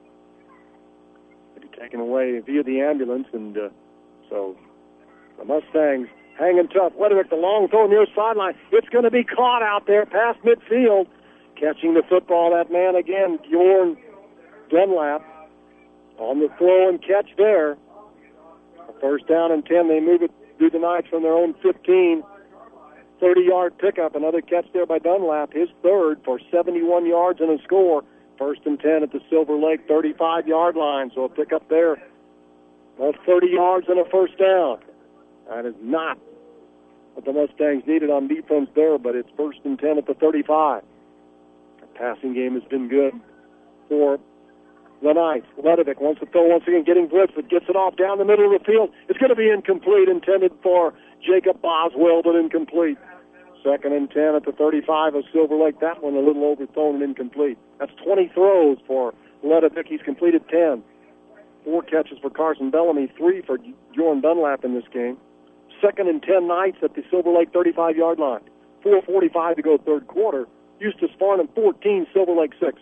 Taken away via the ambulance, and uh, so the Mustangs hanging tough. Ledovic, the long throw near sideline. It's going to be caught out there past midfield. Catching the football, that man again, Bjorn Dunlap, on the throw and catch there. First down and ten. They move it through the Knights from their own fifteen. thirty-yard pickup. Another catch there by Dunlap, his third for seventy-one yards and a score. First and ten at the Silver Lake thirty-five-yard line, so a pickup there of thirty yards and a first down. That is not what the Mustangs needed on defense there, but it's first and ten at the thirty-five. The passing game has been good for the Knights. Ledovic wants to throw once again, getting blitz, but gets it off down the middle of the field. It's going to be incomplete, intended for Jacob Boswell, but incomplete. Second and ten at the thirty-five of Silver Lake. That one a little overthrown and incomplete. That's twenty throws for Ledovic. He's completed ten. Four catches for Carson Bellamy, three for Bjorn Dunlap in this game. Second and ten Knights at the Silver Lake thirty-five-yard line. four forty-five to go third quarter. Eustis Farnham fourteen, Silver Lake six.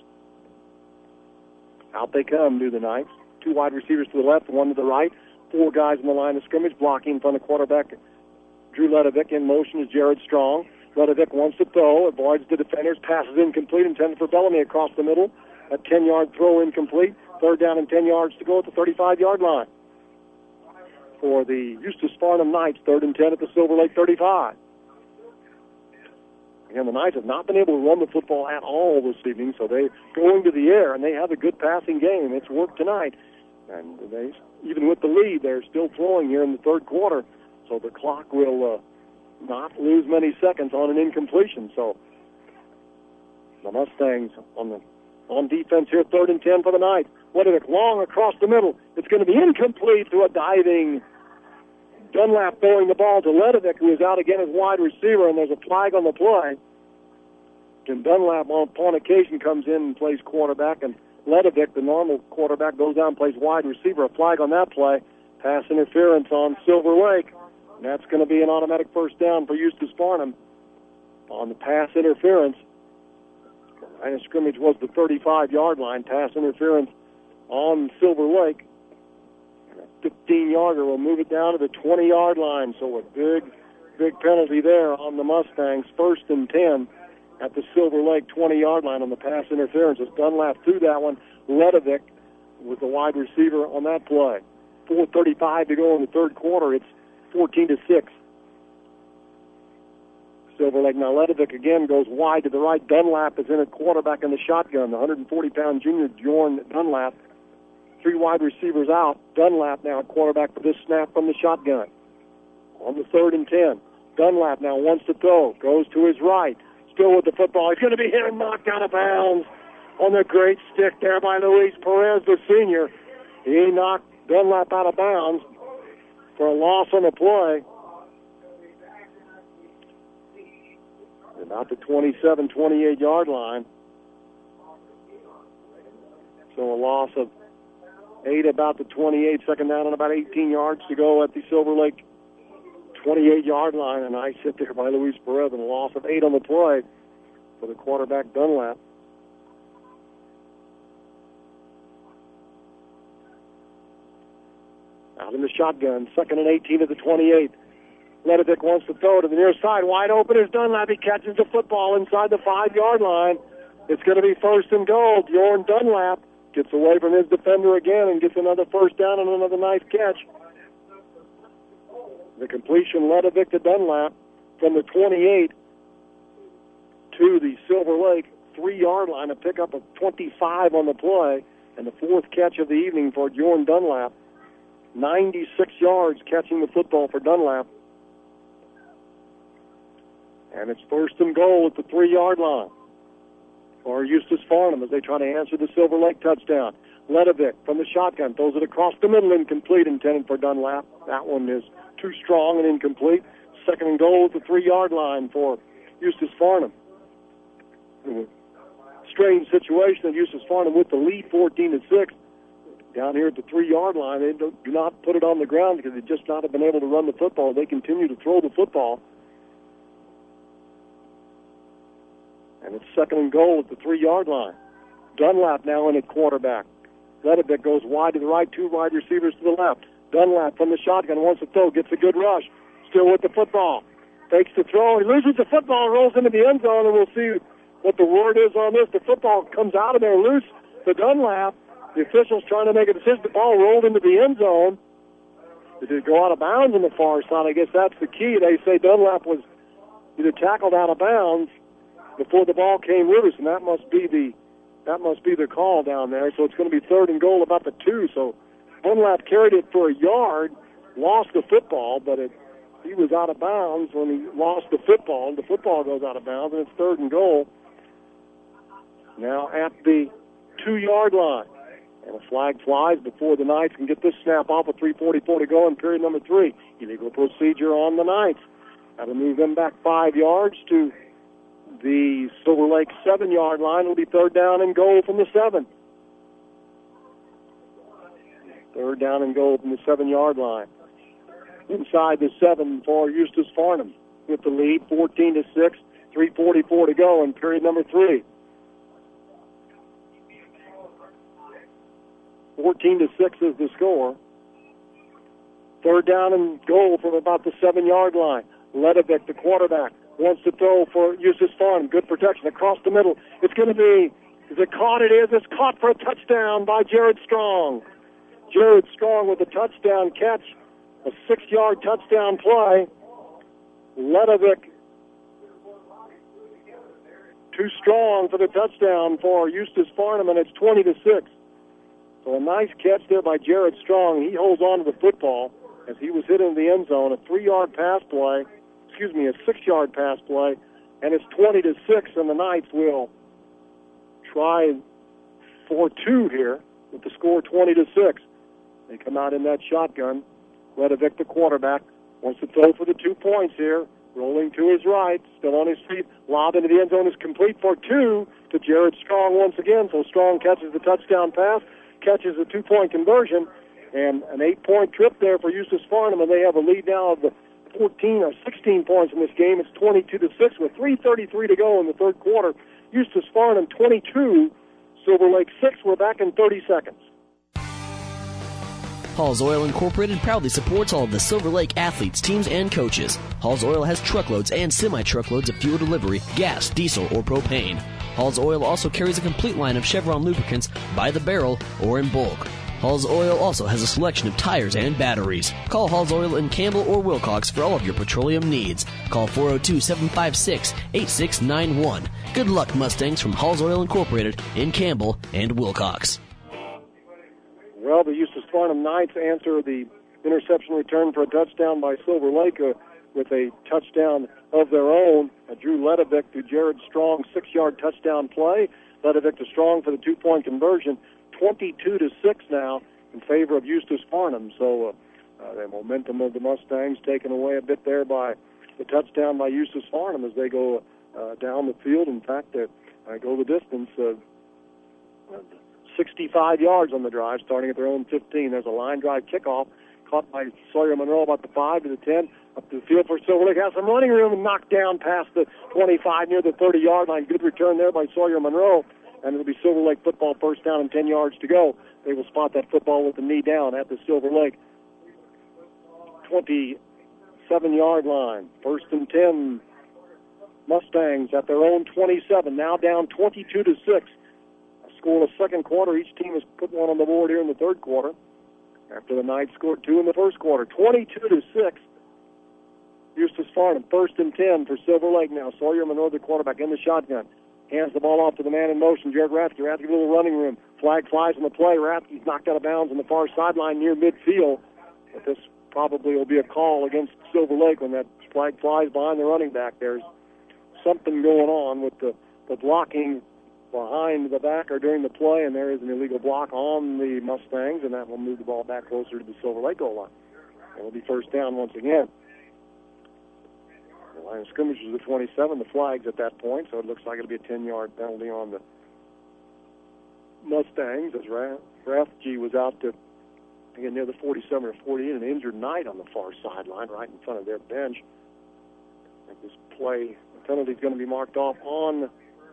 Out they come, do the Knights. Two wide receivers to the left, one to the right. Four guys in the line of scrimmage blocking in front of quarterback Drew Ledovic. In motion is Jared Strong. Ledovic wants to throw, avoids the defenders, passes incomplete, intended for Bellamy across the middle. A ten-yard throw incomplete. Third down and ten yards to go at the thirty-five-yard line. For the Eustis Farnham Knights, third and ten at the Silver Lake thirty-five. Again, the Knights have not been able to run the football at all this evening, so they're going to the air, and they have a good passing game. It's worked tonight. And they, even with the lead, they're still throwing here in the third quarter, so the clock will... Uh, not lose many seconds on an incompletion. So the Mustangs on the on defense here, third and ten for the Knights. Ledovic long across the middle. It's going to be incomplete to a diving Dunlap, throwing the ball to Ledovic, who is out again as wide receiver, and there's a flag on the play. And Dunlap, on upon occasion, comes in and plays quarterback, and Ledovic, the normal quarterback, goes down and plays wide receiver. A flag on that play. Pass interference on Silver Lake. And that's going to be an automatic first down for Eustis Farnham on the pass interference. Line of scrimmage was the thirty-five-yard line. Pass interference on Silver Lake. fifteen-yarder will move it down to the twenty-yard line. So a big, big penalty there on the Mustangs. First and ten at the Silver Lake twenty-yard line on the pass interference. As Dunlap threw that one, Ledovic was the wide receiver on that play. four thirty-five to go in the third quarter. It's fourteen to six. Silver Lake. Now Ledovic again goes wide to the right. Dunlap is in at quarterback in the shotgun. The one hundred forty-pound junior Jorn Dunlap. Three wide receivers out. Dunlap now at quarterback for this snap from the shotgun. On the third and ten. Dunlap now wants to throw. Goes to his right. Still with the football. He's going to be hit and knocked out of bounds on the great stick there by Luis Perez, the senior. He knocked Dunlap out of bounds for a loss on the play. About the twenty-seven, twenty-eight-yard line. So a loss of eight about the twenty-eight, second down and about eighteen yards to go at the Silver Lake twenty-eight-yard line. A nice hit there by Luis Perez and a loss of eight on the play for the quarterback Dunlap. Out in the shotgun, second and eighteen at the twenty-eight. Ledovic wants to throw to the near side. Wide open is Dunlap. He catches the football inside the five-yard line. It's going to be first and goal. Jorn Dunlap gets away from his defender again and gets another first down and another nice catch. The completion, Ledovic to Dunlap from the twenty-eight to the Silver Lake three-yard line, a pickup of twenty-five on the play, and the fourth catch of the evening for Jorn Dunlap. ninety-six yards catching the football for Dunlap. And it's first and goal at the three-yard line for Eustis Farnham as they try to answer the Silver Lake touchdown. Ledovic from the shotgun throws it across the middle, incomplete, intended for Dunlap. That one is too strong and incomplete. Second and goal at the three-yard line for Eustis Farnham. Strange situation of Eustis Farnham with the lead, fourteen to six. Down here at the three-yard line, they do not put it on the ground because they just not have been able to run the football. They continue to throw the football. And it's second and goal at the three-yard line. Dunlap now in at quarterback. Ledovic goes wide to the right, two wide receivers to the left. Dunlap from the shotgun wants to throw, gets a good rush. Still with the football. Fakes the throw. He loses the football, rolls into the end zone, and we'll see what the word is on this. The football comes out of there loose to Dunlap. The officials trying to make a decision. The ball rolled into the end zone. Did it go out of bounds on the far side? I guess that's the key. They say Dunlap was either tackled out of bounds before the ball came loose, and that must be the that must be the call down there. So it's going to be third and goal about the two. So Dunlap carried it for a yard, lost the football, but it, he was out of bounds when he lost the football. The football goes out of bounds, and it's third and goal. Now at the two-yard line. And a flag flies before the Knights can get this snap off with three forty-four to go in period number three. Illegal procedure on the Knights. Got to move them back five yards to the Silver Lake seven-yard line. It'll be third down and goal from the seven. Third down and goal from the seven-yard line. Inside the seven for Eustis Farnham with the lead, fourteen to six, three forty-four to go in period number three. fourteen to six is the score. Third down and goal from about the seven-yard line. Ledovic, the quarterback, wants to throw for Eustis Farnham. Good protection across the middle. It's going to be, is it caught? It is. It's caught for a touchdown by Jared Strong. Jared Strong with a touchdown catch, a six-yard touchdown play. Ledovic too strong for the touchdown for Eustis Farnham, and it's twenty to six. So a nice catch there by Jared Strong. He holds on to the football as he was hit in the end zone. A three-yard pass play, excuse me, a six-yard pass play, and it's twenty to six, and the Knights will try for two here with the score twenty to six. They come out in that shotgun. Ledovic, the quarterback, wants to throw for the two points here. rolling to his right, still on his feet. Lob into the end zone is complete for two to Jared Strong once again. So Strong catches the touchdown pass, catches a two-point conversion, and an eight-point trip there for Eustis Farnham, and they have a lead now of the fourteen or sixteen points in this game. It's twenty-two to six with three thirty-three to go in the third quarter. Eustis Farnham twenty-two, Silver Lake six. We're back in thirty seconds. Hall's Oil Incorporated proudly supports all of the Silver Lake athletes, teams, and coaches. Hall's Oil has truckloads and semi-truckloads of fuel delivery, gas, diesel, or propane. Hall's Oil also carries a complete line of Chevron lubricants by the barrel or in bulk. Hall's Oil also has a selection of tires and batteries. Call Hall's Oil in Campbell or Wilcox for all of your petroleum needs. Call four oh two, seven five six, eight six nine one. Good luck, Mustangs, from Hall's Oil Incorporated in Campbell and Wilcox. Well, the Eustis Farnham Knights answer the interception return for a touchdown by Silver Lake uh, with a touchdown of their own. Uh, Drew Ledovic to Jared Strong, six-yard touchdown play. Ledovic to Strong for the two-point conversion. twenty-two to six now in favor of Eustis Farnham. So uh, uh, the momentum of the Mustangs taken away a bit there by the touchdown by Eustis Farnham as they go uh, down the field. In fact, they uh, go the distance. Uh, sixty-five yards on the drive, starting at their own fifteen. There's a line drive kickoff caught by Sawyer Monroe about the five to the ten. Up to the field for Silver Lake. Has some running room and knocked down past the twenty-five near the thirty-yard line. Good return there by Sawyer Monroe. And it'll be Silver Lake football, first down and ten yards to go. They will spot that football with the knee down at the Silver Lake twenty-seven-yard line. First and ten, Mustangs at their own twenty-seven, now down twenty-two to six. Scoreless second quarter. Each team has put one on the board here in the third quarter after the Knights scored two in the first quarter. twenty-two to six. Eustis Farnham, first and ten for Silver Lake now. Sawyer Monroe, the quarterback, in the shotgun. Hands the ball off to the man in motion, Jared Rathke. Rathke, a little running room. Flag flies on the play. Rathke's knocked out of bounds on the far sideline near midfield. But this probably will be a call against Silver Lake when that flag flies behind the running back. There's something going on with the, the blocking behind the back or during the play, and there is an illegal block on the Mustangs, and that will move the ball back closer to the Silver Lake goal line. It'll be first down once again. The line of scrimmage is the twenty-seven, the flags at that point, so it looks like it'll be a ten-yard penalty on the Mustangs as Rathke was out to, again, near the forty-seven or forty-eight, an injured Knight on the far sideline right in front of their bench. I think this play, the penalty is going to be marked off on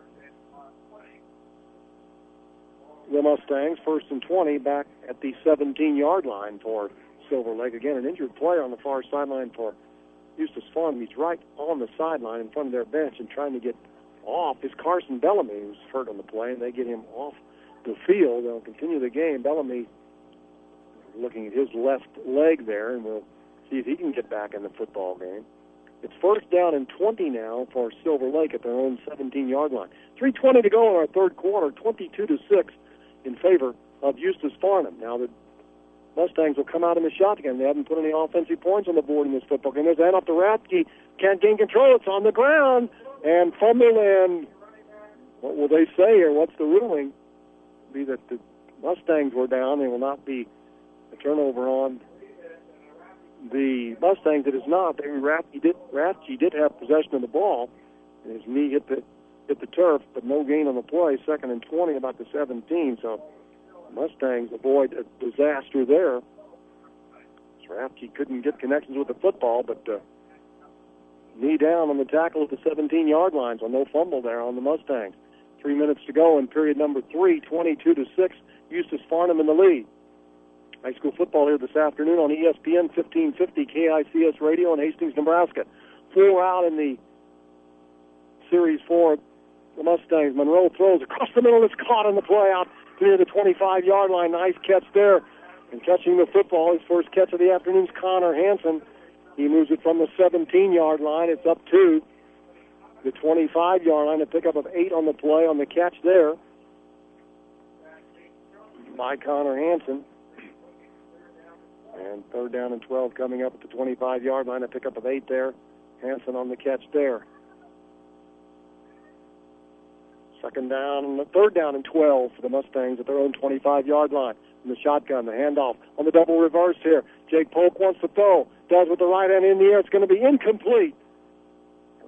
the Mustangs, first and twenty, back at the seventeen-yard line for Silver Lake. Again, an injured player on the far sideline for Eustis Farnham. He's right on the sideline in front of their bench and trying to get off. Is Carson Bellamy, who's hurt on the play, and they get him off the field. They'll continue the game. Bellamy looking at his left leg there, and we'll see if he can get back in the football game. It's first down and twenty now for Silver Lake at their own seventeen-yard line. three twenty to go in our third quarter, twenty-two to six in favor of Eustis Farnham. Now the Mustangs will come out in the shotgun. They haven't put any offensive points on the board in this football game. There's a hand off to Rathke. Can't gain control. It's on the ground. And fumble, and what will they say, or what's the ruling? It'll be that the Mustangs were down. There will not be a turnover on the Mustangs. It is not. They, Rathke, did, Rathke did have possession of the ball. His knee hit the, hit the turf, but no gain on the play. Second and twenty, about the seventeen. So Mustangs avoid a disaster there. Rathke couldn't get connections with the football, but uh, knee down on the tackle at the seventeen-yard line, so no fumble there on the Mustangs. Three minutes to go in period number three, twenty-two to six. Eustis Farnham in the lead. High school football here this afternoon on E S P N fifteen fifty K I C S Radio in Hastings, Nebraska. Four out in the series for the Mustangs. Monroe throws across the middle. It's caught on the play out near the twenty-five-yard line. Nice catch there. And catching the football, his first catch of the afternoon is Connor Hansen. He moves it from the seventeen-yard line. It's up to the twenty-five-yard line. A pickup of eight on the play on the catch there by Connor Hansen. And third down and twelve coming up at the twenty-five-yard line. A pickup of eight there. Hansen on the catch there. Second down and the third down and twelve for the Mustangs at their own twenty-five-yard line. In the shotgun, the handoff on the double reverse here. Jake Polk wants to throw. Does with the right hand in the air. It's going to be incomplete.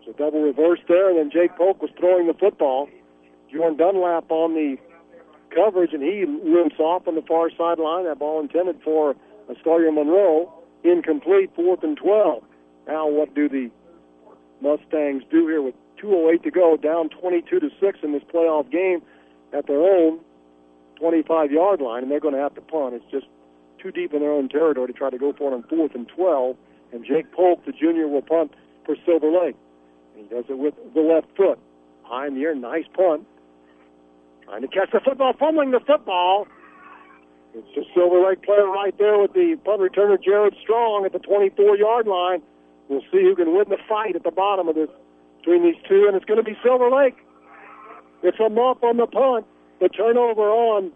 It's a double reverse there, and then Jake Polk was throwing the football. Jordan Dunlap on the coverage, and he limps off on the far sideline. That ball intended for Sawyer Monroe. Incomplete, fourth and twelve. Now what do the Mustangs do here with two oh eight to go, down twenty-two to six in this playoff game at their own twenty-five-yard line, and they're going to have to punt. It's just too deep in their own territory to try to go for it on fourth and twelve, and Jake Polk, the junior, will punt for Silver Lake. And he does it with the left foot. High in the air, nice punt. Trying to catch the football, fumbling the football. It's a Silver Lake player right there with the punt returner, Jared Strong, at the twenty-four-yard line. We'll see who can win the fight at the bottom of this between these two, and it's going to be Silver Lake. It's a muff on the punt. The turnover on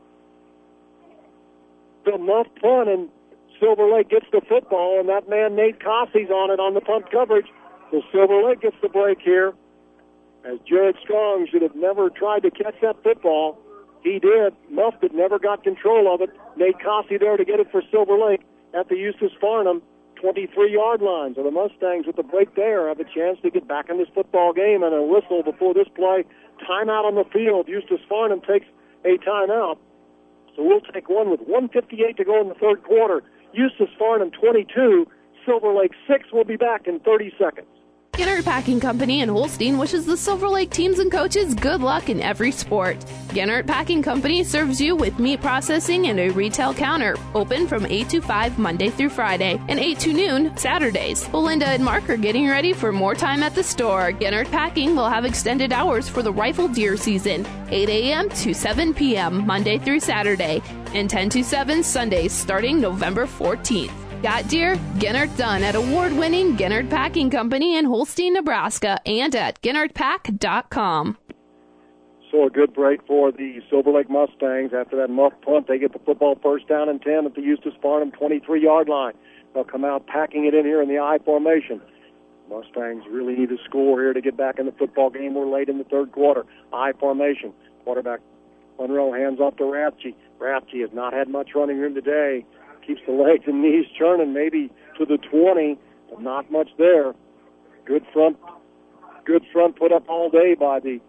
the muff punt, and Silver Lake gets the football, and that man, Nate Cossey's on it on the punt coverage. So Silver Lake gets the break here, as Jared Strong should have never tried to catch that football. He did. Muffed it, never got control of it. Nate Cossey there to get it for Silver Lake at the Eustis Farnham twenty-three-yard line. So the Mustangs with the break there have a chance to get back in this football game, and a whistle before this play. Timeout on the field. Eustis Farnham takes a timeout. So we'll take one with one fifty-eight to go in the third quarter. Eustis Farnham twenty-two, Silver Lake six. We'll be back in thirty seconds. Gennard Packing Company in Holstein wishes the Silver Lake teams and coaches good luck in every sport. Gennard Packing Company serves you with meat processing and a retail counter, open from eight to five Monday through Friday, and eight to noon Saturdays. Belinda and Mark are getting ready for more time at the store. Gennard Packing will have extended hours for the rifle deer season, eight a.m. to seven p.m. Monday through Saturday, and ten to seven Sundays starting November fourteenth. Got deer? Gennard done at award-winning Gennard Packing Company in Holstein, Nebraska, and at Gennard Pack dot com. So a good break for the Silver Lake Mustangs. After that muff punt, they get the football first down and ten at the Eustis Farnham twenty-three-yard line. They'll come out packing it in here in the I formation. Mustangs really need a score here to get back in the football game. We're late in the third quarter. I formation. Quarterback Monroe hands off to Rathje. Rathje has not had much running room today. Keeps the legs and knees churning, maybe to the twenty, but not much there. Good front, good front put up all day by the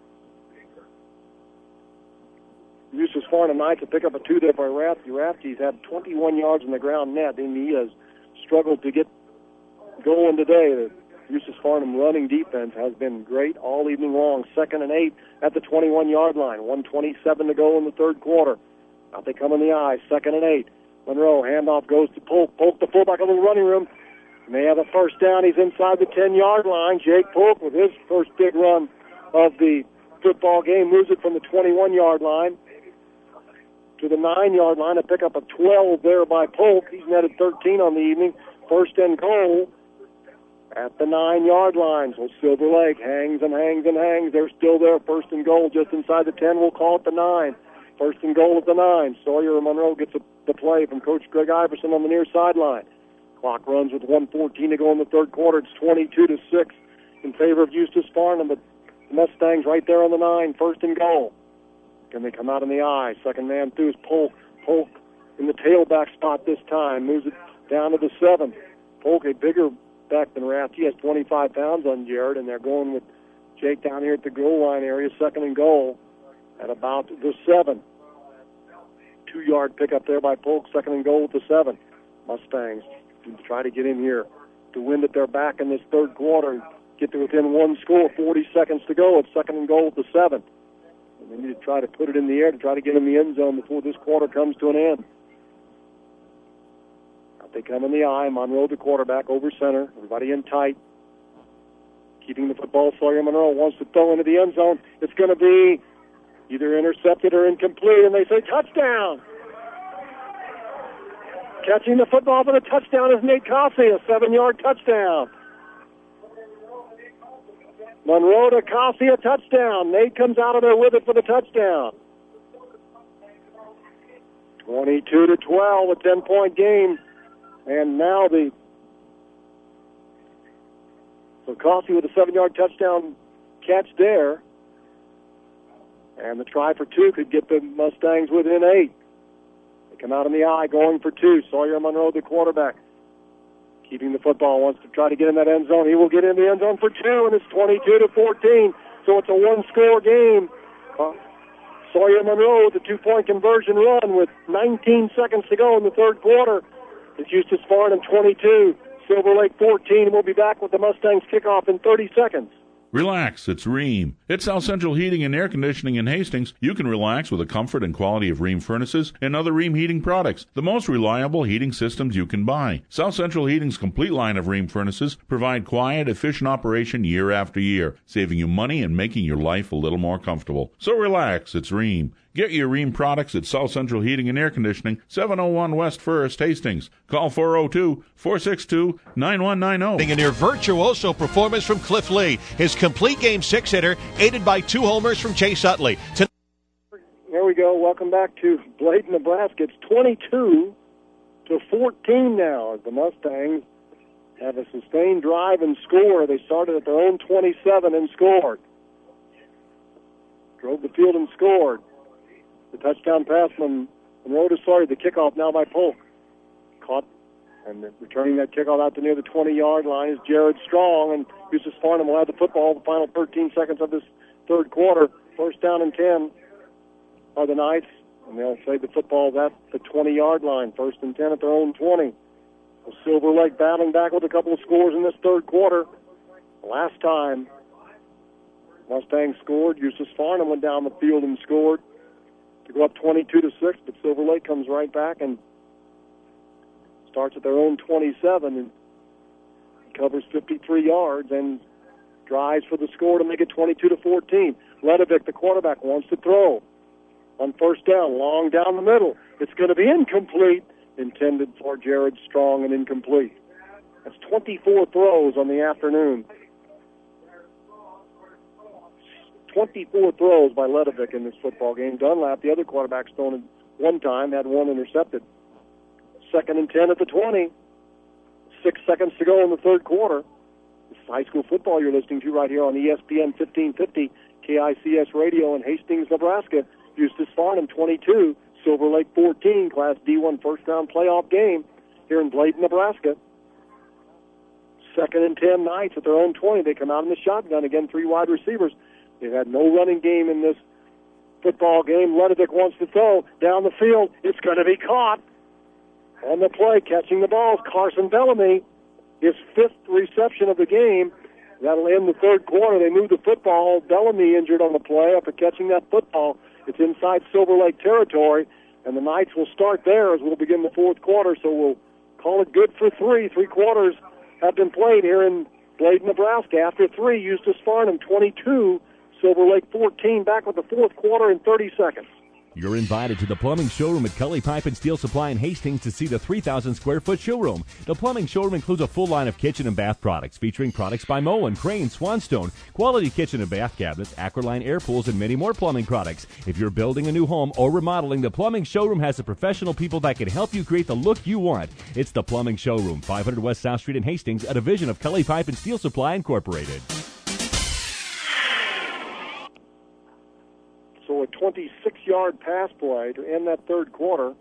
Eustis Farnham Knights to pick up a two there by Rathje. Rathje's had twenty-one yards in the ground net, and he has struggled to get going today. The Eustis Farnham running defense has been great all evening long. Second and eight at the twenty-one-yard line. one twenty-seven to go in the third quarter. Out they come in the eye. Second and eight. Monroe, handoff goes to Polk. Polk, the fullback of the running room. And they have a first down. He's inside the ten-yard line. Jake Polk, with his first big run of the football game, moves it from the twenty-one-yard line to the nine-yard line. A pick up a twelve there by Polk. He's netted thirteen on the evening. First and goal at the nine-yard line. So Silver Lake hangs and hangs and hangs. They're still there. First and goal just inside the ten. We'll call it the nine. First and goal at the nine. Sawyer Monroe gets a, the play from Coach Greg Iverson on the near sideline. Clock runs with one fourteen to go in the third quarter. It's twenty-two to six in favor of Eustis Farnham, but the Mustangs right there on the nine. First and goal. Can they come out in the eye? Second man through is Polk. Polk in the tailback spot this time. Moves it down to the seven. Polk, a bigger back than Rath. He has twenty-five pounds on Jared, and they're going with Jake down here at the goal line area. Second and goal at about the seven. Two-yard pickup there by Polk. Second and goal at the seven. Mustangs try to get in here to win at their back in this third quarter and get to within one score. forty seconds to go. It's second and goal at the seven. And they need to try to put it in the air to try to get in the end zone before this quarter comes to an end. Out they come in the eye. Monroe, the quarterback, over center. Everybody in tight. Keeping the football. Sawyer Monroe wants to throw into the end zone. It's going to be either intercepted or incomplete, and they say touchdown. Catching the football for the touchdown is Nate Cossey, a seven-yard touchdown. Monroe to Cossey, a touchdown. Nate comes out of there with it for the touchdown. twenty-two to twelve, a ten-point game. And now the so Cossey with a seven-yard touchdown catch there. And the try for two could get the Mustangs within eight. They come out in the eye going for two. Sawyer Monroe, the quarterback. keeping the football, wants to try to get in that end zone. He will get in the end zone for two, and it's twenty-two to fourteen. So it's a one-score game. Uh, Sawyer Monroe with a two-point conversion run with nineteen seconds to go in the third quarter. It's Eustis Farnham twenty-two, Silver Lake fourteen. We'll be back with the Mustangs kickoff in thirty seconds. Relax, it's Rheem. At South Central Heating and Air Conditioning in Hastings, you can relax with the comfort and quality of Rheem furnaces and other Rheem heating products, the most reliable heating systems you can buy. South Central Heating's complete line of Rheem furnaces provide quiet, efficient operation year after year, saving you money and making your life a little more comfortable. So relax, it's Rheem. Get your Rheem products at South Central Heating and Air Conditioning, seven oh one West First, Hastings. Call four oh two, four six two, nine one nine oh. A near virtuoso performance from Cliff Lee. His complete game six-hitter, aided by two homers from Chase Utley. To- there we go. Welcome back to Bladen, Nebraska. It's twenty-two to fourteen now as the Mustangs have a sustained drive and score. They started at their own twenty-seven and scored. Drove the field and scored. The touchdown pass from Monroe to Sawyer. The kickoff now by Polk. Caught and returning that kickoff out to near the twenty-yard line is Jared Strong. And Eustis Farnham will have the football the final thirteen seconds of this third quarter. First down and ten are the Knights. And they'll save the football at the twenty-yard line. First and ten at their own twenty. So Silver Lake battling back with a couple of scores in this third quarter. Last time Mustangs scored, Eustis Farnham went down the field and scored to go up twenty-two to six, but Silver Lake comes right back and starts at their own twenty-seven and covers fifty-three yards and drives for the score to make it twenty-two to fourteen. Ledovic, the quarterback, wants to throw on first down, long down the middle. It's going to be incomplete, intended for Jared Strong and incomplete. That's twenty-four throws on the afternoon. twenty-four throws by Ledovic in this football game. Dunlap, the other quarterback's thrown it one time, had one intercepted. Second and ten at the twenty. Six seconds to go in the third quarter. This is high school football you're listening to right here on E S P N fifteen fifty, K I C S Radio in Hastings, Nebraska. Eustis Farnham twenty-two, Silver Lake fourteen, Class D one first-round playoff game here in Bladen, Nebraska. Second and ten Knights at their own twenty. They come out in the shotgun. Again, three wide receivers. They've had no running game in this football game. Ledovic wants to throw down the field. It's going to be caught. On the play, catching the ball is Carson Bellamy. His fifth reception of the game. That'll end the third quarter. They move the football. Bellamy injured on the play after catching that football. It's inside Silver Lake territory, and the Knights will start there as we'll begin the fourth quarter. So we'll call it good for three. Three quarters have been played here in Bladen, Nebraska. After three, Eustis Farnham twenty-two, Silver Lake fourteen, back with the fourth quarter in thirty seconds. You're invited to the plumbing showroom at Kelly Pipe and Steel Supply in Hastings to see the three thousand square foot showroom. The plumbing showroom includes a full line of kitchen and bath products featuring products by Moen, Crane, Swanstone, quality kitchen and bath cabinets, Acroline air pools, and many more plumbing products. If you're building a new home or remodeling, the plumbing showroom has the professional people that can help you create the look you want. It's the plumbing showroom, five hundred West South Street in Hastings, a division of Kelly Pipe and Steel Supply Incorporated. So a twenty-six-yard pass play to end that third quarter.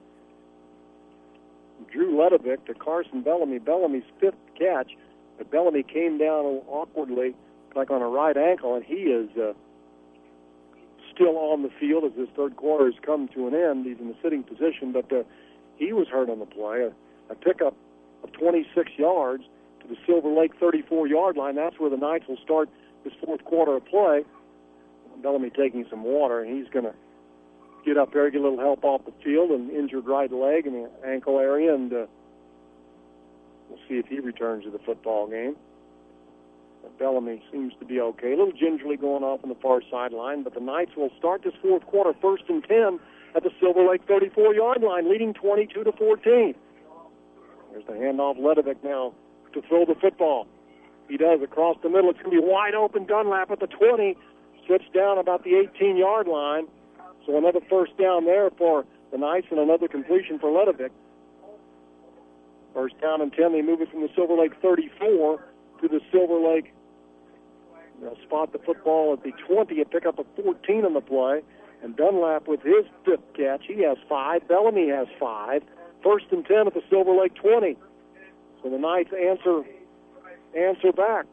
Drew Ledovic to Carson Bellamy. Bellamy's fifth catch, but Bellamy came down awkwardly, like on a right ankle, and he is uh, still on the field as this third quarter has come to an end. He's in the sitting position, but uh, he was hurt on the play. A, a pickup of twenty-six yards to the Silver Lake thirty-four-yard line. That's where the Knights will start this fourth quarter of play. Bellamy taking some water, and he's going to get up there, get a little help off the field, and injured right leg in the ankle area, and uh, we'll see if he returns to the football game. But Bellamy seems to be okay. A little gingerly going off on the far sideline, but the Knights will start this fourth quarter first and ten at the Silver Lake thirty-four-yard line, leading twenty-two to fourteen. There's the handoff. Ledovic now to throw the football. He does across the middle. It's going to be wide open. Dunlap at the twenty. Switch down about the eighteen-yard line. So another first down there for the Knights and another completion for Ledovic. First down and ten. They move it from the Silver Lake thirty-four to the Silver Lake. They'll spot the football at the twenty, a pickup of fourteen on the play. And Dunlap with his fifth catch. He has five. Bellamy has five. First and ten at the Silver Lake twenty. So the Knights answer, answer back.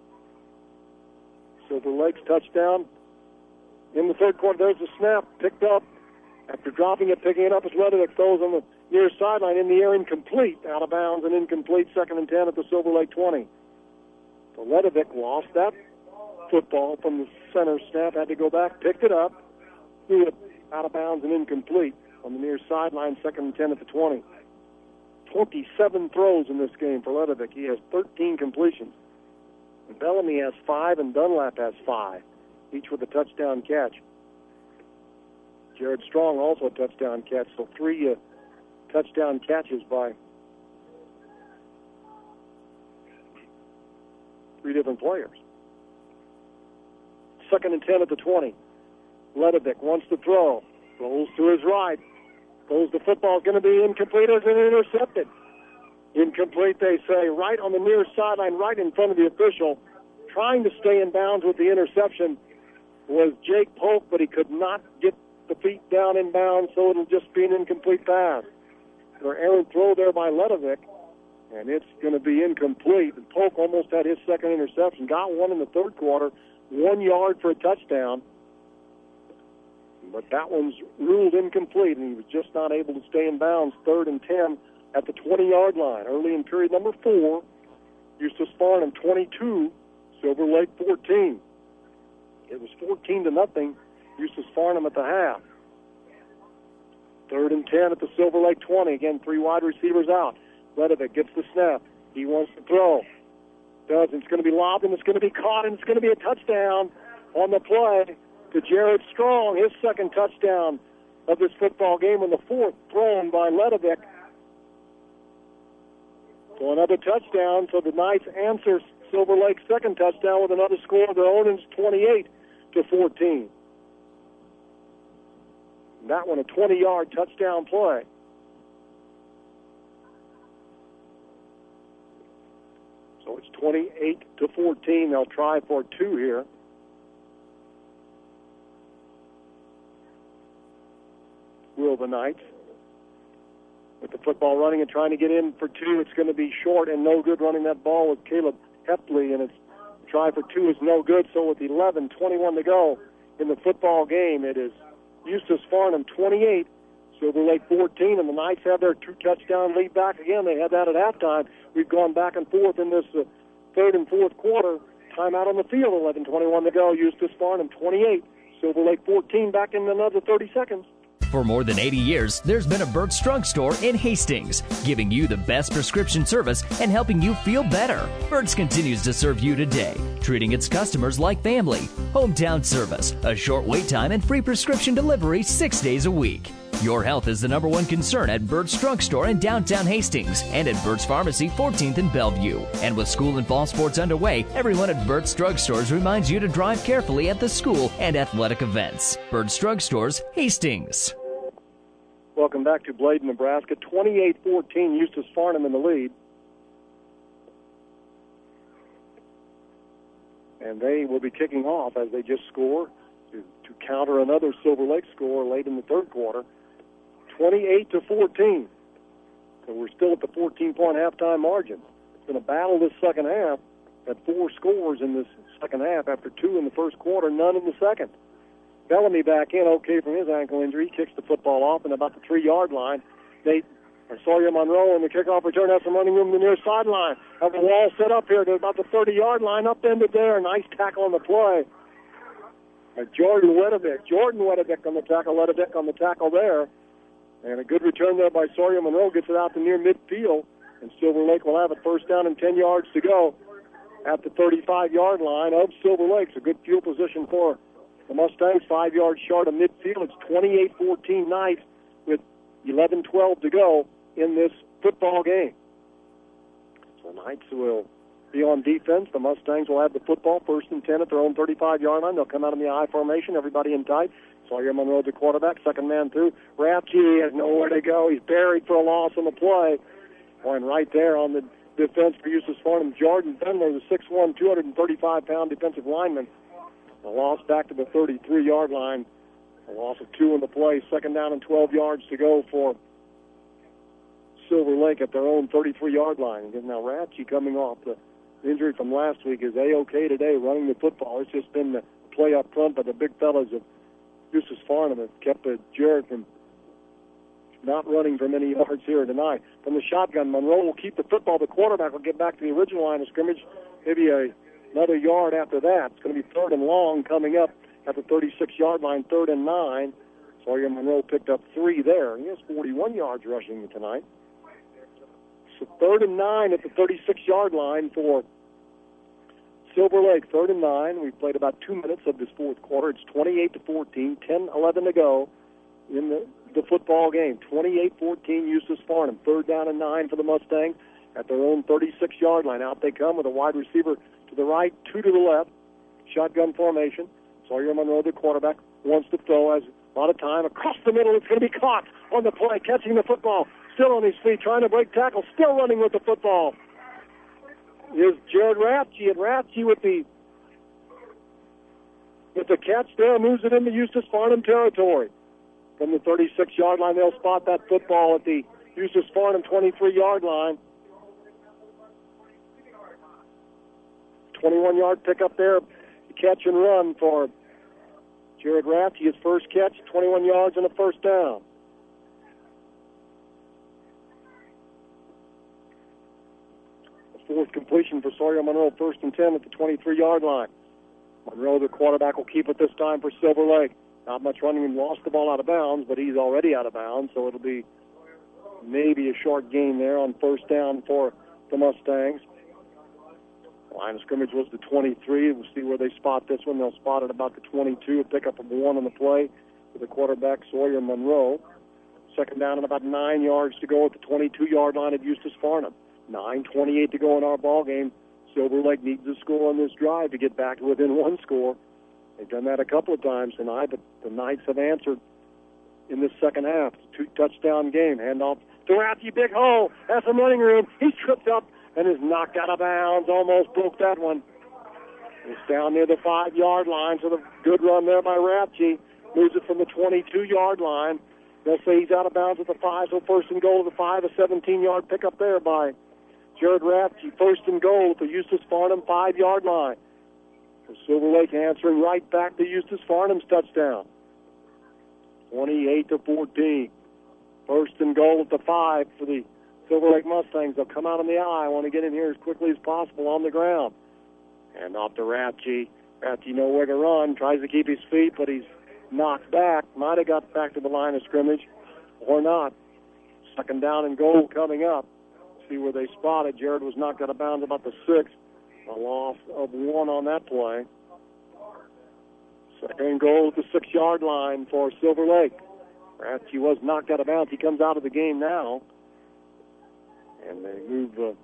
Silver Lake's touchdown in the third quarter. There's the snap, picked up. After dropping it, picking it up as Leatherwick throws on the near sideline, in the air, incomplete, out of bounds and incomplete, second and ten at the Silver Lake twenty. So Leatherwick lost that football from the center snap, had to go back, picked it up, threw it out of bounds and incomplete on the near sideline, second and ten at the twenty. twenty-seven throws in this game for Leatherwick. He has thirteen completions. And Bellamy has five and Dunlap has five, each with a touchdown catch. Jared Strong also a touchdown catch, so three uh, touchdown catches by three different players. Second and ten at the twenty. Leatherwick wants to throw. Throws to his right. Goes the football is going to be incomplete as an intercepted. Incomplete, they say, right on the near sideline, right in front of the official. Trying to stay in bounds with the interception was Jake Polk, but he could not get the feet down in bounds, so it'll just be an incomplete pass. An errant throw there by Leatherwick, and it's going to be incomplete. And Polk almost had his second interception. Got one in the third quarter, one yard for a touchdown. But that one's ruled incomplete, and he was just not able to stay in bounds. Third and ten at the twenty-yard line. Early in period number four, Eustis Farnham twenty-two, Silver Lake fourteen. It was fourteen to nothing, Eustis Farnham at the half. Third and ten at the Silver Lake twenty. Again, three wide receivers out. Leatherwick gets the snap. He wants to throw. Does. It's going to be lobbed, and it's going to be caught, and it's going to be a touchdown on the play to Jared Strong, his second touchdown of this football game, and the fourth thrown by Leatherwick. So another touchdown, so the Knights answer Silver Lake's second touchdown with another score of their own. It's twenty-eight to fourteen. That one a twenty-yard touchdown play. So it's twenty-eight to fourteen. They'll try for two here. Will the Knights. With the football running and trying to get in for two, it's going to be short and no good running that ball with Caleb Hepley, and it's try for two is no good. So with eleven twenty-one to go in the football game, it is Eustis Farnham twenty-eight, Silver Lake fourteen, and the Knights have their two touchdown lead back again. They had that at halftime. We've gone back and forth in this uh, third and fourth quarter. Timeout on the field, eleven twenty-one to go. Eustis Farnham twenty-eight, Silver Lake fourteen, back in another thirty seconds. For more than eighty years, there's been a Burt's Drug Store in Hastings, giving you the best prescription service and helping you feel better. Burt's continues to serve you today, treating its customers like family. Hometown service, a short wait time, and free prescription delivery six days a week. Your health is the number one concern at Burt's Drug Store in downtown Hastings and at Burt's Pharmacy, fourteenth and Bellevue. And with school and fall sports underway, everyone at Burt's Drug Stores reminds you to drive carefully at the school and athletic events. Burt's Drug Stores, Hastings. Welcome back to Bladen, Nebraska. twenty-eight fourteen, Eustis Farnham in the lead. And they will be kicking off as they just score to, to counter another Silver Lake score late in the third quarter. twenty-eight to fourteen. So we're still at the fourteen-point halftime margin. It's been a battle this second half. Had four scores in this second half after two in the first quarter, none in the second. Bellamy back in, okay from his ankle injury. He kicks the football off in about the three-yard line. Nate or Sawyer Monroe in the kickoff return has some running room in the near sideline. Have a wall set up here to about the thirty-yard line, upended there. Nice tackle on the play. And Jordan Wedevick. Jordan Wedevick on the tackle. Wedevick on the tackle there. And a good return there by Sawyer Monroe. Gets it out to near midfield. And Silver Lake will have it first down and ten yards to go at the thirty-five-yard line of Silver Lake. It's a good field position for the Mustangs, five yards short of midfield. It's twenty-eight fourteen Knights with eleven twelve to go in this football game. So Knights will be on defense. The Mustangs will have the football first and ten at their own thirty-five-yard line. They'll come out in the I formation, everybody in tight. Sawyer Monroe, the quarterback, second man through. Rapke has nowhere to go. He's buried for a loss on the play. Going right there on the defense for Eustis Farnham. Jordan Fenler, the six one, two hundred thirty-five pound defensive lineman. A loss back to the thirty-three-yard line. A loss of two in the play. Second down and twelve yards to go for Silver Lake at their own thirty-three-yard line. And now Ratchie, coming off the injury from last week, is A-okay today running the football. It's just been the play up front, but the big fellas of Eustis Farnham have kept uh, Jared from not running for many yards here tonight. From the shotgun, Monroe will keep the football. The quarterback will get back to the original line of scrimmage, maybe a, another yard after that. It's going to be third and long coming up at the thirty-six-yard line, third and nine. Sawyer Monroe picked up three there. He has forty-one yards rushing tonight. So third and nine at the thirty-six-yard line for Silver Lake. Third and nine. We've played about two minutes of this fourth quarter. It's twenty-eight to fourteen, ten eleven to go in the, the football game. twenty-eight fourteen, Eustis Farnham. Third down and nine for the Mustangs at their own thirty-six-yard line. Out they come with a wide receiver to the right, two to the left. Shotgun formation. Sawyer Monroe, the quarterback, wants to throw. Has a lot of time. Across the middle, it's going to be caught on the play, catching the football. Still on his feet, trying to break tackle. Still running with the football is Jared Ratchie. And Ratchie with the with the catch there moves it into Eustis Farnham territory. From the thirty-six-yard line, they'll spot that football at the Eustis Farnham twenty-three-yard line. twenty-one-yard pickup there. Catch and run for Jared Ratchie. His first catch, twenty-one yards and a first down. The fourth completion for Sawyer Monroe, first and ten at the twenty-three-yard line. Monroe, the quarterback, will keep it this time for Silver Lake. Not much running, and lost the ball out of bounds, but he's already out of bounds, so it'll be maybe a short gain there on first down for the Mustangs. Line of scrimmage was the twenty-three. We'll see where they spot this one. They'll spot it about the twenty-two. A pickup of one on the play for the quarterback, Sawyer Monroe. Second down and about nine yards to go at the twenty-two-yard line of Eustis Farnham. nine twenty-eight to go in our ball game. Silver Lake needs a score on this drive to get back within one score. They've done that a couple of times tonight, but the Knights have answered in this second half. It's a two-touchdown game. Handoff to Ratchie, big hole. Has some running room. He's tripped up and is knocked out of bounds. Almost broke that one. It's down near the five-yard line, so the good run there by Ratchie. Moves it from the twenty-two-yard line. They'll say he's out of bounds at the five, so first and goal to the five, a seventeen-yard pickup there by Jared Ratchie. First and goal at the Eustis Farnham five-yard line. So Silver Lake answering right back to Eustis Farnham's touchdown. twenty-eight to fourteen. First and goal at the five for the Silver Lake Mustangs. They'll come out on the eye. Want to get in here as quickly as possible on the ground. And off to Ratchie. Ratchie nowhere to run. Tries to keep his feet, but he's knocked back. Might have got back to the line of scrimmage or not. Second down and goal coming up. See where they spot it. Jared was knocked out of bounds about the six. A loss of one on that play. Second and goal at the six-yard line for Silver Lake. Ratchie was knocked out of bounds. He comes out of the game now. And they move uh,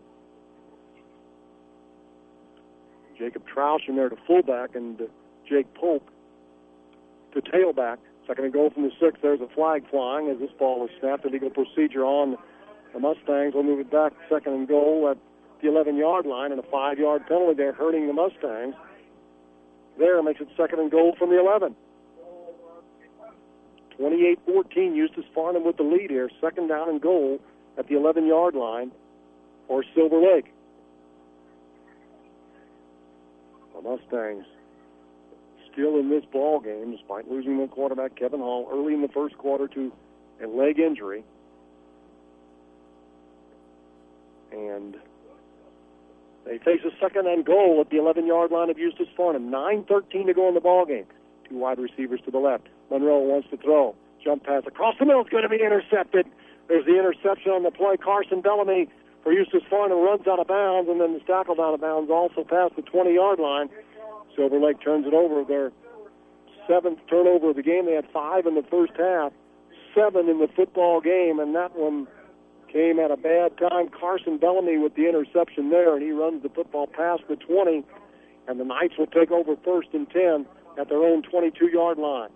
Jacob Troush in there to fullback and uh, Jake Polk to tailback. Second and goal from the six. There's a flag flying as this ball was snapped. Illegal procedure on the Mustangs. Will move it back. Second and goal at the eleven-yard line, and a five-yard penalty there hurting the Mustangs. There makes it second and goal from the eleven. twenty-eight fourteen, Eustis Farnham with the lead here. Second down and goal at the eleven-yard line for Silver Lake. The Mustangs still in this ball game, despite losing their quarterback, Kevin Hall, early in the first quarter to a leg injury. And they face a second and goal at the eleven-yard line of Eustis Farnham. nine thirteen to go in the ball game. Two wide receivers to the left. Monroe wants to throw. Jump pass across the middle is going to be intercepted. There's the interception on the play. Carson Bellamy for Eustis Farnham runs out of bounds, and then is tackled out of bounds also past the twenty-yard line. Silver Lake turns it over. Their seventh turnover of the game. They had five in the first half, seven in the football game, and that one came at a bad time. Carson Bellamy with the interception there, and he runs the football past the twenty, and the Knights will take over first and ten at their own twenty-two-yard line.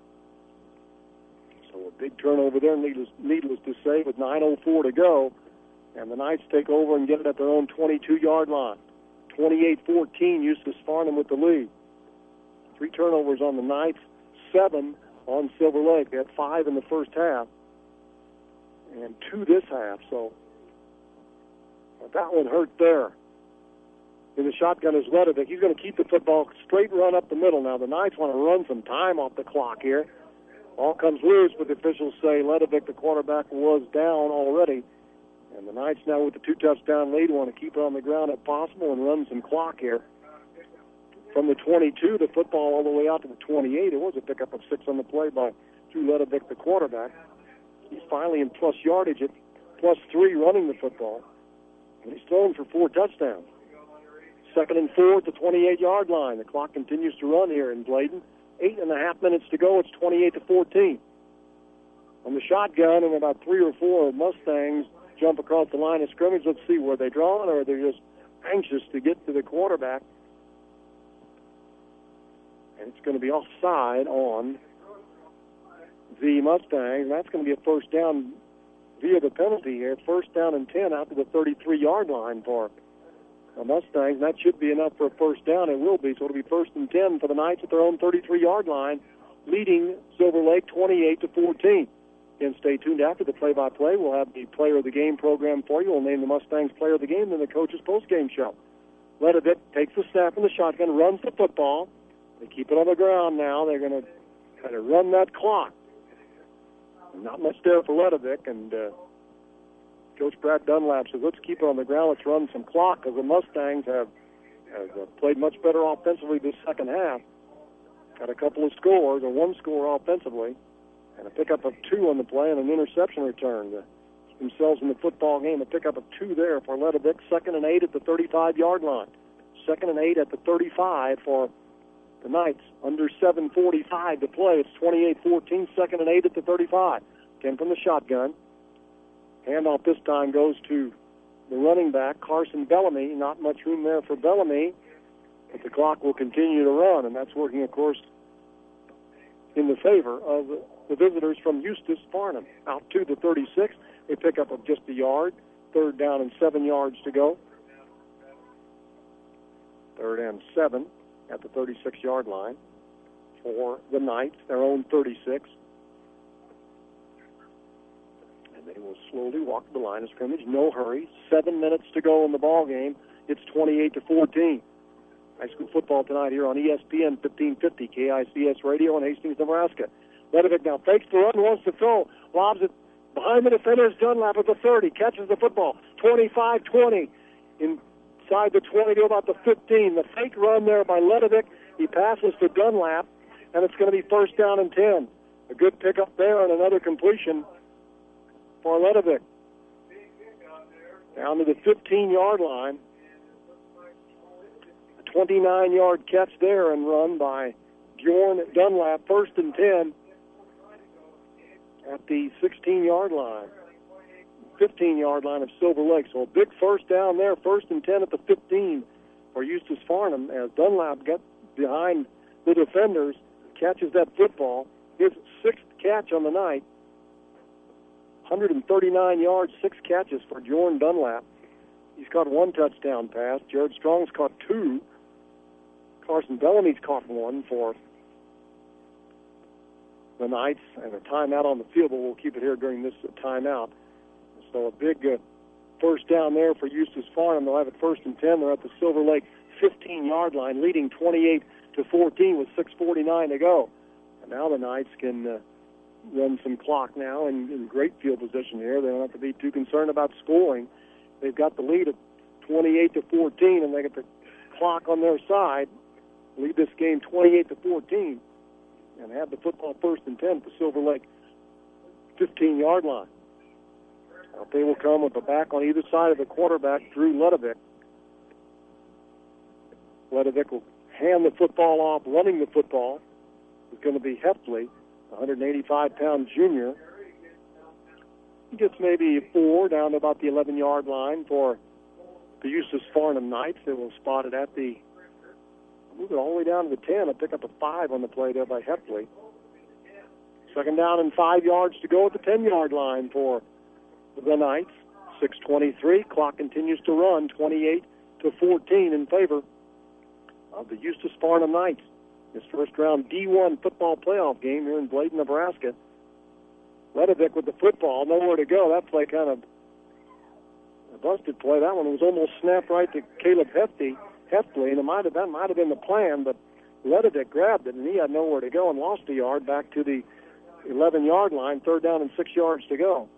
So a big turnover there, needless, needless to say, with nine oh four to go, and the Knights take over and get it at their own twenty-two-yard line. twenty-eight fourteen, Eustis Farnham with the lead. Three turnovers on the Knights, seven on Silver Lake. They had five in the first half. and two this half. So that one hurt there. In the shotgun is Ledovic. He's going to keep the football straight run up the middle. Now the Knights want to run some time off the clock here. Ball comes loose, but the officials say Ledovic, the quarterback, was down already. And the Knights now with the two-touchdown lead want to keep it on the ground if possible and run some clock here. From the twenty-two, the football all the way out to the twenty-eight. It was a pickup of six on the play by Drew Ledovic, the quarterback. He's finally in plus yardage at plus three running the football. And he's thrown for four touchdowns. Second and four at the twenty-eight-yard line. The clock continues to run here in Bladen. Eight and a half minutes to go. It's twenty-eight to fourteen. On the shotgun, and about three or four Mustangs jump across the line of scrimmage. Let's see, were they drawing or are they just anxious to get to the quarterback? And it's going to be offside on the Mustangs. That's going to be a first down via the penalty here. First down and ten out to the thirty-three-yard line for the Mustangs. That should be enough for a first down. It will be. So it'll be first and ten for the Knights at their own thirty-three-yard line, leading Silver Lake twenty-eight to fourteen. Again, stay tuned after the play-by-play. We'll have the player of the game program for you. We'll name the Mustangs player of the game, then the coach's post-game show. Ledovic takes the snap in the shotgun, runs the football. They keep it on the ground now. They're going to try to run that clock. Not much there for Ledovic, and uh, Coach Brad Dunlap says, let's keep it on the ground. Let's run some clock, because the Mustangs have, have uh, played much better offensively this second half. Got a couple of scores, or one score offensively, and a pickup of two on the play and an interception return to keep themselves in the football game. A pickup of two there for Ledovic. Second and eight at the thirty-five-yard line. Second and eight at the thirty-five for the Knights. Under seven forty-five to play. It's twenty-eight fourteen. Second and eight at the thirty-five. Again from the shotgun. Handoff this time goes to the running back, Carson Bellamy. Not much room there for Bellamy, but the clock will continue to run, and that's working, of course, in the favor of the visitors from Eustis Farnham. Out to the thirty-six. They pick up of just a yard. Third down and seven yards to go. Third and seven at the thirty-six-yard line for the Knights, their own thirty-six. And they will slowly walk to the line of scrimmage. No hurry. Seven minutes to go in the ball game. It's twenty-eight to fourteen. High school football tonight here on E S P N fifteen fifty K I C S Radio in Hastings, Nebraska. Ledovic now fakes the run, wants to throw, lobs it behind the defenders. Dunlap at the thirty, catches the football. twenty-five twenty. Inside the twenty to about the fifteen. The fake run there by Ledovic. He passes to Dunlap, and it's going to be first down and ten. A good pickup there and another completion for Ledovic. Down to the fifteen-yard line. A twenty-nine-yard catch there and run by Bjorn Dunlap. First and ten at the sixteen-yard line. fifteen-yard line of Silver Lake. So a big first down there, first and ten at the fifteen for Eustis Farnham as Dunlap gets behind the defenders, catches that football. His sixth catch on the night. one hundred thirty-nine yards, six catches for Bjorn Dunlap. He's caught one touchdown pass. Jared Strong's caught two. Carson Bellamy's caught one for the Knights, and a timeout on the field, but we'll keep it here during this timeout. So a big uh, first down there for Eustis Farnham. They'll have it first and ten. They're at the Silver Lake fifteen-yard line, leading twenty-eight to fourteen with six forty-nine to go. And now the Knights can uh, run some clock now in, in great field position here. They don't have to be too concerned about scoring. They've got the lead at twenty-eight to fourteen, and they get the clock on their side. Lead this game twenty-eight to fourteen, and have the football first and ten at the Silver Lake fifteen-yard line. Now they will come with the back on either side of the quarterback, Drew Ledovic. Ledovic will hand the football off. Running the football is going to be Heffley, one hundred eighty-five pound junior. He gets maybe four down to about the eleven-yard line for the Eustis Farnham Knights. They will spot it at the, move it all the way down to the ten. And pick up a five on the play there by Heffley. Second down and five yards to go at the ten-yard line for the Knights. six twenty-three. Clock continues to run. twenty-eight to fourteen in favor of the Eustis Farnham Knights. This first round D one football playoff game here in Bladen, Nebraska. Ledovic with the football, nowhere to go. That play kind of a busted play. That one was almost snapped right to Caleb Hefty, Heftley, and it might have, that might have been the plan, but Ledovic grabbed it, and he had nowhere to go and lost a yard back to the eleven-yard line, third down and six yards to go.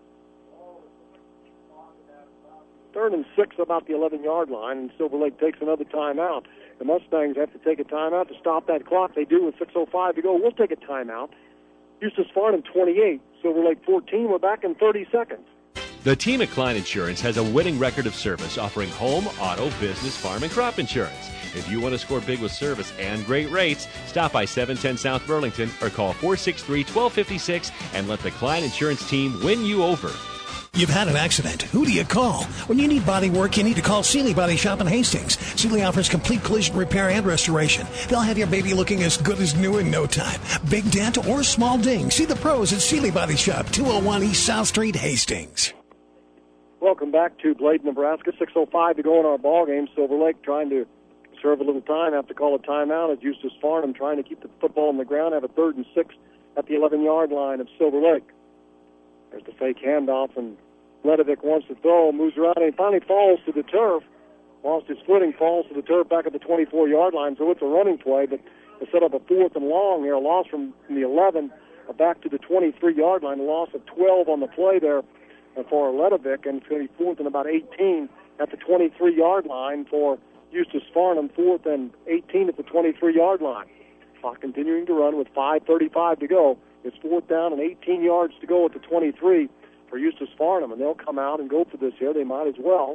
Third and six about the eleven-yard line, and Silver Lake takes another timeout. The Mustangs have to take a timeout to stop that clock. They do with six oh five to go. We'll take a timeout. Eustis Farnham twenty-eight, Silver Lake fourteen. We're back in thirty seconds. The team at Klein Insurance has a winning record of service, offering home, auto, business, farm, and crop insurance. If you want to score big with service and great rates, stop by seven ten South Burlington or call four six three, one two five six and let the Klein Insurance team win you over. You've had an accident. Who do you call? When you need body work, you need to call Seeley Body Shop in Hastings. Seeley offers complete collision repair and restoration. They'll have your baby looking as good as new in no time. Big dent or small ding. See the pros at Seeley Body Shop, two oh one East South Street, Hastings. Welcome back to Blade, Nebraska. six oh five to go in our ball game. Silver Lake trying to serve a little time, have to call a timeout as Eustis Farnham trying to keep the football on the ground, have a third and six at the eleven-yard line of Silver Lake. There's the fake handoff, and Ledovic wants to throw, moves around, and he finally falls to the turf. Lost his footing, falls to the turf back at the twenty-four-yard line, so it's a running play, but they set up a fourth and long here, a loss from the eleven back to the twenty-three-yard line, a loss of twelve on the play there for Ledovic, and it's going to be fourth and about eighteen at the twenty-three-yard line for Eustis Farnham, fourth and eighteen at the twenty-three-yard line. Clock continuing to run with five thirty-five to go. It's fourth down and eighteen yards to go at the twenty-three for Eustis Farnham, and they'll come out and go for this here. They might as well.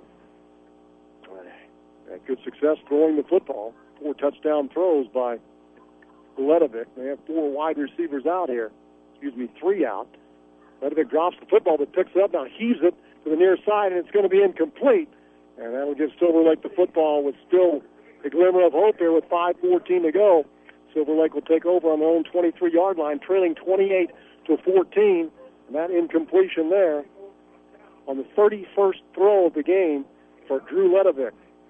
Had good success throwing the football. Four touchdown throws by Ledovic. They have four wide receivers out here. Excuse me, three out. Ledovic drops the football but picks it up. Now heaves it to the near side, and it's going to be incomplete. And that'll give Silver Lake the football with still a glimmer of hope here with five fourteen to go. Silver Lake will take over on their own twenty-three-yard line, trailing twenty-eight to fourteen. And that incompletion there on the thirty-first throw of the game for Drew Ledovic.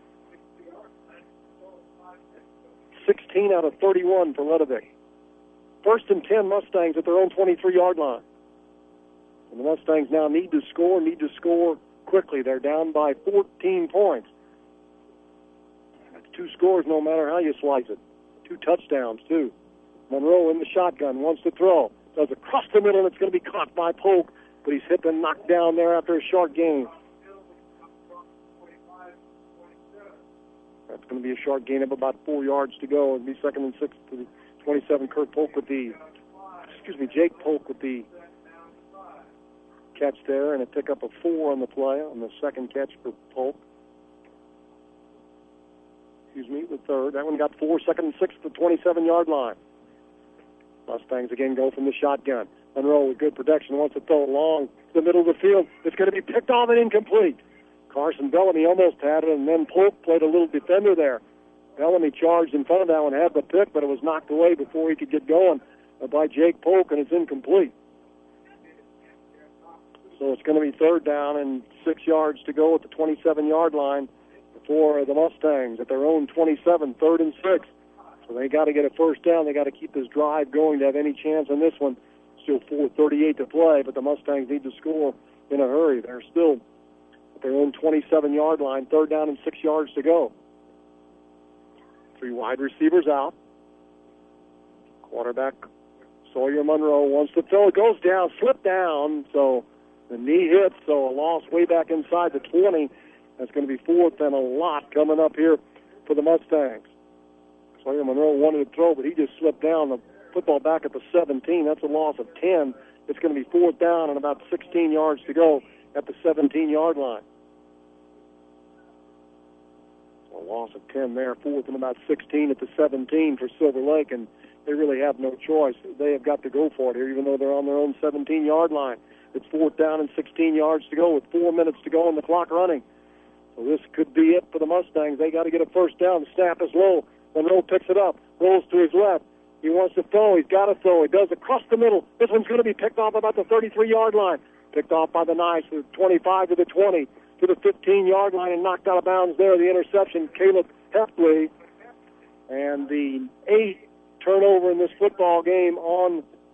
sixteen out of thirty-one for Ledovic. First and ten Mustangs at their own twenty-three-yard line. And the Mustangs now need to score, need to score quickly. They're down by fourteen points. That's two scores no matter how you slice it. Two touchdowns, too. Monroe in the shotgun, wants to throw. Does across the middle, and it's going to be caught by Polk, but he's hit and knocked down there after a short gain. That's going to be a short gain of about four yards to go. It'll be second and six to the twenty-seven. Kurt Polk with the, excuse me, Jake Polk with the catch there, and a pickup of four on the play on the second catch for Polk. Excuse me, the third. That one got four, second and six to the twenty-seven-yard line. Mustangs again go from the shotgun. Monroe with good protection wants to throw it long to the middle of the field. It's going to be picked off and incomplete. Carson Bellamy almost had it, and then Polk played a little defender there. Bellamy charged in front of that one, had the pick, but it was knocked away before he could get going by Jake Polk, and it's incomplete. So it's going to be third down and six yards to go at the twenty-seven-yard line for the Mustangs at their own twenty-seven, third and six. So they got to get a first down. They got to keep this drive going to have any chance on this one. Still four thirty-eight to play, but the Mustangs need to score in a hurry. They're still at their own twenty-seven-yard line, third down and six yards to go. Three wide receivers out. Quarterback Sawyer Monroe wants to throw. It goes down, slipped down, so the knee hits, so a loss way back inside the twenty. That's going to be fourth and a lot coming up here for the Mustangs. Sawyer Monroe wanted to throw, but he just slipped down. The football back at the seventeen. That's a loss of ten. It's going to be fourth down and about sixteen yards to go at the seventeen-yard line. So a loss of ten there, fourth and about sixteen at the seventeen for Silver Lake, and they really have no choice. They have got to go for it here, even though they're on their own seventeen-yard line. It's fourth down and sixteen yards to go with four minutes to go and the clock running. So this could be it for the Mustangs. They got to get a first down. The snap is low. Monroe picks it up, rolls to his left. He wants to throw. He's got to throw. He does across the middle. This one's going to be picked off about the thirty-three-yard line. Picked off by the Knights, the twenty-five to the twenty to the fifteen-yard line and knocked out of bounds there. The interception, Caleb Heftley. And the eighth turnover in this football game on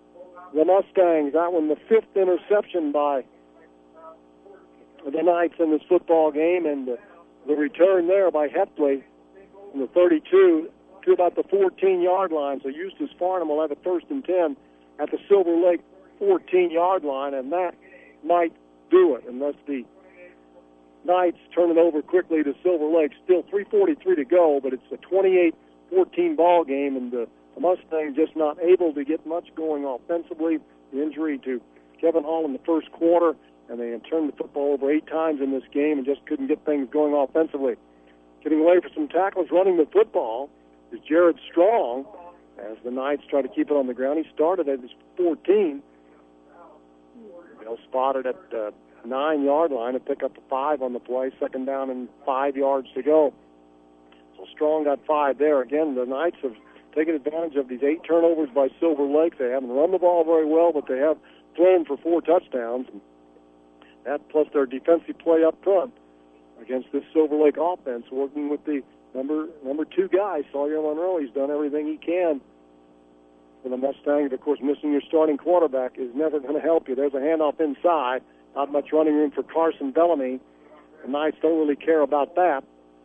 the Mustangs. That one, the fifth interception by the Knights in this football game, and the, the return there by Heppley from the thirty-two to about the fourteen-yard line. So Eustis Farnham will have a first and ten at the Silver Lake fourteen-yard line, and that might do it unless the Knights turn it over quickly to Silver Lake. Still three forty-three to go, but it's a twenty-eight fourteen ball game, and the, the Mustangs just not able to get much going offensively. The injury to Kevin Hall in the first quarter, and they had turned the football over eight times in this game and just couldn't get things going offensively. Getting away for some tackles, running the football is Jared Strong as the Knights try to keep it on the ground. He started at his fourteen. They'll spot it at the nine-yard line and pick up a five on the play, second down and five yards to go. So Strong got five there. Again, the Knights have taken advantage of these eight turnovers by Silver Lake. They haven't run the ball very well, but they have thrown for four touchdowns. That plus their defensive play up front against this Silver Lake offense, working with the number number two guy, Sawyer Monroe. He's done everything he can for the Mustangs. Of course, missing your starting quarterback is never going to help you. There's a handoff inside. Not much running room for Carson Bellamy. The Knights don't really care about that.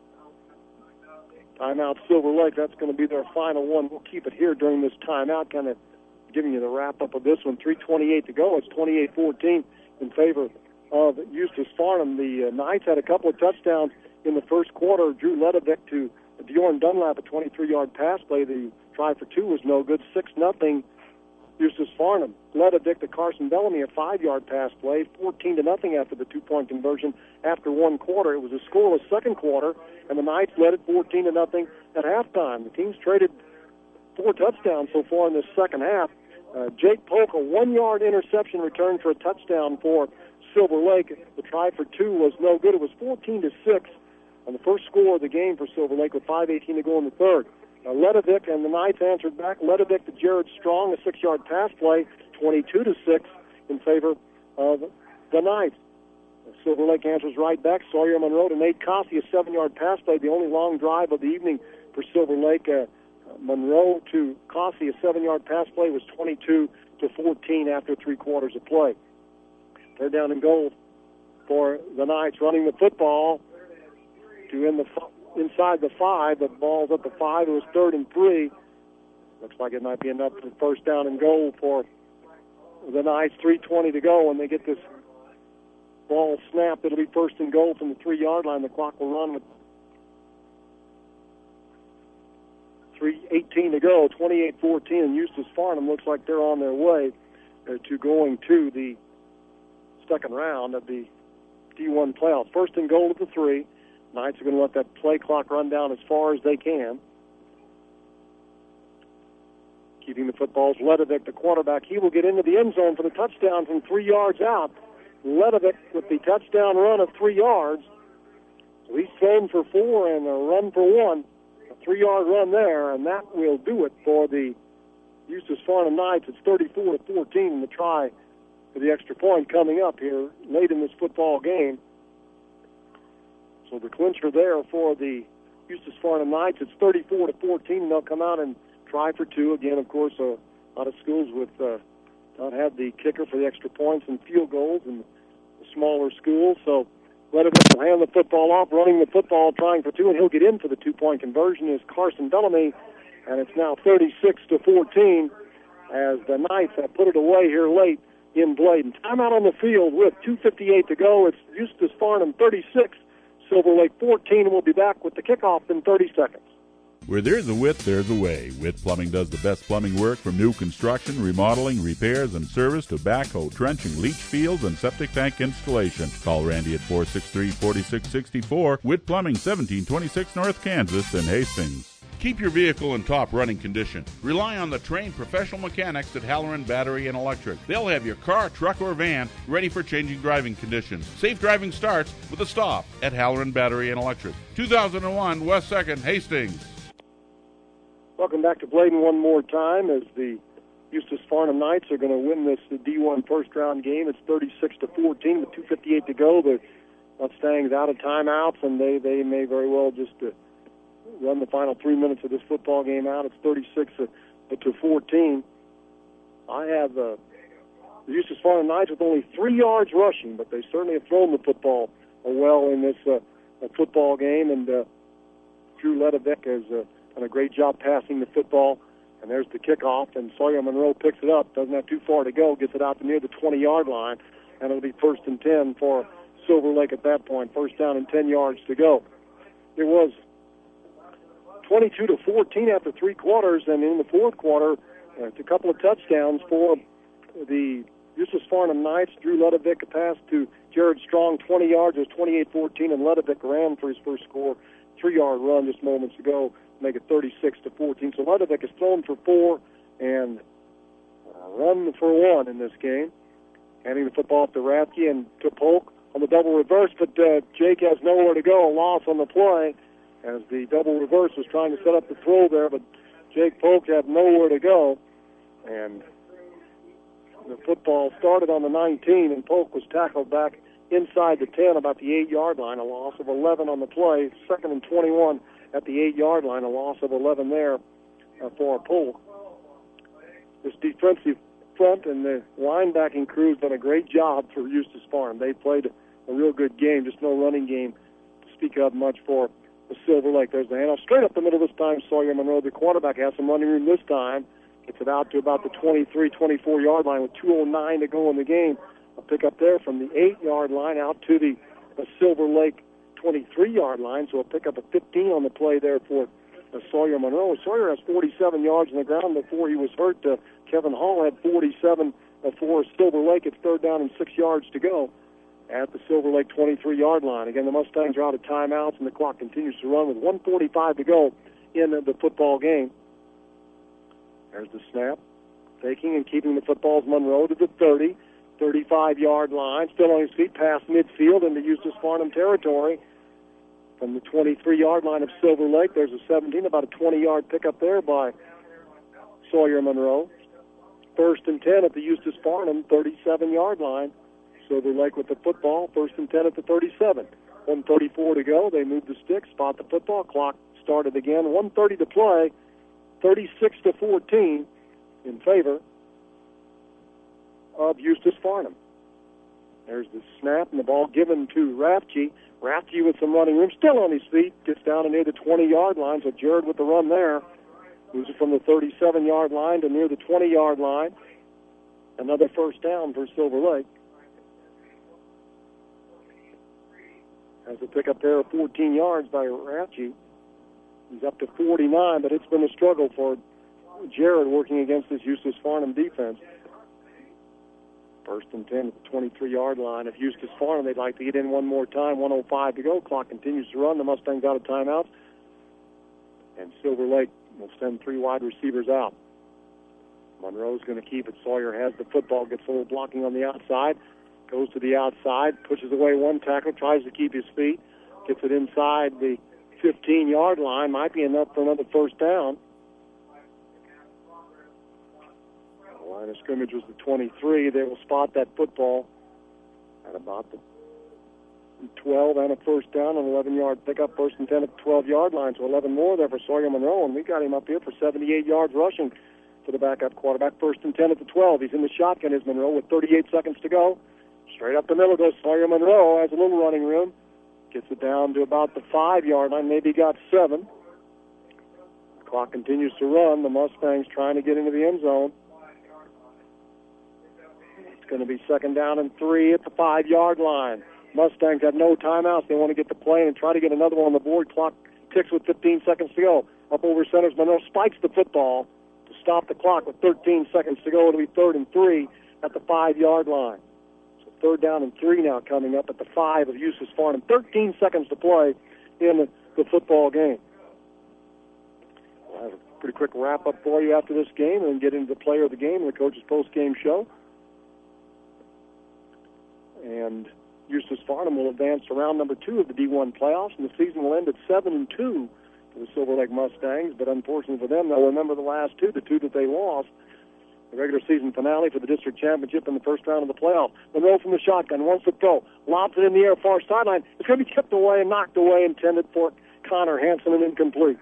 Timeout Silver Lake. That's going to be their final one. We'll keep it here during this timeout, kind of giving you the wrap-up of this one. three twenty-eight to go. It's twenty-eight fourteen in favor of Eustis Farnham. The uh, Knights had a couple of touchdowns in the first quarter. Drew Ledovic to Bjorn Dunlap, a twenty-three-yard pass play. The try for two was no good. six nothing Eustis Farnham. Ledovic to Carson Bellamy, a five-yard pass play. fourteen to nothing after the two-point conversion after one quarter. It was a scoreless second quarter, and the Knights led it fourteen to nothing at halftime. The team's traded four touchdowns so far in this second half. Uh, Jake Polk, a one-yard interception return for a touchdown for Silver Lake. The try for two was no good. It was fourteen to six on the first score of the game for Silver Lake with five eighteen to go in the third. Uh, Ledovic and the Knights answered back. Ledovic to Jared Strong, a six-yard pass play, twenty-two to six in favor of the Knights. Uh, Silver Lake answers right back. Sawyer Monroe to Nate Cossey, a seven-yard pass play, the only long drive of the evening for Silver Lake. Uh, Monroe to Cossey, a seven-yard pass play, was twenty-two to fourteen after three quarters of play. They're down in goal for the Knights, running the football to in the inside the five. The ball's at the five. It was third and three. Looks like it might be enough for first down and goal for the Knights. three twenty to go. When they get this ball snapped, it'll be first and goal from the three-yard line. The clock will run with three eighteen to go. twenty-eight fourteen, and Eustis Farnham looks like they're on their way uh, to going to the second round of the D one playoffs. First and goal at the three. Knights are going to let that play clock run down as far as they can. Keeping the footballs, Ledovic, the quarterback. He will get into the end zone for the touchdown from three yards out. Ledovic with the touchdown run of three yards. So he's thrown for four and a run for one. A three-yard run there, and that will do it for the Eustis Farnham Knights. It's thirty-four to fourteen in the try for the extra point coming up here late in this football game. So the clincher there for the Eustis Farnham Knights. It's thirty-four to fourteen, and they'll come out and try for two. Again, of course, a lot of schools with uh, don't have the kicker for the extra points and field goals in the smaller schools. So Ledovic will hand the football off, running the football, trying for two, and he'll get in for the two-point conversion is Carson Bellamy, and it's now thirty-six to fourteen as the Knights have put it away here late in Bladen. Timeout on the field with two fifty-eight to go. It's Eustis Farnham thirty-six, Silver Lake fourteen, and we'll be back with the kickoff in thirty seconds. Where there's a Witt, there's a way. Witt Plumbing does the best plumbing work from new construction, remodeling, repairs, and service to backhoe, trenching, leach fields, and septic tank installation. Call Randy at four six three, four six six four. Witt Plumbing, seventeen twenty-six North Kansas in Hastings. Keep your vehicle in top running condition. Rely on the trained professional mechanics at Halloran Battery and Electric. They'll have your car, truck, or van ready for changing driving conditions. Safe driving starts with a stop at Halloran Battery and Electric. two thousand one West second, Hastings. Welcome back to Bladen one more time as the Eustis Farnham Knights are going to win this D one first-round game. It's thirty-six to fourteen with two fifty-eight to go. The Mustangs out of timeouts, and they, they may very well just uh, run the final three minutes of this football game out. It's thirty-six to fourteen. I have uh, the Eustis Farnham Knights with only three yards rushing, but they certainly have thrown the football well in this uh, football game, and uh, Drew Ledovic has uh, done a great job passing the football. And there's the kickoff, and Sawyer Monroe picks it up. Doesn't have too far to go. Gets it out to near the twenty-yard line, and it'll be first and ten for Silver Lake at that point. First down and ten yards to go. It was twenty-two to fourteen after three quarters, and in the fourth quarter, uh, it's a couple of touchdowns for the Eustis Farnham Knights. Drew Ledovic a pass to Jared Strong, twenty yards. It was twenty-eight fourteen, and Ledovic ran for his first score, three-yard run just moments ago, make it thirty-six to fourteen. So Ledovic has thrown for four and uh, run for one in this game. Handing the football off to Rathke and to Polk on the double reverse, but uh, Jake has nowhere to go. A loss on the play as the double reverse was trying to set up the throw there, but Jake Polk had nowhere to go. And the football started on the nineteen, and Polk was tackled back inside the ten, about the eight-yard line. A loss of eleven on the play. Second and twenty-one at the eight-yard line. A loss of eleven there uh, for Polk. This defensive front and the linebacking crew's done a great job for Eustis Farnham. They played a real good game, just no running game to speak of much for the Silver Lake. There's the handoff straight up the middle this time. Sawyer Monroe, the quarterback, has some running room this time. Gets it out to about the twenty-three, twenty-four-yard line with two oh nine to go in the game. A pick up there from the eight-yard line out to the, the Silver Lake twenty-three-yard line. So a pick up of fifteen on the play there for uh, Sawyer Monroe. Sawyer has forty-seven yards on the ground before he was hurt. Uh, Kevin Hall had forty-seven uh, for Silver Lake. It's third down and six yards to go at the Silver Lake twenty-three-yard line. Again, the Mustangs are out of timeouts, and the clock continues to run with one forty-five to go in the football game. There's the snap. Taking and keeping the football is Monroe to the thirty, thirty-five-yard line. Still on his feet past midfield into Eustis Farnham territory. From the twenty-three-yard line of Silver Lake, there's a seventeen, about a twenty-yard pickup there by Sawyer Monroe. First and ten at the Eustis Farnham thirty-seven-yard line. Silver Lake with the football, first and ten at the thirty-seven. one thirty-four to go. They move the stick, spot the football. Clock started again. one thirty to play. thirty-six to fourteen in favor of Eustis Farnham. There's the snap and the ball given to Rathke. Rathke with some running room, still on his feet, gets down to near the twenty-yard line. So Jared with the run there. Moves it from the thirty-seven-yard line to near the twenty-yard line. Another first down for Silver Lake. Has a pick up there of fourteen yards by Rathke. He's up to forty-nine, but it's been a struggle for Jared working against this Eustis Farnham defense. First and ten at the twenty-three-yard line of Eustis Farnham. They'd like to get in one more time. one oh five to go. Clock continues to run. The Mustangs out of timeout. And Silver Lake will send three wide receivers out. Monroe's going to keep it. Sawyer has the football, gets a little blocking on the outside, goes to the outside, pushes away one tackle, tries to keep his feet, gets it inside the fifteen-yard line. Might be enough for another first down. The line of scrimmage was the twenty-three. They will spot that football at about the twelve and a first down, an eleven-yard pickup, first and ten at the twelve-yard line. So eleven more there for Sawyer Monroe, and we got him up here for seventy-eight yards rushing for the backup quarterback. First and ten at the twelve. He's in the shotgun, is Monroe, with thirty-eight seconds to go. Straight up the middle goes Sawyer Monroe, has a little running room. Gets it down to about the five-yard line, maybe got seven. The clock continues to run. The Mustangs trying to get into the end zone. It's going to be second down and three at the five-yard line. Mustangs have no timeouts. They want to get the play and try to get another one on the board. Clock ticks with fifteen seconds to go. Up over centers, Monroe spikes the football to stop the clock with thirteen seconds to go. It'll be third and three at the five-yard line. So third down and three now coming up at the five of Eustis Farnham. thirteen seconds to play in the football game. We'll have a pretty quick wrap-up for you after this game and then get into the player of the game and the coach's post-game show. And Eustis Farnham will advance to round number two of the D one playoffs, and the season will end at seven and two for the Silver Lake Mustangs. But unfortunately for them, they'll remember the last two, the two that they lost. The regular season finale for the district championship in the first round of the playoff. Monroe from the shotgun wants to throw, lobs it in the air, far sideline. It's going to be tipped away and knocked away, intended for Connor Hanson and incomplete.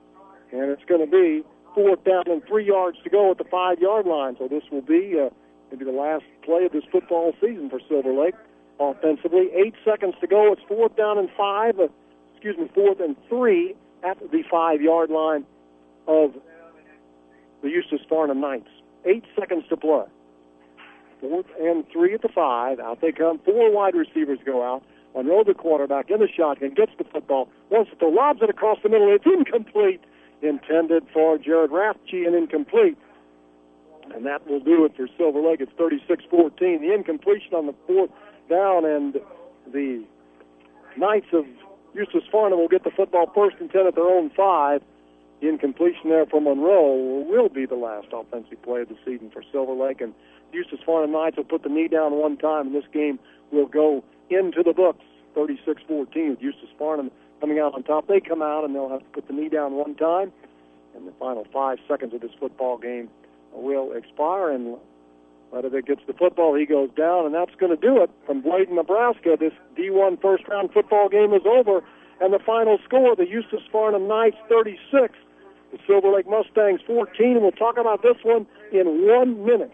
And it's going to be fourth down and three yards to go at the five-yard line. So this will be uh, maybe the last play of this football season for Silver Lake offensively. Eight seconds to go. It's fourth down and five, uh, excuse me, fourth and three at the five-yard line of the Eustis Farnham Knights. Eight seconds to play. Fourth and three at the five. Out they come. Four wide receivers go out. Monroe, the quarterback, in the shotgun, gets the football. Wants to throw, lobs it across the middle. It's incomplete. Intended for Jared Rathje and incomplete. And that will do it for Silver Lake. It's thirty-six fourteen. The incompletion on the fourth down, and the Knights of Eustis Farnham will get the football first and ten at their own five. The incompletion there for Monroe will be the last offensive play of the season for Silver Lake. And Eustis Farnham Knights will put the knee down one time, and this game will go into the books. thirty-six fourteen with Eustis Farnham coming out on top. They come out, and they'll have to put the knee down one time. And the final five seconds of this football game will expire, and Ledovic gets the football. He goes down, and that's going to do it from Bladen, Nebraska. This D one first-round football game is over, and the final score, the Eustis Farnham Knights thirty-six, the Silver Lake Mustangs fourteen. And we'll talk about this one in one minute.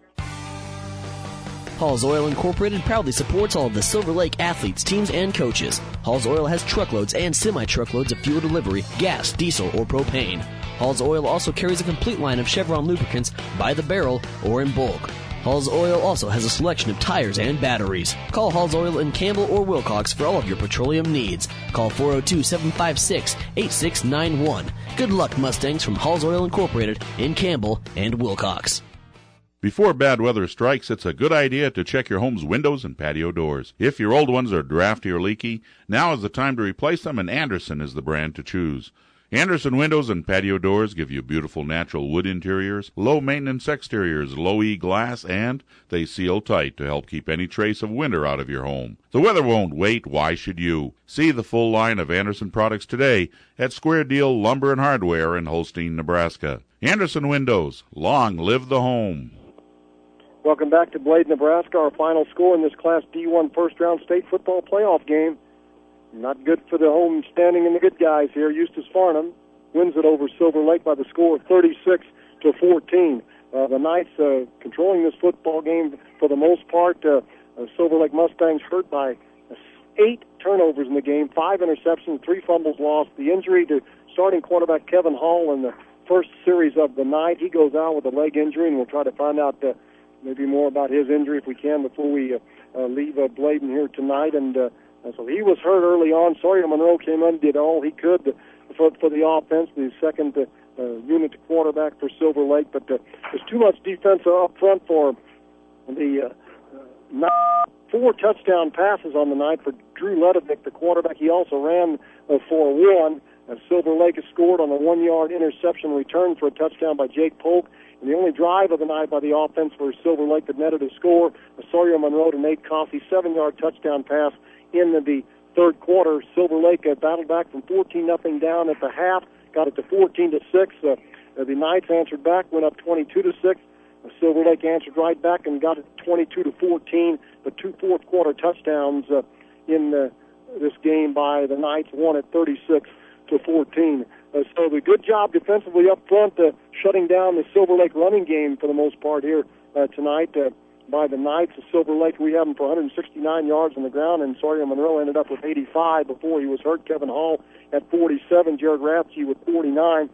Hall's Oil Incorporated proudly supports all of the Silver Lake athletes, teams, and coaches. Hall's Oil has truckloads and semi-truckloads of fuel delivery, gas, diesel, or propane. Hall's Oil also carries a complete line of Chevron lubricants by the barrel or in bulk. Hall's Oil also has a selection of tires and batteries. Call Hall's Oil in Campbell or Wilcox for all of your petroleum needs. Call four oh two, seven five six, eight six nine one. Good luck, Mustangs, from Hall's Oil Incorporated in Campbell and Wilcox. Before bad weather strikes, it's a good idea to check your home's windows and patio doors. If your old ones are drafty or leaky, now is the time to replace them, and Anderson is the brand to choose. Anderson windows and patio doors give you beautiful natural wood interiors, low-maintenance exteriors, low-E glass, and they seal tight to help keep any trace of winter out of your home. The weather won't wait. Why should you? See the full line of Anderson products today at Square Deal Lumber and Hardware in Holstein, Nebraska. Anderson Windows. Long live the home. Welcome back to Blade, Nebraska. Our final score in this Class D one first-round state football playoff game. Not good for the home standing and the good guys here. Eustis Farnham wins it over Silver Lake by the score of thirty-six to fourteen. Uh, the Knights uh, controlling this football game for the most part. Uh, uh, Silver Lake Mustangs hurt by uh, eight turnovers in the game, five interceptions, three fumbles lost. The injury to starting quarterback Kevin Hall in the first series of the night. He goes out with a leg injury, and we'll try to find out uh, maybe more about his injury if we can before we uh, uh, leave uh, Bladen here tonight. And uh, so he was hurt early on. Sawyer Monroe came in, did all he could to, for, for the offense, the second uh, uh, unit quarterback for Silver Lake. But uh, there's too much defense up front for the uh, nine, four touchdown passes on the night for Drew Ledovic, the quarterback. He also ran uh, for one. Uh, Silver Lake has scored on a one-yard interception return for a touchdown by Jake Polk. And the only drive of the night by the offense for Silver Lake that netted a score, a Sawyer Monroe to Nate Coffey, seven-yard touchdown pass in the third quarter. Silver Lake uh, battled back from fourteen nothing down at the half, got it to fourteen to six. Uh, uh, the Knights answered back, went up twenty-two to six. Uh, Silver Lake answered right back and got it twenty-two to fourteen. The two fourth quarter touchdowns uh, in uh, this game by the Knights won at thirty-six to fourteen. Uh, so the good job defensively up front, uh, shutting down the Silver Lake running game for the most part here uh, tonight uh, by the Knights. The Silver Lake, we have them for one hundred sixty-nine yards on the ground, and Sawyer Monroe ended up with eighty-five before he was hurt. Kevin Hall at forty-seven, Jared Rathje with forty-nine. one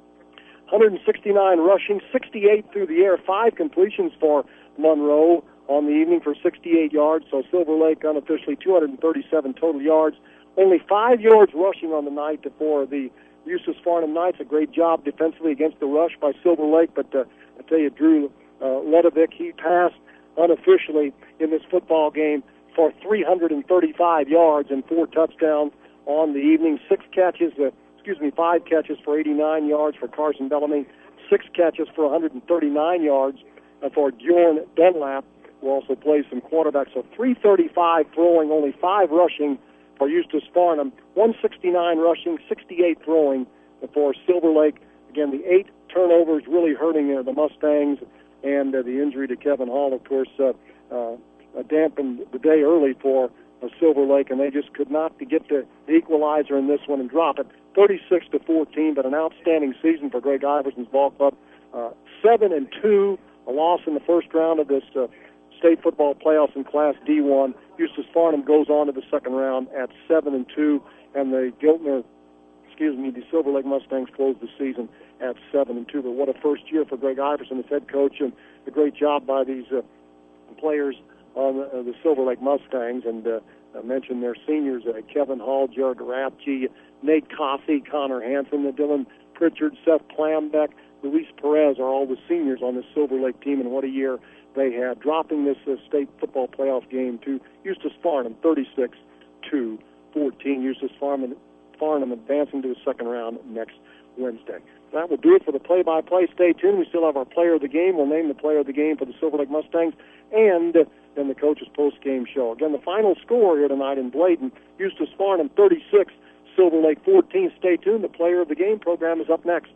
hundred sixty-nine rushing, sixty-eight through the air, five completions for Monroe on the evening for sixty-eight yards. So Silver Lake unofficially two hundred thirty-seven total yards. Only five yards rushing on the night for the Eustis Farnham Knights. A great job defensively against the rush by Silver Lake, but uh, I tell you, Drew uh, Ledovic, he passed unofficially in this football game for three hundred thirty-five yards and four touchdowns on the evening. Six catches, uh, excuse me, five catches for eighty-nine yards for Carson Bellamy. Six catches for one hundred thirty-nine yards uh, for Bjorn Dunlap, who also plays some quarterback. So three thirty-five throwing, only five rushing for Eustis Farnham, one sixty-nine rushing, sixty-eight throwing for Silver Lake. Again, the eight turnovers really hurting uh, the Mustangs, and uh, the injury to Kevin Hall, of course, uh, uh, dampened the day early for uh, Silver Lake, and they just could not get the equalizer in this one and drop it, thirty-six to fourteen. But an outstanding season for Greg Iverson's ball club, uh, seven and two a loss in the first round of this uh, state football playoffs in Class D one. Eustis Farnham goes on to the second round at seven and two, and the Giltner, excuse me, the Silver Lake Mustangs closed the season at seven and two. But what a first year for Greg Iverson as head coach, and a great job by these uh, players on the, uh, the Silver Lake Mustangs. And uh, I mentioned their seniors: uh, Kevin Hall, Jared Rapke, Nate Cossey, Connor Hansen, Dylan Pritchard, Seth Klambeck, Luis Perez are all the seniors on this Silver Lake team, and what a year they had, dropping this uh, state football playoff game to Eustis Farnham, thirty-six to fourteen. Eustis Farnham, Farnham advancing to the second round next Wednesday. That will do it for the play-by-play. Stay tuned. We still have our player of the game. We'll name the player of the game for the Silver Lake Mustangs, and uh, then the coach's post-game show. Again, the final score here tonight in Bladen: Eustis Farnham thirty-six, Silver Lake fourteen. Stay tuned. The player of the game program is up next.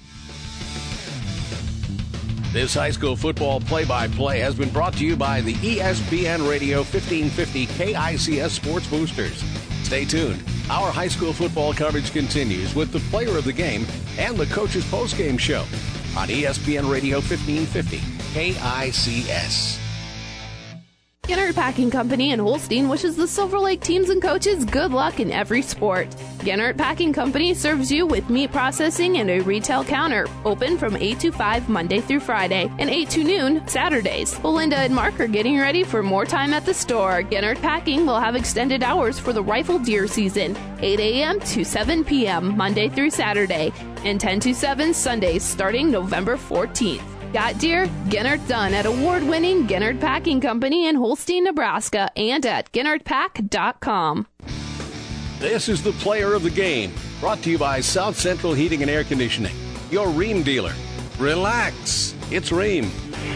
This high school football play-by-play has been brought to you by the E S P N Radio fifteen fifty K I C S Sports Boosters. Stay tuned. Our high school football coverage continues with the player of the game and the coach's post-game show on E S P N Radio fifteen fifty K I C S. Gennard Packing Company in Holstein wishes the Silver Lake teams and coaches good luck in every sport. Gennard Packing Company serves you with meat processing and a retail counter, open from eight to five Monday through Friday and eight to noon Saturdays. Belinda and Mark are getting ready for more time at the store. Gennard Packing will have extended hours for the rifle deer season, eight a.m. to seven p.m. Monday through Saturday, and ten to seven Sundays starting November fourteenth. Got deer? Gennard done at award-winning Gennard Packing Company in Holstein, Nebraska, and at gennard pack dot com. This is the player of the game, brought to you by South Central Heating and Air Conditioning, your Rheem dealer. Relax, it's Rheem.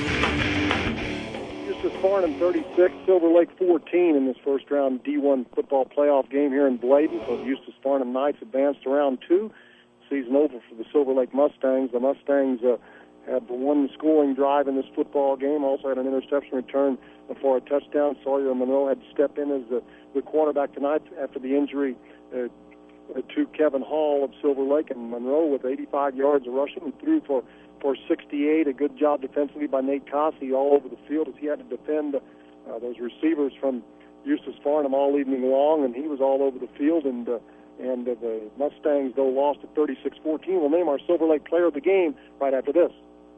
Eustis Farnham thirty-six, Silver Lake fourteen in this first-round D one football playoff game here in Bladen. So the Eustis Farnham Knights advanced to round two. Season over for the Silver Lake Mustangs. The Mustangs uh, had the one scoring drive in this football game, also had an interception return for a touchdown. Sawyer Monroe had to step in as the, the quarterback tonight after the injury uh, to Kevin Hall of Silver Lake. And Monroe, with eighty-five yards of rushing, threw for, for sixty-eight. A good job defensively by Nate Cossey all over the field as he had to defend uh, those receivers from Eustis Farnham all evening long, and he was all over the field. And uh, and uh, the Mustangs, though, lost at thirty-six fourteen. We'll name our Silver Lake player of the game right after this.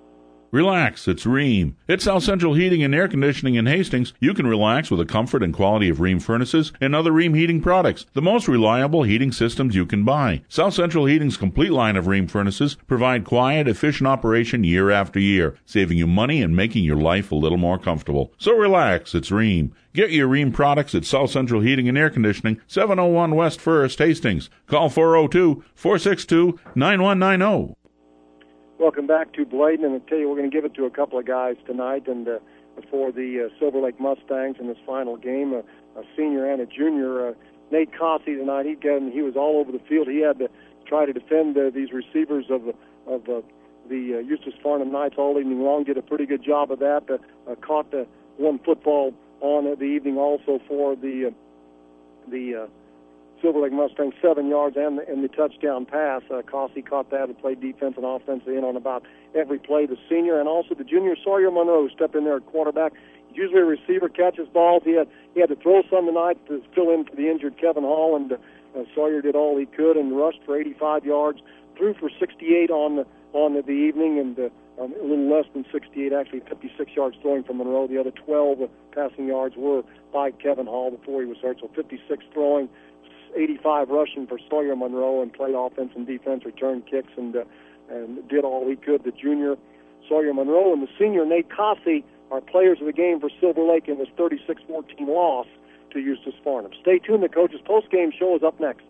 Relax, it's Rheem. At South Central Heating and Air Conditioning in Hastings, you can relax with the comfort and quality of Rheem furnaces and other Rheem heating products, the most reliable heating systems you can buy. South Central Heating's complete line of Rheem furnaces provide quiet, efficient operation year after year, saving you money and making your life a little more comfortable. So relax, it's Rheem. Get your Rheem products at South Central Heating and Air Conditioning, seven oh one West First, Hastings. Call four oh two, four six two, nine one nine oh. Welcome back to Bladen, and I tell you, we're going to give it to a couple of guys tonight, and uh, for the uh, Silver Lake Mustangs in this final game, uh, a senior and a junior. Uh, Nate Cossey tonight, he got, he was all over the field. He had to try to defend uh, these receivers of the of uh, the uh, Eustis Farnham Knights all evening long. Did a pretty good job of that. Uh, uh, caught the one football on uh, the evening also for the uh, the. Uh, Silver Lake Mustangs, seven yards and the, and the touchdown pass. Uh, Cossey caught that and played defense and offense in on about every play. The senior and also the junior Sawyer Monroe stepped in there at quarterback. He's usually a receiver, catches balls. He had he had to throw some tonight to fill in for the injured Kevin Hall, and uh, Sawyer did all he could and rushed for eighty-five yards, threw for sixty-eight on the on the, the evening, and uh, um, a little less than sixty-eight, actually fifty-six yards throwing from Monroe. The other twelve uh, passing yards were by Kevin Hall before he was hurt, so fifty-six throwing, eighty-five rushing for Sawyer Monroe, and played offense and defense, returned kicks, and uh, and did all he could. The junior Sawyer Monroe and the senior Nate Cossey are players of the game for Silver Lake in this thirty-six fourteen loss to Eustis Farnham. Stay tuned. The coach's post-game show is up next.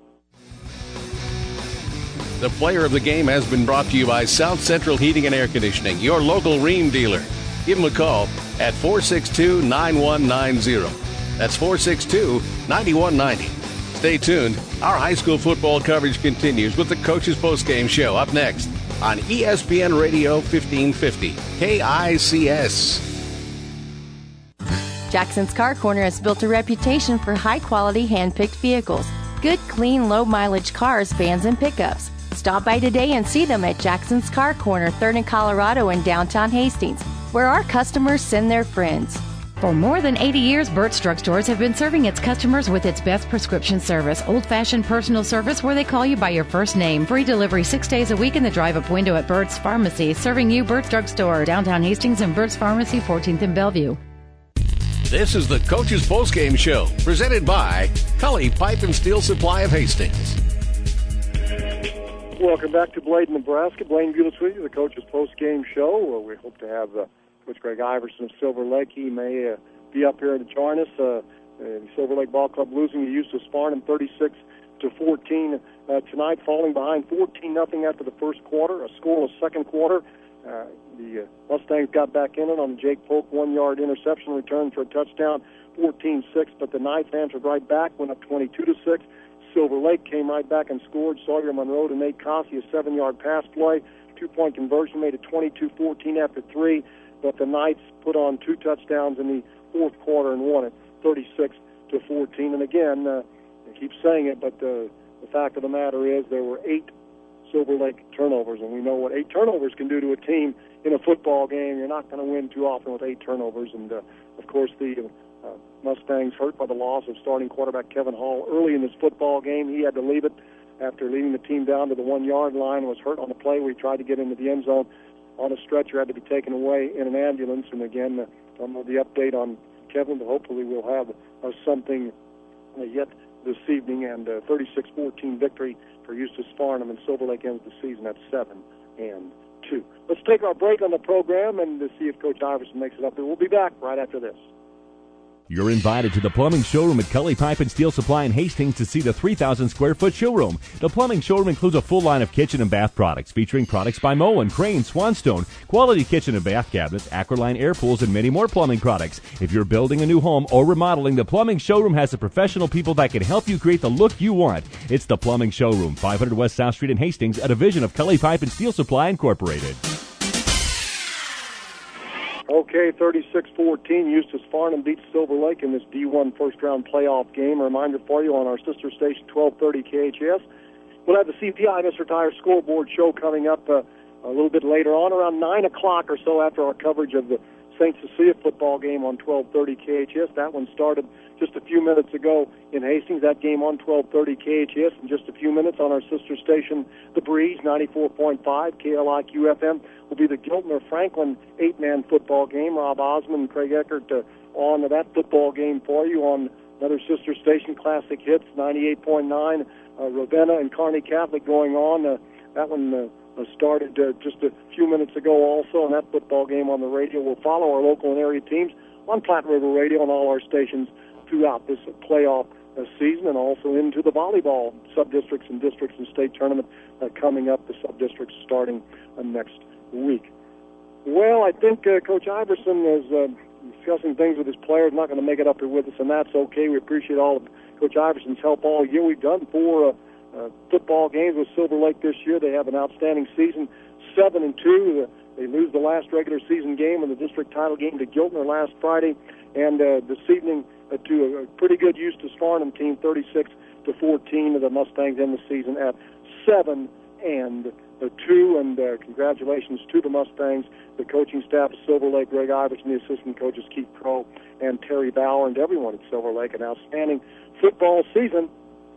The player of the game has been brought to you by South Central Heating and Air Conditioning, your local Rheem dealer. Give them a call at four six two, nine one nine zero. That's four six two, nine one nine zero. Stay tuned. Our high school football coverage continues with the Coach's Postgame Show up next on E S P N Radio fifteen fifty K I C S. Jackson's Car Corner has built a reputation for high-quality hand-picked vehicles. Good, clean, low-mileage cars, vans, and pickups. Stop by today and see them at Jackson's Car Corner, third and Colorado in downtown Hastings. where our customers send their friends. For more than eighty years, Burt's Drug Stores have been serving its customers with its best prescription service, old-fashioned personal service where they call you by your first name. Free delivery six days a week in the drive-up window at Burt's Pharmacy, serving you Burt's Drug Store, downtown Hastings, and Burt's Pharmacy, fourteenth and Bellevue. This is the Coach's Postgame Show, presented by Cully Pipe and Steel Supply of Hastings. Welcome back to Bladen, Nebraska. Blaine Bulis with you, the Coach's Postgame Show. Well, we hope to have uh, Coach Greg Iverson of Silver Lake. He may uh, be up here to join us. Uh, the Silver Lake Ball Club losing to Eustis Farnham thirty-six to fourteen uh, tonight, falling behind fourteen nothing after the first quarter, a scoreless second quarter. Uh, the uh, Mustangs got back in it on the Jake Polk one-yard interception return for a touchdown, fourteen six, but the Knights answered right back, went up twenty-two to six. Silver Lake came right back and scored. Sawyer Monroe to Nate Cossey, a seven-yard pass play, two-point conversion, made it twenty-two fourteen after three, but the Knights put on two touchdowns in the fourth quarter and won it thirty-six to fourteen. And again, uh, I keep saying it, but uh, the fact of the matter is there were eight Silver Lake turnovers, and we know what eight turnovers can do to a team in a football game. You're not going to win too often with eight turnovers, and uh, of course the uh, Mustangs hurt by the loss of starting quarterback Kevin Hall early in this football game. He had to leave it after leading the team down to the one-yard line, was hurt on the play where he tried to get into the end zone on a stretcher, had to be taken away in an ambulance. And again, uh, I don't know the update on Kevin, but hopefully we'll have uh, something uh, yet this evening. And uh, thirty-six fourteen victory for Eustis Farnham, and Silver Lake ends the season at seven and two. Let's take our break on the program and to see if Coach Iverson makes it up there. We'll be back right after this. You're invited to the plumbing showroom at Cully Pipe and Steel Supply in Hastings to see the three thousand square foot showroom. The plumbing showroom includes a full line of kitchen and bath products featuring products by Moen, Crane, Swanstone, quality kitchen and bath cabinets, Acroline air pools, and many more plumbing products. If you're building a new home or remodeling, the plumbing showroom has the professional people that can help you create the look you want. It's the plumbing showroom, five hundred West South Street in Hastings, a division of Cully Pipe and Steel Supply Incorporated. Okay, thirty-six fourteen, Eustis Farnham beats Silver Lake in this D one first-round playoff game. A reminder for you on our sister station, twelve thirty K H S. We'll have the C P I Mister Tire scoreboard show coming up uh, a little bit later on, around nine o'clock or so after our coverage of the Saint Cecilia football game on twelve thirty K H S. That one started just a few minutes ago in Hastings. That game on twelve thirty K H S in just a few minutes on our sister station, The Breeze, ninety-four point five K L I Q F M, will be the Giltner-Franklin eight-man football game. Rob Osmond and Craig Eckert uh, on that football game for you on another sister station, Classic Hits, ninety-eight point nine. Uh, Ravenna and Kearney Catholic going on. Uh, that one uh, started uh, just a few minutes ago also, and that football game on the radio will follow our local and area teams on Platte River Radio and all our stations throughout this playoff uh, season, and also into the volleyball sub-districts and districts and state tournament uh, coming up, the sub-districts starting uh, next week. Well, I think uh, Coach Iverson is uh, discussing things with his players, not going to make it up here with us, and that's okay. We appreciate all of Coach Iverson's help all year. We've done four uh, uh, football games with Silver Lake this year. They have an outstanding season, seven and two. Uh, they lose the last regular season game and the district title game to Giltner last Friday, and uh, this evening uh, to a pretty good Eustis Farnham team, thirty-six to fourteen. The Mustangs end the season at seven and two. And uh, congratulations to the Mustangs, the coaching staff of Silver Lake, Greg Iverson, the assistant coaches Keith Crow and Terry Bauer, and everyone at Silver Lake. An outstanding football season,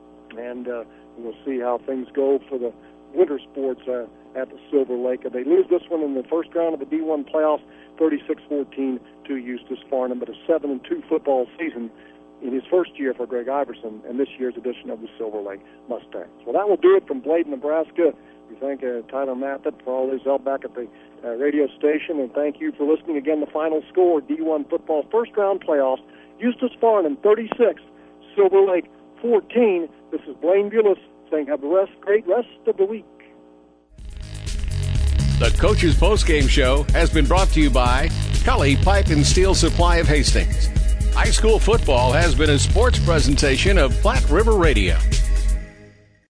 and uh, we'll see how things go for the winter sports uh, at the Silver Lake. They lose this one in the first round of the D one playoffs, thirty-six fourteen to Eustis Farnham, but a seven and two football season in his first year for Greg Iverson and this year's edition of the Silver Lake Mustangs. Well, that will do it from Bladen, Nebraska. We thank uh, Tyler Mathett for all his help back at the uh, radio station, and thank you for listening. Again, the final score, D one football first round playoffs, Eustis Farnham thirty-six, Silver Lake fourteen. This is Blaine Bulis saying have a rest, great rest of the week. The Coach's Postgame Show has been brought to you by Cully Pipe and Steel Supply of Hastings. High school football has been a sports presentation of Platte River Radio.